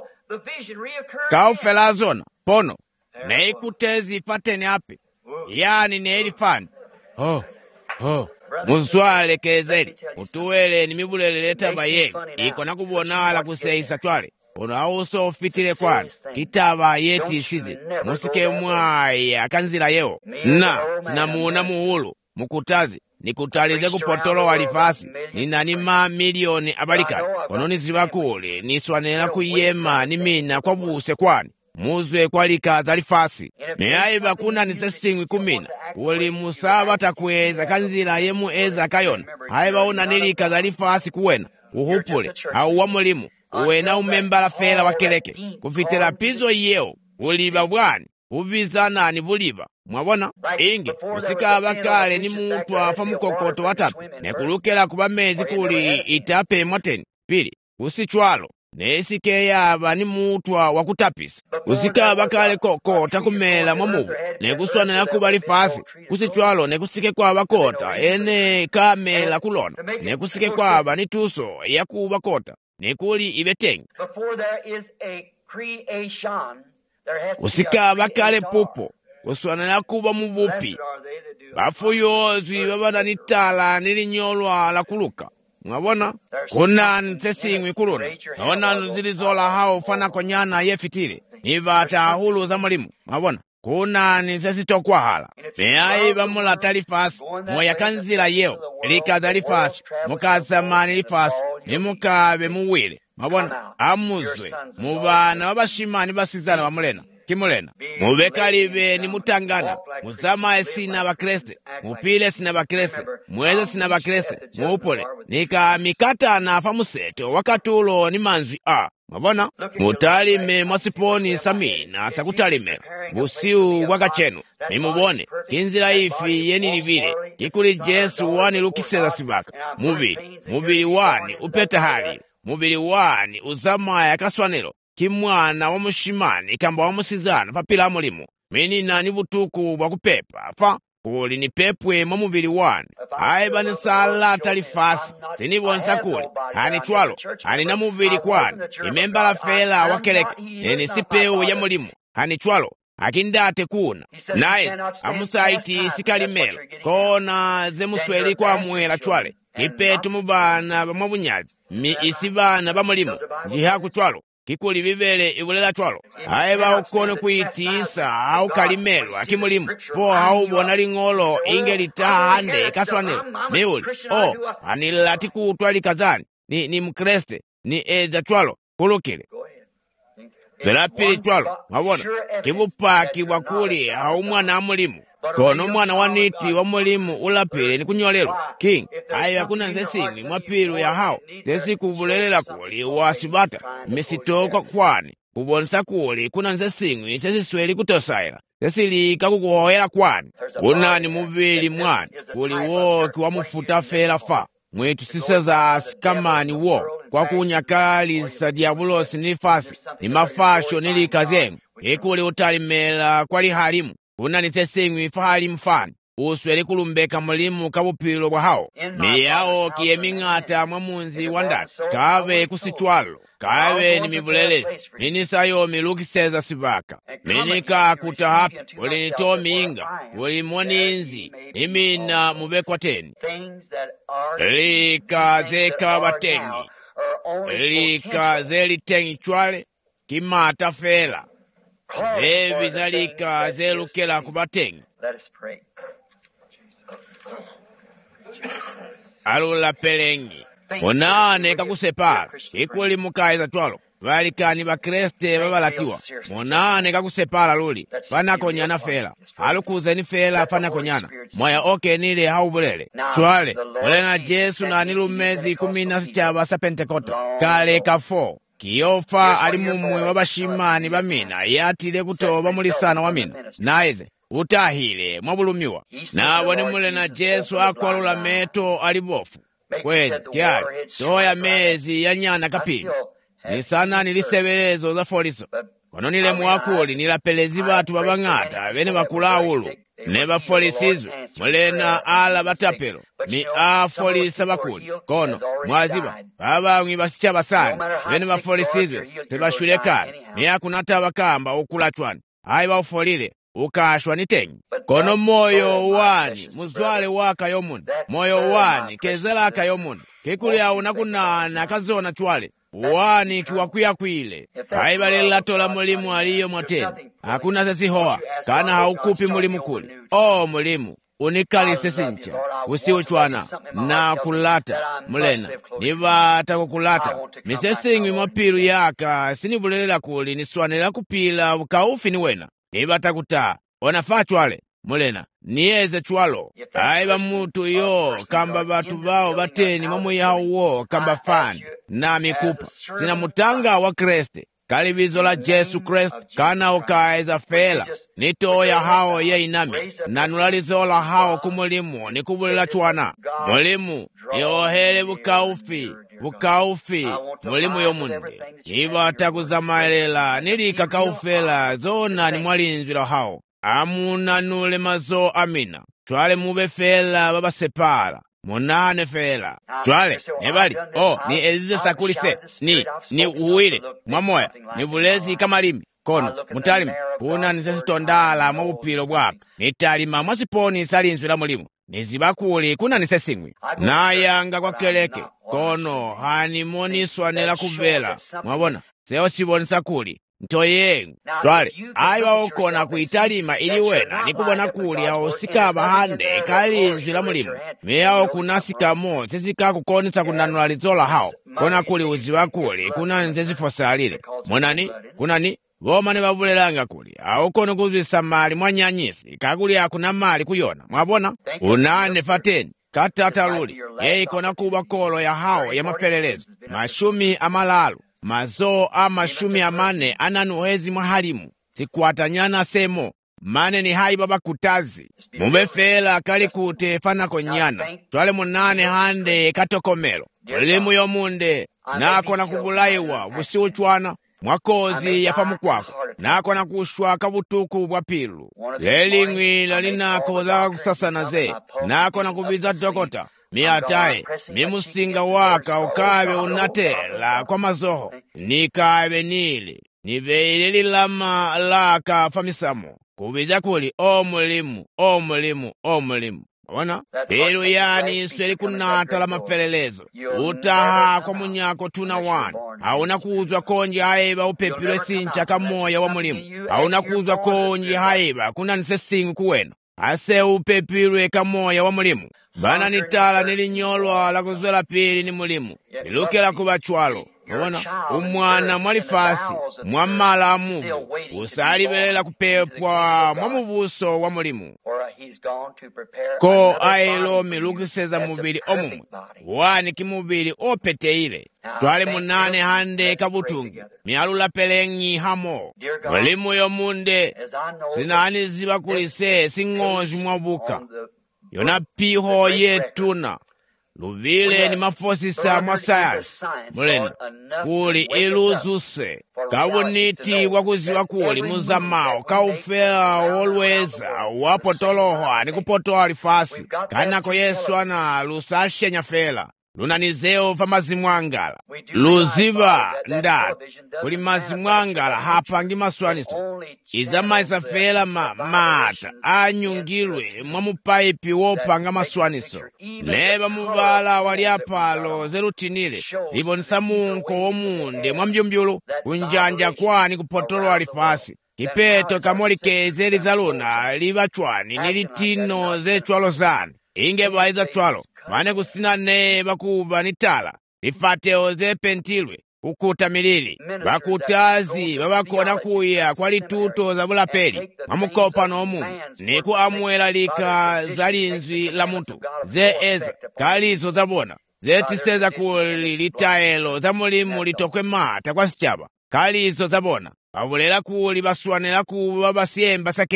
kaufela zona pono neikutezi pateni ape yani neelifani oh oh muswale kezeli utuwele ni mibulele leta baye iko nakubonala kuseisa twale ono auso fitile kwani kitaba yeti isize musike mwaya akanzila yeo na sinamuuna muhulu mukutazi nikutalize kupotolo walifasi ninanima milioni abalika ono nizibakule niswanela kuyema nimina kwa buse kwani muzwe kwalika zalifasi neaiba kuna nisesingwi kumina uli musaba takweza kanzila yemu eza kayona aiba una nilika zalifasi kuwena uhupule au wa mulimu uwena umembala fela wakeleke kufitela pizo yeo uliba bwani ubizana ni buliba mwabona ingi usika bakale ni muntu afa mukokoto watatu nekulukela kuba mezi kuli itape mwateni pili usichwalo nesike yaba ni muntu wakutapisa usika bakale koko takumela mwamubu nekuswana yakuba lifasi kusichwalo nekusike kwa bakota ene kamela kulona nekusike kwa ba ni tuso yakuba kota nekuli ibetengi usika bakale popo uswana yakuba mubupi bafuyozwi babana nitala nilinyolwa la kuluka mwabona kuna nsesingwi kuluna naona nzilizola hao fana konyana yefitile ibata hulu za mulimu mwabona kuna nsesitokwa hala meai bamula talifasi moya kanzila yeo lika zalifasi mukazamani lifasi nimukabe muwile mwabona amuzwe mubana wabashimani basizana bamulena kimulena mubekalibe ni mutangana muzama esina bakreste mupile sina bakreste mweze sina bakreste muupole nika mikata na famuseto wakatulo ni manzi a mabona mutalime mwasiponi samina sakutalime busiu wakachenu mimubone kinzila ifi yeni libile kikuli Jesu wani lukiseza sibaka mubili mubili wani upete hali mubili wani uzama ya kaswanelo kimwana wa mushimani kamba wa musizana papila mulimu mini nani butuku bakupepa fa kuli ni pepwe mamubili wani aiba ni sala talifasi sinibonsa kuli hani chwalo hani na mubili kwani imemba la fela wakeleke nini sipeu ya mulimu hani chwalo akindate kuna naye amusaiti sikalimelo kona zemusweli kwa muhela chwale kipetu mubana bamwabunyazi mi isibana bamulimu jihaku chwalo kikuli bibele ibulela twalo aiba ukone kuitisa au kalimelo akimulimu po au bonali ngolo ingeli tahande kaswanelo meuli o anilati kutwali kazani ni ni mkreste ni eza twalo kulukile zelapili twalo mabona kibupaki wakuli au mwana amulimu kono mwana waniti wa mulimu ulapile ni kunyolelo king aiba kuna nzesini mwapilu ya hao zesi kubulelela kuli wasibata misitoko kwani kubonsa kuli kuna nzesini sesi sweli kutosaila sesi lika kukuhoela kwani unani mubili mwani kuli woki wa mufuta fela fa mwitu siseza sikamani wo kwa kunyakali sa diabulosi nifasi ni mafasho nilikazemu ikuli utalimela kwa lihalimu kuna nisesingwi fahali mfani usweli kulumbeka mulimu kabupilo kwa hao miyao kiyemingata mwamunzi wandani kabe kusichwalo kabe ni mibulelezi minisayo milukiseza sibaka minika kutahapi uli nito minga uli mwaninzi imina mubekwa teni lika zeka batengi lika zeli tengi chwale kimata fela zevi zalika zelukela kubatengi alula pelengi monane kakusepala ikuli mukaiza twalo valikani bakreste babalatiwa monane kakusepala luli panakonyana fela alukuzeni fela panakonyana mwaya oke nile haubulele chwale olena Jesu na nilumezi kumina sichaba sa Pentekota kale kafo kiyofa ali mumwe wabashimani bamina yatile kutoba mulisana wamina naize utahile mwabulumiwa nawe ni mulena Jesu akwalula meto alibofu kwezi kyali toya mezi ya nyana kapili nisana nilisebelezo za foliso kono nile mwakuli nilapelezi batu babang'ata bene bakulawulu ne bafolisizwe mulena ala batapelo mi afolisa bakuli kono mwaziba babamwi basicha basani bene bafolisizwe sebashulekana mi akunata bakamba okulatwani ayi baufolile ukashwa nitenyi kono moyo wani muzwale waka yomuni moyo wani kezelaka yomuni kikuli au nakunana kazona chwale wani kiwakwiyakwile aibalela tola mulimu aliyo mwateni hakuna sesihoa kana haukupi mulimu kuli o mulimu unikalise sincha usiuchwana na kulata mulena nibata kukulata misesingwi mwapilu yaka sinibulelela kuli niswanela kupila ukaufi ni wena nibata kutaa onafa chwale mulena niyeze chwalo aiba mutu yo kamba batu bao bateni mwamu yawo kamba fani na mikupa sina mutanga wa Kriste kalibizo la Jesu Kristo kana ukaeza fela nitoya hao ye inami na nulalizola hao kumulimu ni kubulila chwana mulimu yohele bukaufi bukaufi mulimu yomunde iba takuzamaelela nilika kaufela zona ni mwalinzwila hao amuna nule mazo amina twale mube fela baba separa munane fela twale nebali oh ni elize sakulise ni ni uwile mwamoya ni bulezi kamalimi kono mutalima puna nisesitondala mwabupilo bwaka nitalima mwasiponi salinzwila mulimu nizibakuli kuna nisesingwi nayanga kwa keleke kono hanimoniswanela kuvela mwabona seo sibonisa kuli ntoyengu twale aiba okona kuitalima ili wena nikubona kuli aho sikaba hande kalinzwila mulimu meyaho kunasikamo sesikakukonisa kunanula lizola hao kona kuli uziwa kuli kuna nzezifosalile monani kunani boma ne babulelanga kuli aho kono kuzisa mali mwanyanyisi kakuli akuna mali kuyona mwabona unane fateni katataluli yeikona kuba kolo ya hao ya mapelelezo mashumi amalalu mazo amashumi amane ananuhezi mwahalimu sikwatanyana semo mane ni hai baba kutazi mubefela kali kute fana konyana twale munane hande katokomelo mulimu yomunde nako na kubulaiwa busiuchwana mwakozi yafamu kwako nako na kushwa kabutuku bwa pilu lelingwi lalinako za kusasana ze nako na kubiza dokota miatae mimusinga waka ukabe unatela kwa mazoho nikabe nile nibeile lama laka famisamo kubiza kuli o mulimu o mulimu o mulimu wana pilu yani sweli kunata la mapelelezo utaha kwa munyako tuna wani hauna kuuzwa konji haiba upepilwe sincha kamoya wa mulimu hauna kuuzwa konji haiba kuna nisesingu kuwena ase upepilwe kamoya wa mulimu bana nitala nilinyolwa la kuzwela pili ni mulimu ilukela kuba chwalo Mwona, umwana mwalifasi, mwamala amubu, usalibelela kupepwa mwamubuso wa mulimu. Ko ailo milukiseza mubili omumwe, wani kimubili opeteile, twali munane hande kabutungi, mialula pelengi hamo. Mulimu yomunde, sinaniziba kulise singonji mwabuka, yona piho yetuna. Luvile ni mafosisa mwa sayansi, mulena, kuli iluzuse, kabuniti wakuziwa kuli muzamao, kaufela olweza, wapotoloha, ni kupotoa lifasi, kanako Yesu ana lusashe nyafela, lunanizeo va mazimwangala, luziba ndatu, kuli mazimwangala hapangi maswaniso, izama isafela ma mata, anyungilwe mwamupaipi wopanga maswaniso, leba mubala waliapalo zerutinile, libonisa munko womunde mwambyumbyulu, unjanja kwani kupotolo walifasi, kipeto kamolikeze lizaluna, liba chwani, nilitino ze chwalo zani, inge baiza chwalo, mane kusina ne bakuba nitala, lifateo ze pentilwe, ukuta milili, bakutazi, babakona kuya, kwa lituto za bulapeli, mamukopa nomu, niku amwela lika zalinzwi la mutu, ze eza, kalizo zabona, ze tiseza kuli litaelo, za mulimu litokwe mata kwa sichaba, kalizo zabona, abulela kuli baswanela kuba basiemba sakeleke,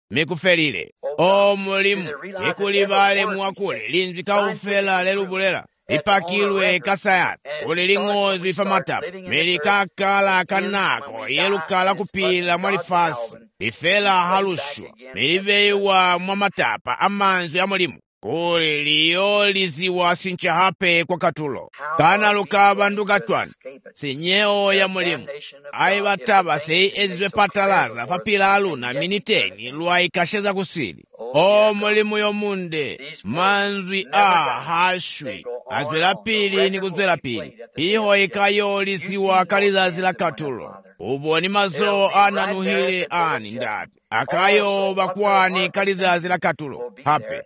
mikufelile o mulimu ikulibale muwakule linzi kaufela lelubulela ipakilwe kasayati uli ling'ozi pamatapa milikakala kanako yelukala kupila mwalifasi lifela halushwa milibeyiwa mwamatapa amanzu ya mulimu kuli liyo liziwa sinchahape kwa katulo kana lukaba ndukatwana sinyeo ya mulimu ayi bataba sei ezizwe patalaza papila aluna miniteni lwa ikasheza kusili o mulimu yomunde manzwi a hashwi azwela pili ni kuzwela pili iho ikayo liziwa kalizazi la katulo uboni mazo ananuhile ani ndati akayo bakwani kalizazi la katulo hape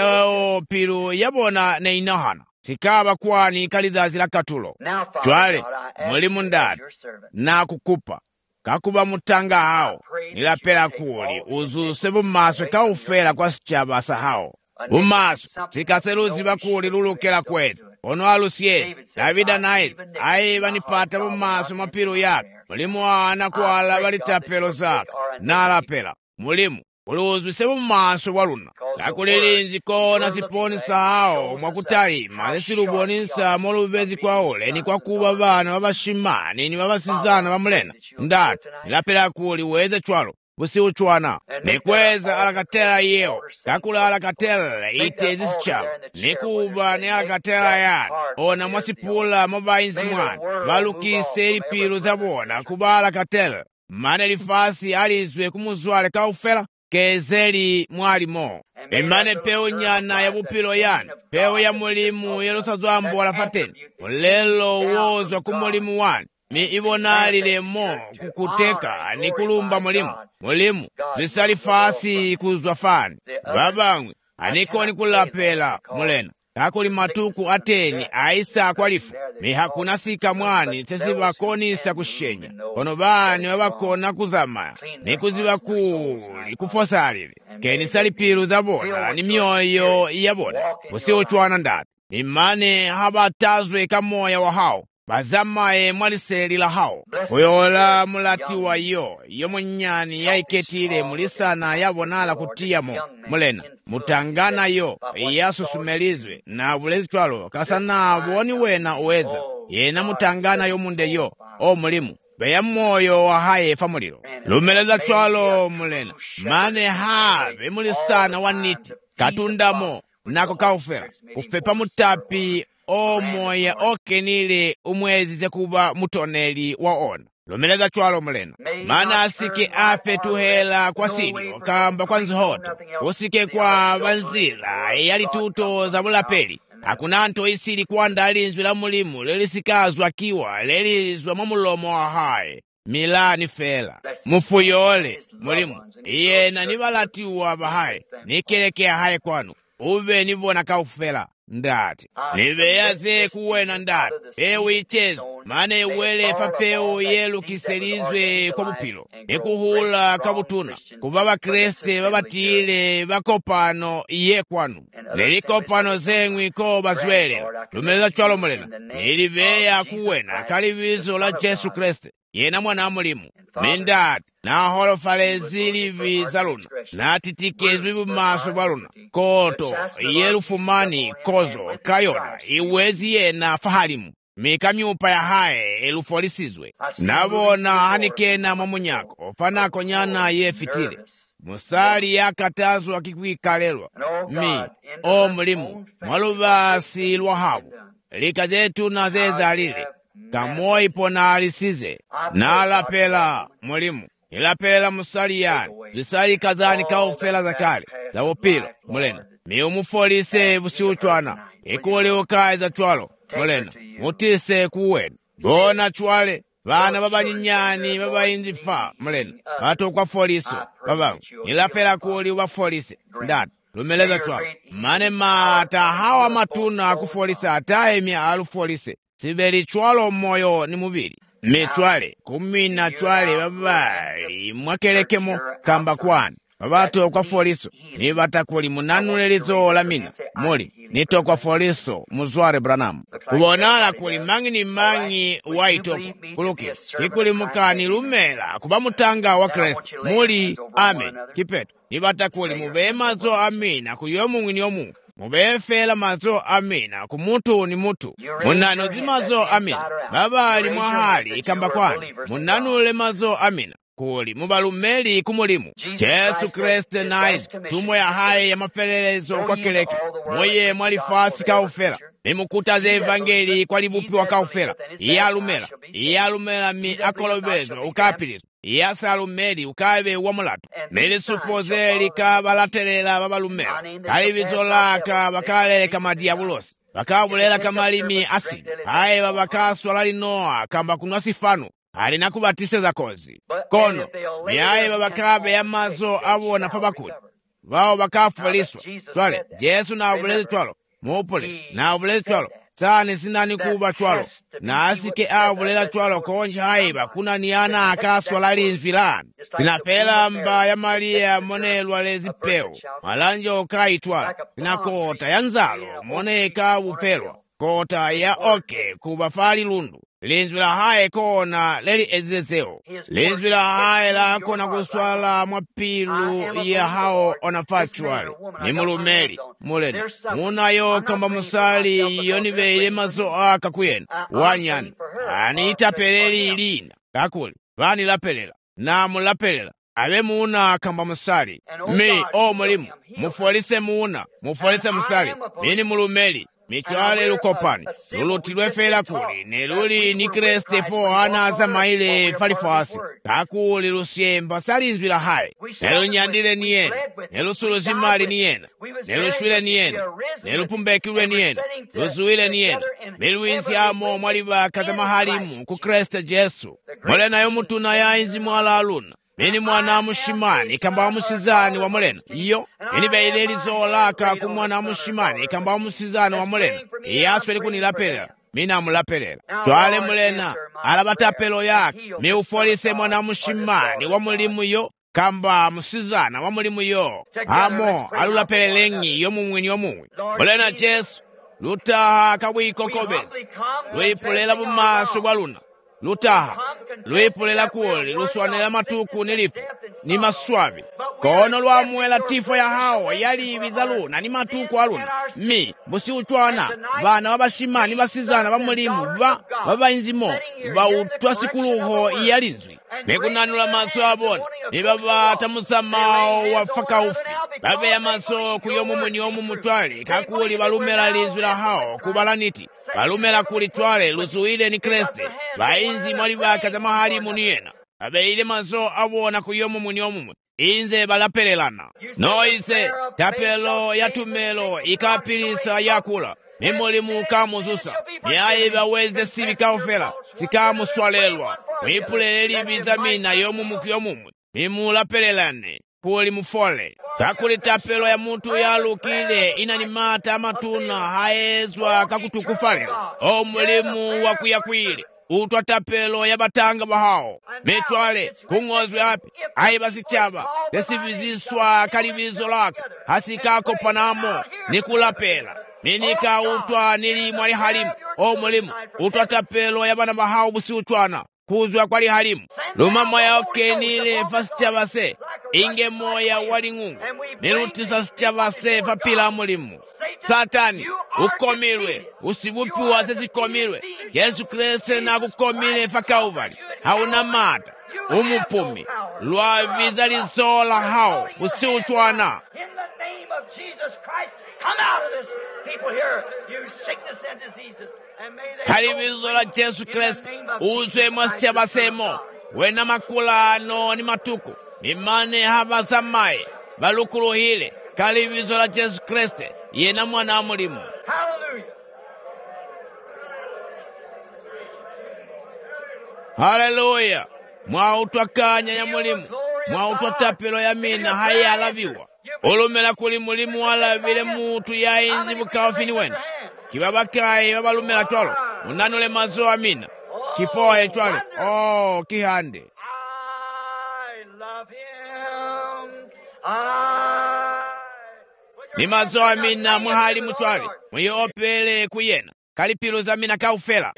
seo pilu yabona ne inahana sikaba kwani kalizazi la katulo chwale mulimu ndati na kukupa kakuba mutanga hao nilapela kuli uzuse bumaswe kaufela kwa sichaba hao bumaso sikaseluzi bakuli lulukela kwezi ono alusiezi Davida naye ayi banipata bumaso mapilu yake mulimu wana kuala balitapelo zake nalapela mulimu uluzwise bumaso bwaluna kakulilinzi kona siponi sahao mwakutalima lesilubonisa molubezi kwa ole ni kwa kuba bana babashimani ni babasizana bamulena ndati nilapela kuli weze chwalo busi uchwana nikweza alakatela yeo kakula alakatela ite zisichaba nikuba ni alakatela yani ona mwasipula mobayinzi mwana balukise lipilu zabona kuba alakatela mane lifasi alizwe kumuzwale kaufela kezeli mwalimo imane peo nyana ya bupilo yani peo ya mulimu yelusazwambo wala pateni ulelo wozwa kumulimu wani mi ibonalile mo kukuteka ni kulumba mulimu mulimu zisali fasi kuzwa fani babangwe aniko ni kulapela mulena kakuli matuku ateni aisa kwalifu mi hakuna sika mwani tesi bakonisa kushenya kono bani wabakona kuzama ni kuziba kuli kufosalile keni sali pilu zabona ni mioyo yabona usi uchwana ndati imane habatazwe kamoya wa hao bazamaye mwaliseli la hao uyola mulati wa yo yo munyani yaiketile mulisana yabonala kutiyamo mulena mutangana yo yasusumelizwe na bulezi twalo kasana boni wena uweza yena mutangana yo munde yo o mulimu beya moyo wa haye famulilo lumeleza twalo mulena mane have mulisana waniti katundamo nako kaufela kufepa mutapi o moya okenile umwezi zekuba mutoneli waona lumeleza chwalo mulena mana asike afe tuhela kwa sini okamba kwa nzihoto usike kwa banzila yali tuto za bulapeli hakuna nto isili kwanda alinzwi la mulimu lelisikazwa kiwa lelizwa mwamulomo wa haye milani fela mufuyole mulimu iye na nibalatiwa bahaye nikelekea haye kwanu ube nibona kaufela ndati nibeyaze kuwena ndati ewe ichezo mane uwele papeo yelu kiselizwe kwa bupilo ekuhula kabutuna kubaba kreste babatile bakopano iye kwanu lelikopano zengwi ko bazwele lumeleza chwalo mulena nilibeya kuwena kalibizo la Jesu Kriste yena mwana mulimu mindati na holofalezi livi zaluna na titikezwi bumaso baluna koto yelufumani kozo kayona iwezi yena fahalimu mikamyupa ya hae elufolisizwe nabona hanikena mwamunyako fanako nyana yefitile musali yakatazwa kikwikalelwa mi o mulimu mwalubasi lwa habu lika zetu na zezalile kamoi pona alisize na lapela mulimu ilapela musali yani zisali kazani kaufela zakale za upilo mulena mi umufolise busiuchwana ikuli ukaye za chwalo mulena mutise kuwena bona chwale bana babanyinyani babayinzi fa mulena bato kwa foliso babangu ilapela kuli ubafolise ndati lumeleza chwalo mane mata hawa matuna kufolisa ataye mi alufolise sibeli chwalo moyo ni mubili mitwale kumina chwale babali mwakelekemo kamba kwani babato kwa foliso ni batakuli munanulelizo la mina muli nito kwa foliso muzware Branham kubonala kuli mangi ni mangi waito kuluki kikuli mukani lumela kuba mutanga wa Kristo muli amen kipeto ni batakuli mube mazo amina kuyo mungu ni omungu mubefela mazo amina kumutu ni mutu munano zimazo amina babali mwahali ikamba kwani munanule mazo amina kuli mubalumeli kumulimu Yesu Kristo naye tumwe ya haye ya mapelelezo kwa keleke moye mwalifasi kaufera nimukutaze evangeli kwa libupi wa kaufera iyalumela iyalumela mi akolobezo ukapilizo iyasalumeli ukabe wa mulatu mele supozeli ka balatelela babalumela kalibizo laka bakaleleka madiabulosi bakabulela kamalimi asidi haye babakaswala linoa kamba kunwa sifano alina kubatisa kozi kono yaye babakabe yamazo abona pabakuli bao bakafuliswa twale Yesu na obulezi twalo mupule na obulezi twalo sane sinani kuba twalo na asike abulela twalo konja haiba kuna niana akaswala linzwilani tinapela mba ya Maria monelwa lezi peo malanjo kaitwala tinakota yanzalo moneka upelwa kota ya oke kuba fali lundu linzwila hae kona leli ezezeo linzwila hae la kona kuswala mwapilu ya hao onafachuali ni mulumeli muleni munayo kamba musali yonibeile mazo aka kuyena wanyani anita peleli ilina kakuli vani lapelela na mulapelela abe muna kamba musali mi o mulimu mufolise muna mufolise musali mini mulumeli michwale lukopani lulutilwe fela kuli neluli ni Kriste fo anaza maile falifasi kakuli lusiemba salinzwila hae nelunyandile niyena nelusuluzimali niyena nelushwile niyena nelupumbekilwe niyena luzuwile niyena meluinzi amo mwalibaka za mahalimu ku Kriste Jesu mwale nayo mutuna ya inzi mwala aluna mini mwana mushimani kamba wa musizani wa mulena iyo mini beileli zoolaka ku mwana mushimani kamba wa musizani wa mulena iyaswe liku nilapelela mina mulapelela twale mulena alabatapelo yake miufolise mwana mushimani wa mulimu yo kamba musizana wa mulimu yo amo alulapelelengi yo mumwini yo mumwi mulena Jesu lutaha kabwikokobeza lwipulela bumaso bwa luna lutaha lwipulela kuoli luswanela matuku nilifu ni maswabi kono lwamuela tifo ya hao yalibiza luna ni matuku aluna mi busi utwana bana wabashimani basizana bamulimu ba babainzimo ba utwasikuluho iyalinzwi bekunanula maso abona ni baba tamusamao wafaka ufi babe ya maso kuyomu mweni omu mutwale kakuli balumela linzwila hao kubalaniti balumela kulitwale luzuile ni Kriste bainzi mwalibaka za mahali muniyena abeile maso abona kuyomu mweni omu inze balapelelana noise tapelo yatumelo ikapilisa yakula nimulimu kamuzusa nyaye baweze sibikaofela sikamuswalelwa mwipuleleli bizamina yomu mukiyomumu mimulapelelane kuli mufole kakuli tapelo ya muntu yalukile inanimata amatuna haezwa kakutukufalela omulimu wakuyakwile utwa tapelo ya batanga bahao metwale kungozwe api ayi basichaba desibiziswa kalibizo laka hasikako panamo nikulapela minika utwa nilimwa li halimu omulimu utwa tapelo ya bana bahao busi utwana kuzwa kwa li halimu luma moya oke nile fasichabase inge moya wali ngungu nilutisa sichabase papila mulimu Satani ukomilwe usibupi waze zikomilwe Yesu Kristo na kukomile fakauvari hauna mata umupumi lwa viza lizola hao usi utwana kalibizo la Yesu Kristo uzwe mwasichabasemo wena makulano ni matuku mimane haba zamaye balukuluhile kalibizo la Yesu Kristo yena mwana mulimu hallelujah hallelujah mwautwakanya ya mulimu mwautwatapelo ya mina haya alaviwa olumela kuli mulimu walavile mutu ya inzi bukawafini wena kibabakaye babalumela twalo unanule mazo amina kifohe twalo oh kihande I love him. I ni mazo amina mwahali mutwali mwiyo opele kuyena kalipilu za mina kaufela.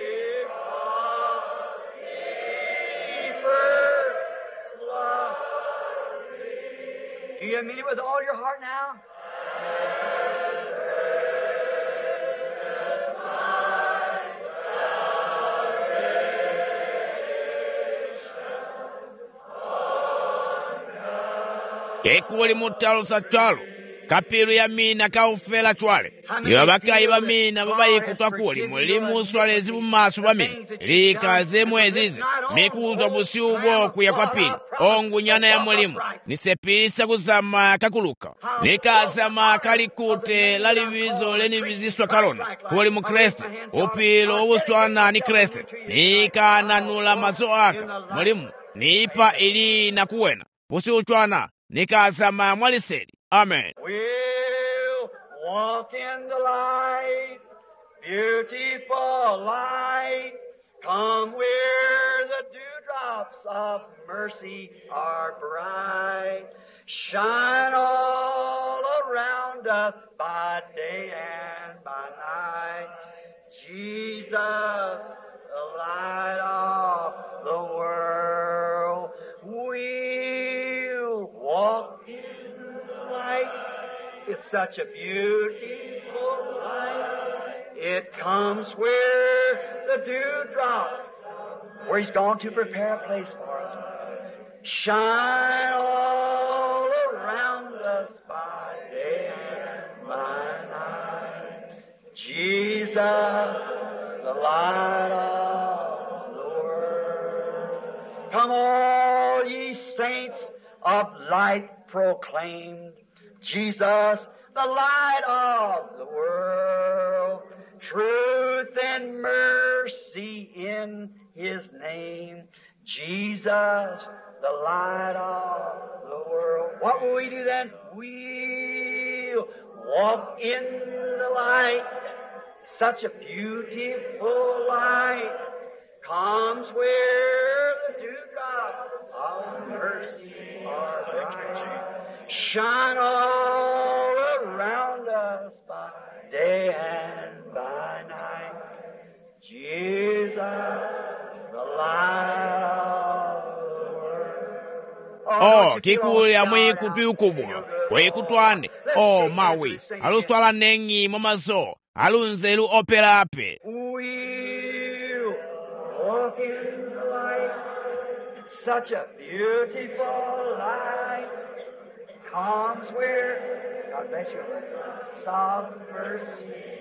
Do you mean it with all your heart now? Kekuli mutalo sa chalo kapilu ya mina kaufela chwale yo bakayi ba mina babayikutwa kuli mulimu swalezi bumaso ba mina likaze mwezizi mikuzwa busiubo kuya kwa pili ongu nyana ya mulimu nisepisa kuzama kakuluka nikazama kalikute lalibizo leni biziswa kalona kuli mu Kriste upilo ubuswana ni Kriste nikananula mazo aka mulimu nipa ili na kuwena busi uchwana nikazama mwaliseli. Amen. We'll walk in the light, beautiful light. Come where the dewdrops of mercy are bright. Shine all around us by day and by night. Jesus, the light of the world. We'll walk in the light. It's such a beautiful light. It comes where the dewdrop, where He's gone to prepare a place for us. Shine all around us by day and by night. Jesus, the light of the world. Come all ye saints of light proclaimed. Jesus, the light of the world. Truth and mercy in His name. Jesus, the light of the world. What will we do then? We'll walk in the light. Such a beautiful light comes where the dewdrop of mercy are bright. Shine all around us by day and by night. Jesus, the light of the world. Oh, kikuli amwe kutukubwa kwekutwane oh mawi aluswala nengi mamazo alunzelu operape. We'll walk in the light. Such a beautiful light comes where, God bless you, soft mercy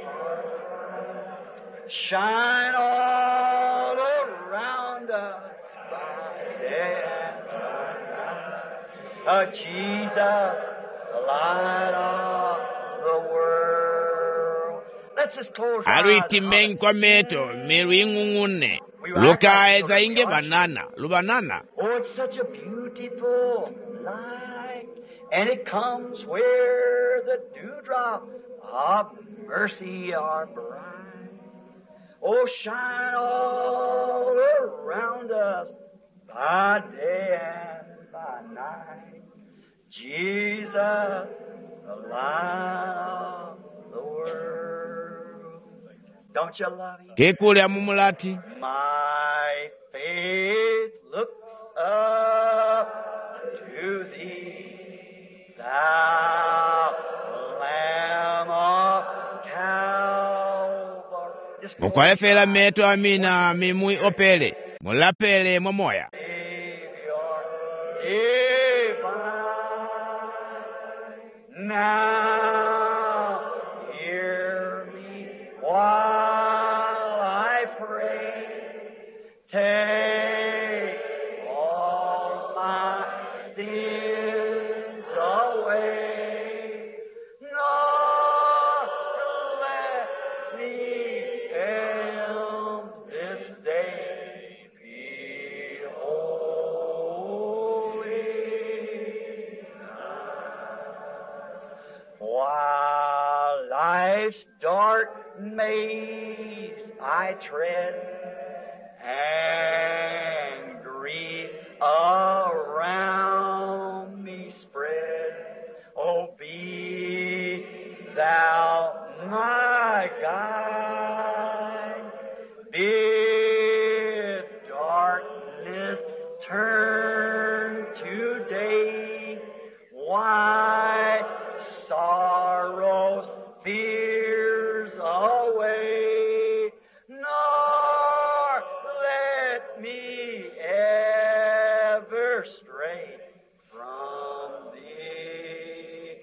shine all around us by day and by night. Oh, Jesus, the light of the world. Let's just close our eyes. Aluiti menkwa meto miru ingungune lukaeza inge banana lubanana. Oh, it's such a beautiful light, and it comes where the dewdrop of mercy are bright. Oh, shine all around us by day and by night. Jesus, the light of the world. Don't you love Him? Kekuli amumulati. My faith looks up to Thee, Thou Lamb of Calvary. Mukwefela meto amina mimui opele mulapele mwamoya. Now hear me while I pray. Take all my sins away. Lord, let me end this day be holy. While life's dark maze I tread, and grief around me spread, oh, be Thou my guide, bid darkness turn to day, why sorrows, fears away, nor let me ever stray from thee.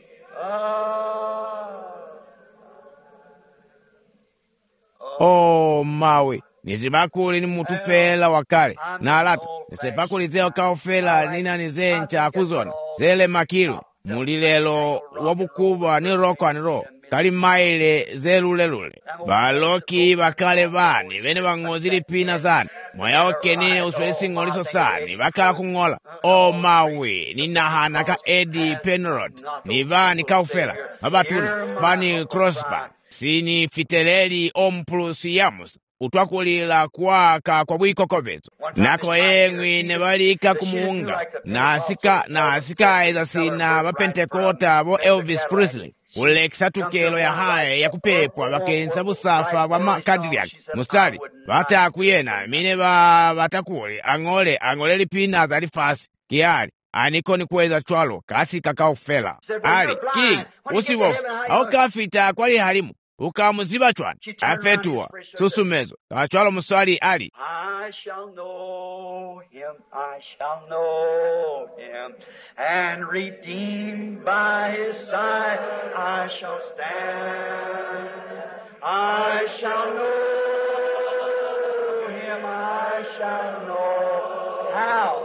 Oh, mawe nizibakuli ni mutufela wakale na alatu nisebakuli zeo kaofela nina nizencha kuzona zele makilu mulilelo wabukuba ni roko aniro kali maile zelulelule baloki bakale bani bene bangozili pina zani moya okeni uswesi ngoliso sani bakala kungola o mawe ninahana ka Eddie Penrod ni bani kaofela mabatuna pani crossbar sini fiteleli omplusiamus utwakulila kwaka kwa bwikokobezo nako engwi ne balika kumuunga nasika nasika eza sina bapentekota bo Elvis Presley ulekisa tukelo ya haya ya kupepwa bakensa busafa bwa makadiriak musali batakuyena mine ba batakuli angole angole lipina za lifasi kiali aniko ni kweza chwalo kasi kakaofela ali ki usiwofu au kafita kwali halimu ukamuziba chwana afetua susumezo kachwalo muswali ali I shall know him, I shall know him, and redeemed by his side I shall stand. I shall know him, I shall know how,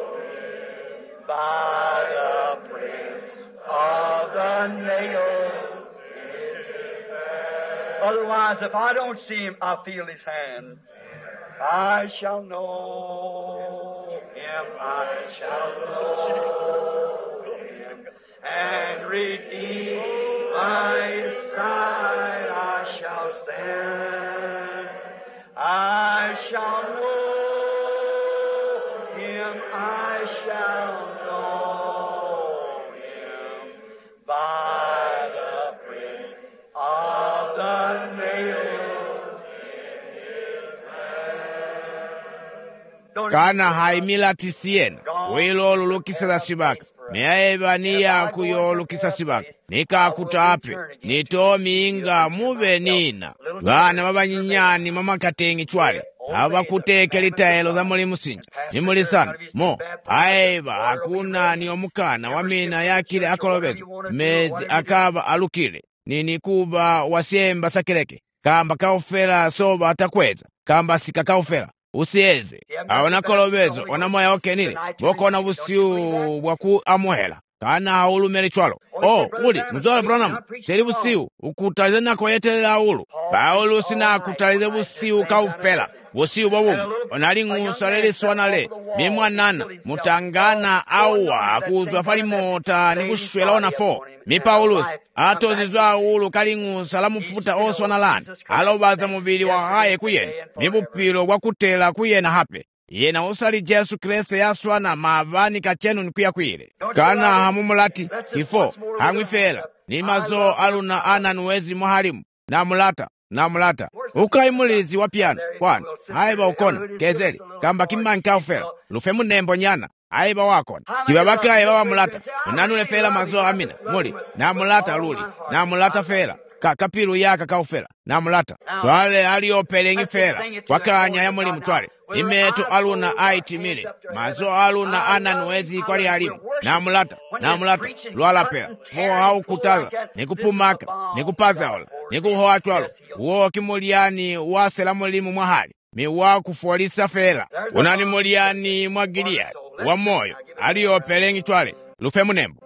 by the prints of the nails. Otherwise, if I don't see him, I feel his hand. I shall know him, I shall know him, and redeemed by his side I shall stand. I shall know him, I shall know him, by the print of the nails. kana haimila tisiena wilo lulukisa za sibaka meaeba niya kuyo lukisa sibaka nika kutape nitomi inga mube nina gana babanyinyani mama katengi chwale aba kuteke litaelo za muli musinja ni muli sana mo aeba hakuna ni omukana wamina yakile akolobezo mezi akaba alukile nini kuba wasiemba sakileke kamba kaofela soba atakweza kamba sika kaofela usieze aona kolobezo ona moya oke nini boko na busiu bwaku amuhela kana haulumele chwalo oh uli mzola Branham seri busiu ukutalize nako yetelela ulu Paulo sina kutalize busiu kaufela busiu babumu onali ngusa lele swanale mimwa nana mutangana awa kuzwa fali mota ni kushwela ona fo mi Paulus atozizwa ulu kali ngusa la mufuta oswana lani alobaza mubili wa haye kuyena mibupilo wakutela kuyena hape yena usali Jesu Kristo yaswana mavani kachenu nikuya kwile kana hamumulati ifo hangwifela ni mazo aluna ana nuwezi muhalimu na mulata na mulata ukaimulizi wa piano kwana haiba ukona kezeli kamba kimanki kaufela lufemu nembo nyana haiba wakona kibabaka haiba wa mulata unanule fela mazo amina muli na mulata luli na mulata fela ka kapilu yaka kaufela na mulata twale aliopelengi fela wakanya ya muli mtwale imeto aluna aiti mili mazo aluna ana nuwezi kwali halimu na mulata na mulata lwala pela mo hau kutaza nikupumaka nikupaza ola nikuhoa chwalo uo kimuliani wasela mulimu mwahali miwa kufualisa fela unani muliani mwagilia wa moyo aliopelengi chwale lufemu nembo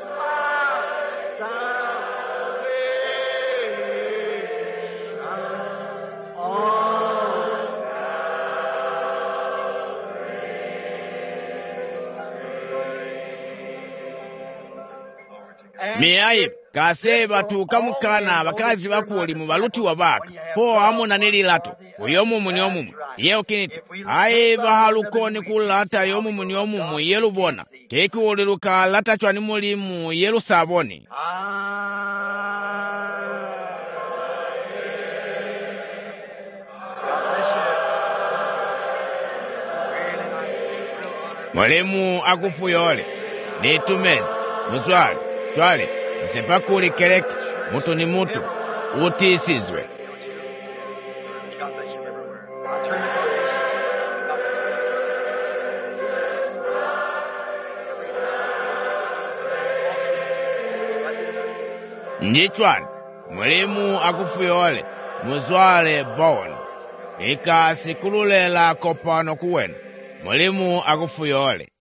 salvation. miyayi kase batu kamukana bakazi bakuli mu baluti wabaka po amuna nililato uyomu munyomu yeo kiniti ayi bahalukoni kulata yomu munyomu mu yelubona keki uliluka lata chwani muli mu yelu saboni mwalimu akufuyole nitumeze muzwale twale nsepakuli keleke mutu ni mutu utisizwe. Njichwani mwalimu akufuyole muzwale bon ika sikululela kopano kuwenu mwalimu akufuyole.